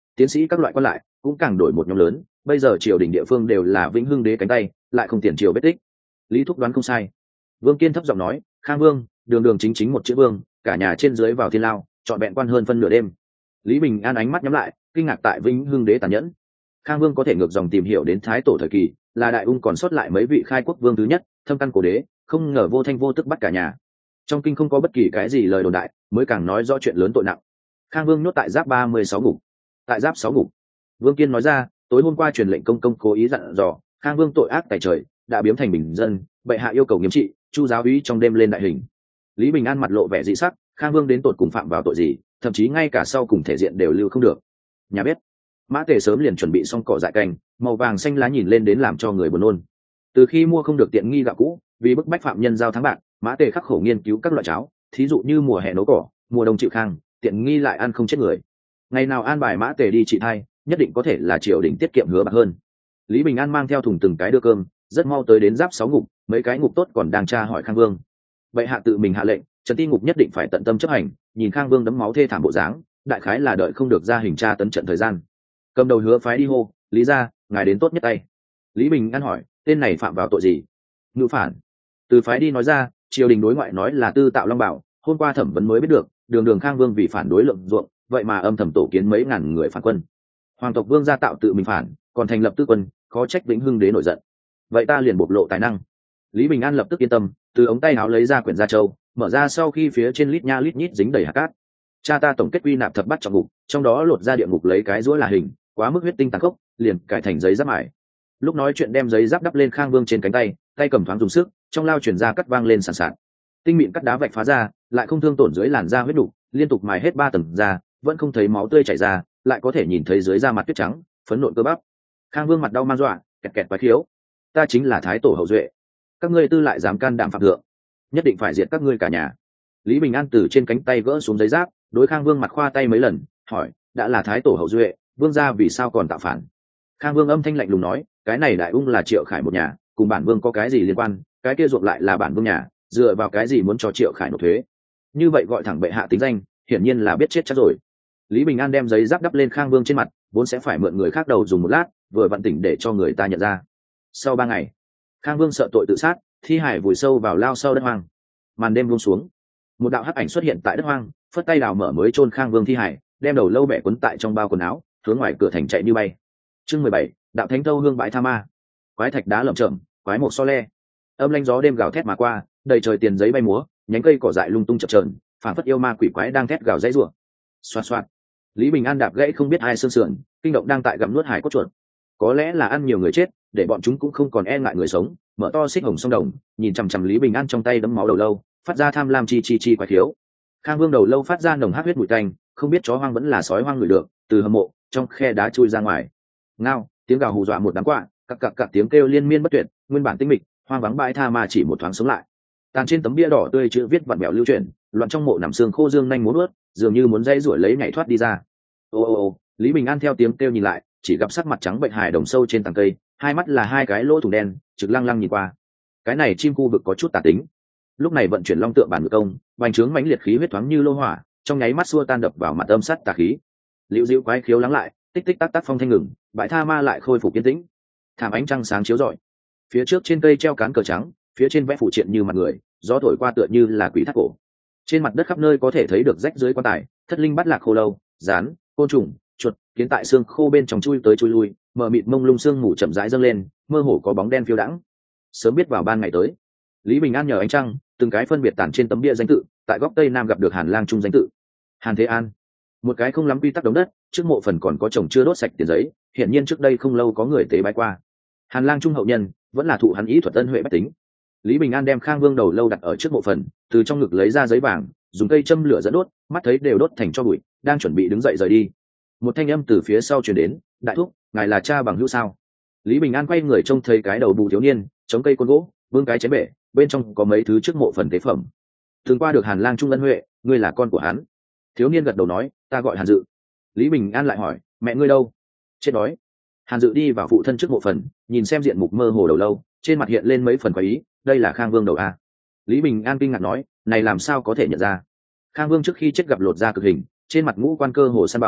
tiến sĩ các loại quan lại cũng càng đổi một nhóm lớn. Bây giờ triều đình địa phương đều là Vĩnh Hưng đế cánh tay, lại không tiền triều vết tích. Lý Thúc đoán không sai. Vương Kiên thấp giọng nói, Khang Vương đường đường chính chính một chữ vương, cả nhà trên dưới vào thiên lao, chọn bẹn quan hơn phân nửa đêm. Lý Bình An ánh mắt nhắm lại, kinh ngạc tại Vĩnh Hưng đế tàn nhẫn. Khang Vương có thể ngược dòng tìm hiểu đến thái tổ thời kỳ, là đại ung còn sót lại mấy vị khai quốc vương thứ nhất, thâm căn cổ đế, không ngờ vô thanh vô tức bắt cả nhà. Trong kinh không có bất kỳ cái gì lời đồn đại, mới càng nói rõ chuyện lớn tội nặng. Khang Vương nhốt tại giáp ba mươi sáu ngục. Tại giáp sáu ngục, Vương Kiên nói ra, tối hôm qua truyền lệnh công công cố ý dặn dò, Khang Vương tội ác tày trời, đã biếm thành bình dân, bệ hạ yêu cầu nghiêm trị, Chu giáo úy trong đêm lên đại hình. Lý Bình An mặt lộ vẻ dị sắc, Khang Vương đến tột cùng phạm vào tội gì, thậm chí ngay cả sau cùng thể diện đều lưu không được. Nhà biết, Mã Tề sớm liền chuẩn bị xong cỏ dại canh, màu vàng xanh lá nhìn lên đến làm cho người buồn nôn. Từ khi mua không được tiện nghi gạo cũ, vì bức bách phạm nhân giao thắng bạc, Mã Tề khắc khổ nghiên cứu các loại cháo, thí dụ như mùa hè nấu cỏ, mùa đông chịu khang, tiện nghi lại ăn không chết người. Ngày nào an bài Mã Tề đi trị thai, nhất định có thể là triều đình tiết kiệm hứa bạc hơn. Lý Bình An mang theo thùng từng cái đưa cơm, rất mau tới đến giáp sáu ngục, mấy cái ngục tốt còn đang tra hỏi Khang Vương. Vậy hạ tự mình hạ lệnh, Trần Ti ngục nhất định phải tận tâm chấp hành, nhìn Khang Vương đấm máu thê thảm bộ dáng, đại khái là đợi không được ra hình tra tấn trận thời gian. Cầm đầu hứa phái đi hô, Lý gia, ngài đến tốt nhất tay. Lý Bình An hỏi, tên này phạm vào tội gì? Ngự phản. Từ phái đi nói ra, triều đình đối ngoại nói là Tư Tạo Long Bảo, hôm qua thẩm vấn mới biết được, đường đường Khang Vương vì phản đối lượng ruộng, vậy mà âm thầm tổ kiến mấy ngàn người phản quân. Hoàng tộc Vương gia tạo tự mình phản, còn thành lập tư quân, khó trách Vĩnh Hưng đế nổi giận. Vậy ta liền bộc lộ tài năng. Lý Bình An lập tức yên tâm, từ ống tay áo lấy ra quyển gia châu, mở ra sau khi phía trên lít nha lít nhít dính đầy hạt cát. Cha ta tổng kết quy nạp thập bắt trọng ngục, trong đó lột ra địa ngục lấy cái rũa là hình, quá mức huyết tinh tàn khốc, liền cải thành giấy giáp mài. Lúc nói chuyện đem giấy giáp đắp lên Khang Vương trên cánh tay, tay cầm thoáng dùng sức, trong lao chuyển ra cắt vang lên sàn sạt. Tinh mịn cắt đá vạch phá ra, lại không thương tổn dưới làn da huyết đủ, liên tục mài hết ba tầng da, vẫn không thấy máu tươi chảy ra, lại có thể nhìn thấy dưới da mặt tuyết trắng, phấn nộn cơ bắp. Khang Vương mặt đau man dọa, kẹt kẹt quái khiếu. Ta chính là thái tổ hậu duệ, các ngươi tư lại dám can đảm phạm thượng, nhất định phải diệt các ngươi cả nhà. Lý Bình An từ trên cánh tay gỡ xuống giấy giáp, đối Khang Vương mặt khoa tay mấy lần, hỏi, đã là thái tổ hậu duệ, vương gia vì sao còn tạo phản? Khang Vương âm thanh lạnh lùng nói, cái này đại ung là Triệu Khải một nhà, cùng bản vương có cái gì liên quan? Cái kia ruộng lại là bản vương nhà, dựa vào cái gì muốn cho Triệu Khải nộp thuế? Như vậy gọi thẳng bệ hạ tính danh, hiển nhiên là biết chết chắc rồi. Lý Bình An đem giấy giáp đắp lên Khang Vương trên mặt, vốn sẽ phải mượn người khác đầu dùng một lát, vừa vặn tỉnh để cho người ta nhận ra. Sau ba ngày, Khang Vương sợ tội tự sát, thi hải vùi sâu vào lao sâu đất hoang. Màn đêm buông xuống, một đạo hắc ảnh xuất hiện tại đất hoang, phất tay đào mở mới chôn Khang Vương thi hải, đem đầu lâu bẻ quấn tại trong bao quần áo, hướng ngoài cửa thành chạy như bay. Chương mười bảy, đạo thánh thâu hương bãi tha ma. Quái thạch đá lởm chởm, quái mộc so le. Âm lanh gió đêm gào thét mà qua, đầy trời tiền giấy bay múa, nhánh cây cỏ dại lung tung chập chờn, phản phất yêu ma quỷ quái đang thét gào dãy rủa. Xoạt xoạt. Lý Bình An đạp gãy không biết ai xương sườn, kinh động đang tại gặm nuốt hải cốt chuột. Có lẽ là ăn nhiều người chết, để bọn chúng cũng không còn e ngại người sống, mở to xích hồng sông đồng, nhìn chằm chằm Lý Bình An trong tay đấm máu đầu lâu, phát ra tham lam chi chi chi quái thiếu. Khang Vương đầu lâu phát ra nồng hắc huyết mùi tanh, không biết chó hoang vẫn là sói hoang ngửi được, từ hầm mộ trong khe đá chui ra ngoài. Ngao, tiếng gào hù dọa một đám quạ, cặc cặc cặc tiếng kêu liên miên bất tuyệt, nguyên bản tinh mịch, hoang vắng bãi tha ma chỉ một thoáng sống lại. Tàn trên tấm bia đỏ tươi chữ viết vặn vẹo lưu chuyển, loạn trong mộ nằm xương khô dương nhanh muốn nuốt, dường như muốn dây rủi lấy nhảy thoát đi ra. Ô ô ô, Lý Bình An theo tiếng kêu nhìn lại, chỉ gặp sắc mặt trắng bệnh hài đồng sâu trên tầng cây, hai mắt là hai cái lỗ thủng đen, trực lăng lăng nhìn qua. Cái này chim khu vực có chút tà tính. Lúc này vận chuyển long tượng bản ngự công, bành trướng mãnh liệt khí huyết thoáng như lô hỏa, trong nháy mắt xua tan đập vào mặt âm sát tà khí. Liễu diễu quái khiếu lắng lại, tích tích tắc tắc phong thanh ngừng, bãi tha ma lại khôi phục yên tĩnh. Thảm ánh trăng sáng chiếu rọi. Phía trước trên cây treo cán cờ trắng, phía trên vẽ phụ triện như mặt người, gió thổi qua tựa như là quỷ thác cổ. Trên mặt đất khắp nơi có thể thấy được rách dưới quan tài, thất linh bắt lạc khô lâu, rán, côn trùng, chuột, kiến tại xương khô bên trong chui tới chui lui, mờ mịt mông lung xương mù chậm rãi dâng lên, mơ hồ có bóng đen phiêu đãng. Sớm biết vào ban ngày tới, Lý Bình An nhờ ánh trăng, từng cái phân biệt tản trên tấm bia danh tự, tại góc tây nam gặp được Hàn Lang Trung danh tự. Hàn Thế An, một cái không lắm quy tắc đống đất, trước mộ phần còn có chồng chưa đốt sạch tiền giấy, hiển nhiên trước đây không lâu có người tế bái qua. Hàn Lang Trung hậu nhân, vẫn là thụ hắn ý thuật ân huệ bách tính. Lý Bình An đem Khang Vương đầu lâu đặt ở trước mộ phần, từ trong ngực lấy ra giấy vàng, dùng cây châm lửa dẫn đốt, mắt thấy đều đốt thành tro bụi, đang chuẩn bị đứng dậy rời đi. Một thanh âm từ phía sau truyền đến, đại thúc, ngài là cha bằng hữu sao? Lý Bình An quay người trông thấy cái đầu bù thiếu niên, chống cây côn gỗ, vương cái chén bể, bên trong có mấy thứ trước mộ phần tế phẩm. Thường qua được Hàn Lang Trung ân huệ, ngươi là con của hắn. Thiếu niên gật đầu nói, ta gọi Hàn Dự. Lý Bình An lại hỏi, mẹ ngươi đâu? Chết đói. Hàn Dự đi vào phụ thân trước mộ phần, nhìn xem diện mục mơ hồ đầu lâu, trên mặt hiện lên mấy phần quái ý, đây là Khang Vương đầu a. Lý Bình An kinh ngạc nói, này làm sao có thể nhận ra? Khang Vương trước khi chết gặp lột da cực hình, trên mặt ngũ quan cơ hồ san bằng,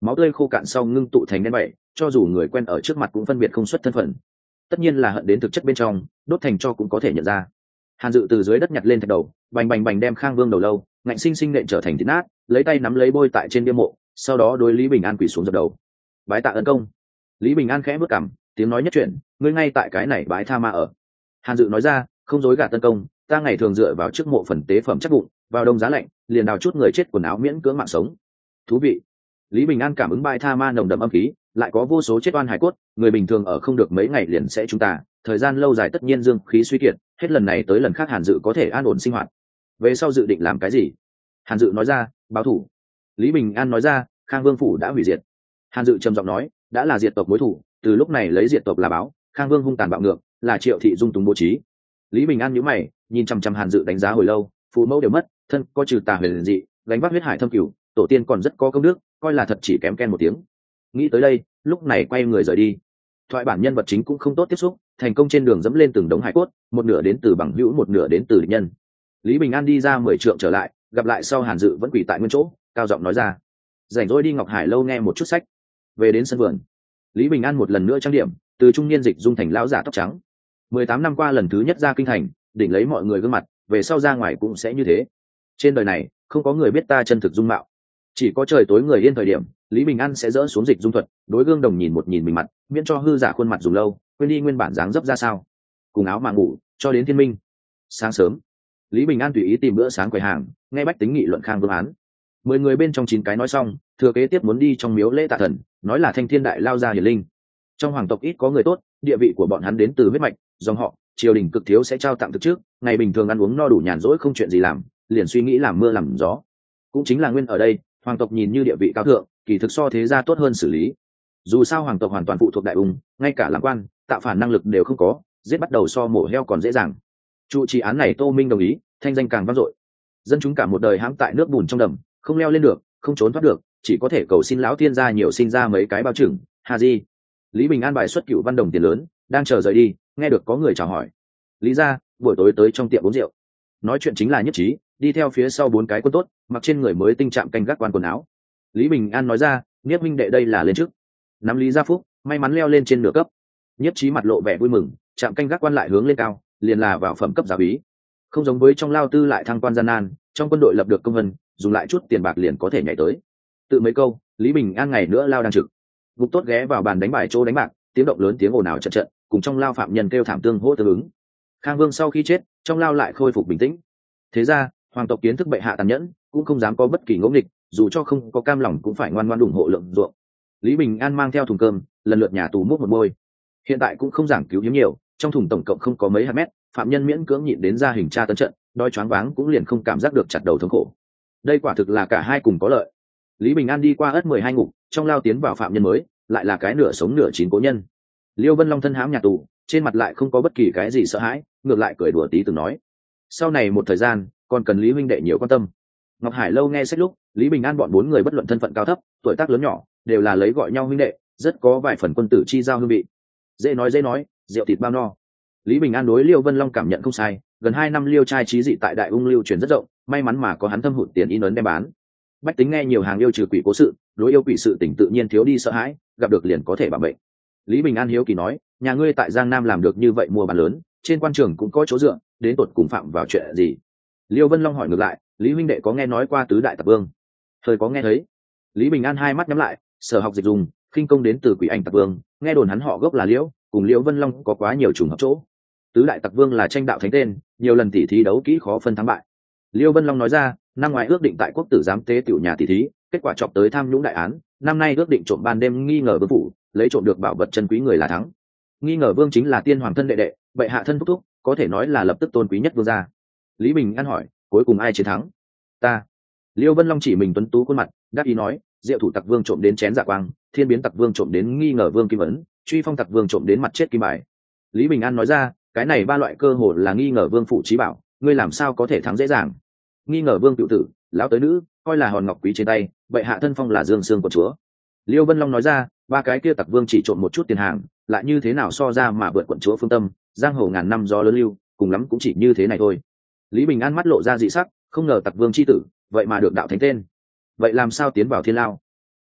máu tươi khô cạn sau ngưng tụ thành đen bảy, cho dù người quen ở trước mặt cũng phân biệt không xuất thân phận. Tất nhiên là hận đến thực chất bên trong, đốt thành cho cũng có thể nhận ra. Hàn Dự từ dưới đất nhặt lên thạch đầu, bành bành bành đem Khang Vương đầu lâu ngạnh sinh sinh nện trở thành thịt nát, lấy tay nắm lấy bôi tại trên bia mộ, sau đó đối Lý Bình An quỳ xuống dập đầu. Bái tạ ân công. Lý Bình An khẽ bước cằm, tiếng nói nhất chuyện, ngươi ngay tại cái này bái tha ma ở. Hàn Dự nói ra, không dối gạt tân công, ta ngày thường dựa vào trước mộ phần tế phẩm chắc bụng, vào đông giá lạnh, liền đào chút người chết quần áo miễn cưỡng mạng sống. Thú vị. Lý Bình An cảm ứng bái tha ma nồng đậm âm khí, lại có vô số chết oan hải cốt, người bình thường ở không được mấy ngày liền sẽ chúng ta, thời gian lâu dài tất nhiên dương khí suy kiệt, hết lần này tới lần khác Hàn Dự có thể an ổn sinh hoạt. Về sau dự định làm cái gì? Hàn Dự nói ra, báo thủ. Lý Bình An nói ra, Khang Vương phủ đã hủy diệt. Hàn Dự trầm giọng nói, đã là diệt tộc mối thủ, từ lúc này lấy diệt tộc là báo, Khang Vương hung tàn bạo ngược, là Triệu thị dung túng bố trí. Lý Bình An nhíu mày, nhìn chăm chăm Hàn Dự đánh giá hồi lâu, phụ mẫu đều mất, thân có trừ tà huyền dị, gánh vác huyết hải thâm cửu, tổ tiên còn rất có công đức, coi là thật chỉ kém ken một tiếng. Nghĩ tới đây, lúc này quay người rời đi. Thoại bản nhân vật chính cũng không tốt tiếp xúc, thành công trên đường dẫm lên từng đống hải cốt, một nửa đến từ bằng hữu, một nửa đến từ địch nhân. Lý Bình An đi ra mười trượng trở lại, gặp lại sau Hàn Dự vẫn quỳ tại nguyên chỗ, cao giọng nói ra, rảnh rỗi đi Ngọc Hải lâu nghe một chút sách. Về đến sân vườn, Lý Bình An một lần nữa trang điểm, từ trung niên dịch dung thành lão giả tóc trắng. Mười tám năm qua lần thứ nhất ra kinh thành, đỉnh lấy mọi người gương mặt, về sau ra ngoài cũng sẽ như thế. Trên đời này, không có người biết ta chân thực dung mạo, chỉ có trời tối người yên thời điểm, Lý Bình An sẽ dỡ xuống dịch dung thuật, đối gương đồng nhìn một nhìn mình mặt, miễn cho hư giả khuôn mặt dùng lâu, quên đi nguyên bản dáng dấp ra sao. Cùng áo mà ngủ, cho đến thiên minh. Sáng sớm, Lý Bình An tùy ý tìm bữa sáng quầy hàng, nghe bách tính nghị luận Khang Vương án. Mười người bên trong chín cái nói xong, thừa kế tiếp muốn đi trong miếu lễ tạ thần, nói là thanh thiên đại lao ra hiển linh. Trong hoàng tộc ít có người tốt, địa vị của bọn hắn đến từ huyết mạch, dòng họ, triều đình cực thiếu sẽ trao tặng thực trước, ngày bình thường ăn uống no đủ nhàn rỗi không chuyện gì làm, liền suy nghĩ làm mưa làm gió. Cũng chính là nguyên ở đây, hoàng tộc nhìn như địa vị cao thượng, kỳ thực so thế gia tốt hơn xử lý. Dù sao hoàng tộc hoàn toàn phụ thuộc đại ung, ngay cả làm quan, tạo phản năng lực đều không có, giết bắt đầu so mổ heo còn dễ dàng. Trụ trì án này Tô Minh đồng ý, thanh danh càng vang dội. Dân chúng cả một đời hãm tại nước bùn trong đầm, không leo lên được, không trốn thoát được, chỉ có thể cầu xin lão thiên gia nhiều sinh ra mấy cái bao trưởng. Hà Di. Lý Bình An bài xuất cựu văn đồng tiền lớn, đang chờ rời đi, nghe được có người chào hỏi. Lý gia, buổi tối tới trong tiệm uống rượu. Nói chuyện chính là Nhất Trí, đi theo phía sau bốn cái quân tốt, mặc trên người mới tinh trạm canh gác quan quần áo. Lý Bình An nói ra, Niếp minh đệ đây là lên trước. Nắm Lý Gia Phúc, may mắn leo lên trên nửa cấp. Nhất Trí mặt lộ vẻ vui mừng, trạm canh gác quan lại hướng lên cao, liền là vào phẩm cấp giáo úy. Không giống với trong lao tư lại thăng quan gian nan, trong quân đội lập được công vân, dùng lại chút tiền bạc liền có thể nhảy tới. Tự mấy câu, Lý Bình An ngày nữa lao đang trực. Gục tốt ghé vào bàn đánh bài chỗ đánh bạc, tiếng động lớn tiếng ồn ào trận trận, cùng trong lao phạm nhân kêu thảm tương hỗ tương ứng. Khang Vương sau khi chết, trong lao lại khôi phục bình tĩnh. Thế ra, hoàng tộc kiến thức bệ hạ tàn nhẫn, cũng không dám có bất kỳ ngỗ nghịch, dù cho không có cam lòng cũng phải ngoan ngoãn ủng hộ lượng ruộng. Lý Bình An mang theo thùng cơm, lần lượt nhà tù múc một môi. Hiện tại cũng không giảng cứu hiếm nhiều, trong thùng tổng cộng không có mấy hạt mét, phạm nhân miễn cưỡng nhịn đến ra hình tra tấn trận, đói choáng váng cũng liền không cảm giác được chặt đầu thống khổ. Đây quả thực là cả hai cùng có lợi. Lý Bình An đi qua ất mười hai ngục, trong lao tiến vào phạm nhân mới, lại là cái nửa sống nửa chín cố nhân. Liêu Vân Long thân hãm nhà tù, trên mặt lại không có bất kỳ cái gì sợ hãi, ngược lại cười đùa tí từng nói: sau này một thời gian, còn cần Lý huynh đệ nhiều quan tâm. Ngọc Hải lâu nghe sách lúc, Lý Bình An bọn bốn người bất luận thân phận cao thấp, tuổi tác lớn nhỏ, đều là lấy gọi nhau huynh đệ, rất có vài phần quân tử chi giao hương vị. Dễ nói dễ nói, rượu thịt bao no. Lý Bình An đối Liêu Vân Long cảm nhận không sai, gần hai năm Liêu trai trí dị tại Đại Ung lưu truyền rất rộng, may mắn mà có hắn thâm hụt tiền in ấn đem bán. Bách tính nghe nhiều hàng yêu trừ quỷ cố sự, đối yêu quỷ sự tình tự nhiên thiếu đi sợ hãi, gặp được liền có thể bảo mệnh. Lý Bình An hiếu kỳ nói, nhà ngươi tại Giang Nam làm được như vậy mua bán lớn, trên quan trường cũng có chỗ dựa, đến tột cùng phạm vào chuyện gì? Liêu Vân Long hỏi ngược lại, Lý huynh đệ có nghe nói qua tứ đại tặc vương? Thời có nghe thấy. Lý Bình An hai mắt nhắm lại, sở học dịch dùng, khinh công đến từ quỷ ảnh tặc vương, nghe đồn hắn họ gốc là Liễu, cùng Liễu Vân Long có quá nhiều trùng hợp chỗ. Tứ đại tặc vương là tranh đạo thánh tên, nhiều lần tỉ thí đấu kỹ khó phân thắng bại. Liêu Vân Long nói ra, năm ngoái ước định tại quốc tử giám tế tiểu nhà tỉ thí, kết quả chọc tới tham nhũng đại án, năm nay ước định trộm ban đêm nghi ngờ vương phủ, lấy trộm được bảo vật chân quý người là thắng. Nghi ngờ vương chính là tiên hoàng thân đệ đệ, bệ hạ thân thúc thúc, có thể nói là lập tức tôn quý nhất vương gia. Lý Bình An hỏi, cuối cùng ai chiến thắng? Ta. Liêu Vân Long chỉ mình tuấn tú khuôn mặt, đáp ý nói, diệu thủ tặc vương trộm đến chén dạ quang, thiên biến tặc vương trộm đến nghi ngờ vương kim ấn, truy phong tặc vương trộm đến mặt chết kim bài. Lý Bình An nói ra, cái này ba loại cơ hội là nghi ngờ vương phụ trí bảo, ngươi làm sao có thể thắng dễ dàng? Nghi ngờ vương cựu tử, lão tới nữ, coi là hòn ngọc quý trên tay, bệ hạ thân phong là dương xương của chúa. Liêu Vân Long nói ra, ba cái kia tặc vương chỉ trộm một chút tiền hàng, lại như thế nào so ra mà vượt quận chúa phương tâm, giang hồ ngàn năm gió lớn lưu, cùng lắm cũng chỉ như thế này thôi. Lý Bình An mắt lộ ra dị sắc, không ngờ tặc vương chi tử, vậy mà được đạo thánh tên, vậy làm sao tiến vào thiên lao?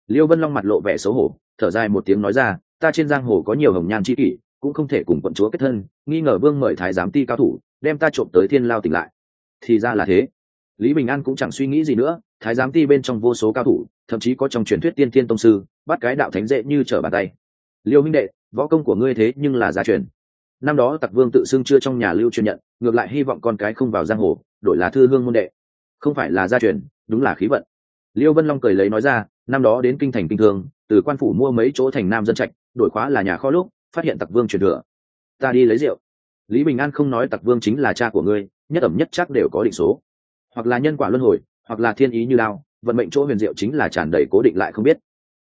Liêu Vân Long mặt lộ vẻ xấu hổ, thở dài một tiếng nói ra, ta trên giang hồ có nhiều hồng nhan chi kỷ, cũng không thể cùng quận chúa kết thân, nghi ngờ vương mời thái giám ti cao thủ đem ta trộm tới thiên lao tỉnh lại. Thì ra là thế. Lý Bình An cũng chẳng suy nghĩ gì nữa, thái giám ti bên trong vô số cao thủ, thậm chí có trong truyền thuyết tiên thiên tông sư, bắt cái đạo thánh dễ như trở bàn tay. Liêu huynh đệ, võ công của ngươi thế nhưng là gia truyền. Năm đó Tặc Vương tự xưng chưa trong nhà lưu truyền nhận, ngược lại hy vọng con cái không vào giang hồ, đổi là thư hương môn đệ. Không phải là gia truyền, đúng là khí vận. Liêu Vân Long cười lấy nói ra, năm đó đến kinh thành kinh thương, từ quan phủ mua mấy chỗ thành nam dân trạch, đổi khóa là nhà kho lúc, phát hiện Tặc Vương truyền thừa. Ta đi lấy rượu. Lý Bình An không nói Tặc Vương chính là cha của ngươi, nhất ẩm nhất chắc đều có định số, hoặc là nhân quả luân hồi, hoặc là thiên ý như lao, vận mệnh chỗ huyền diệu chính là tràn đầy cố định lại không biết.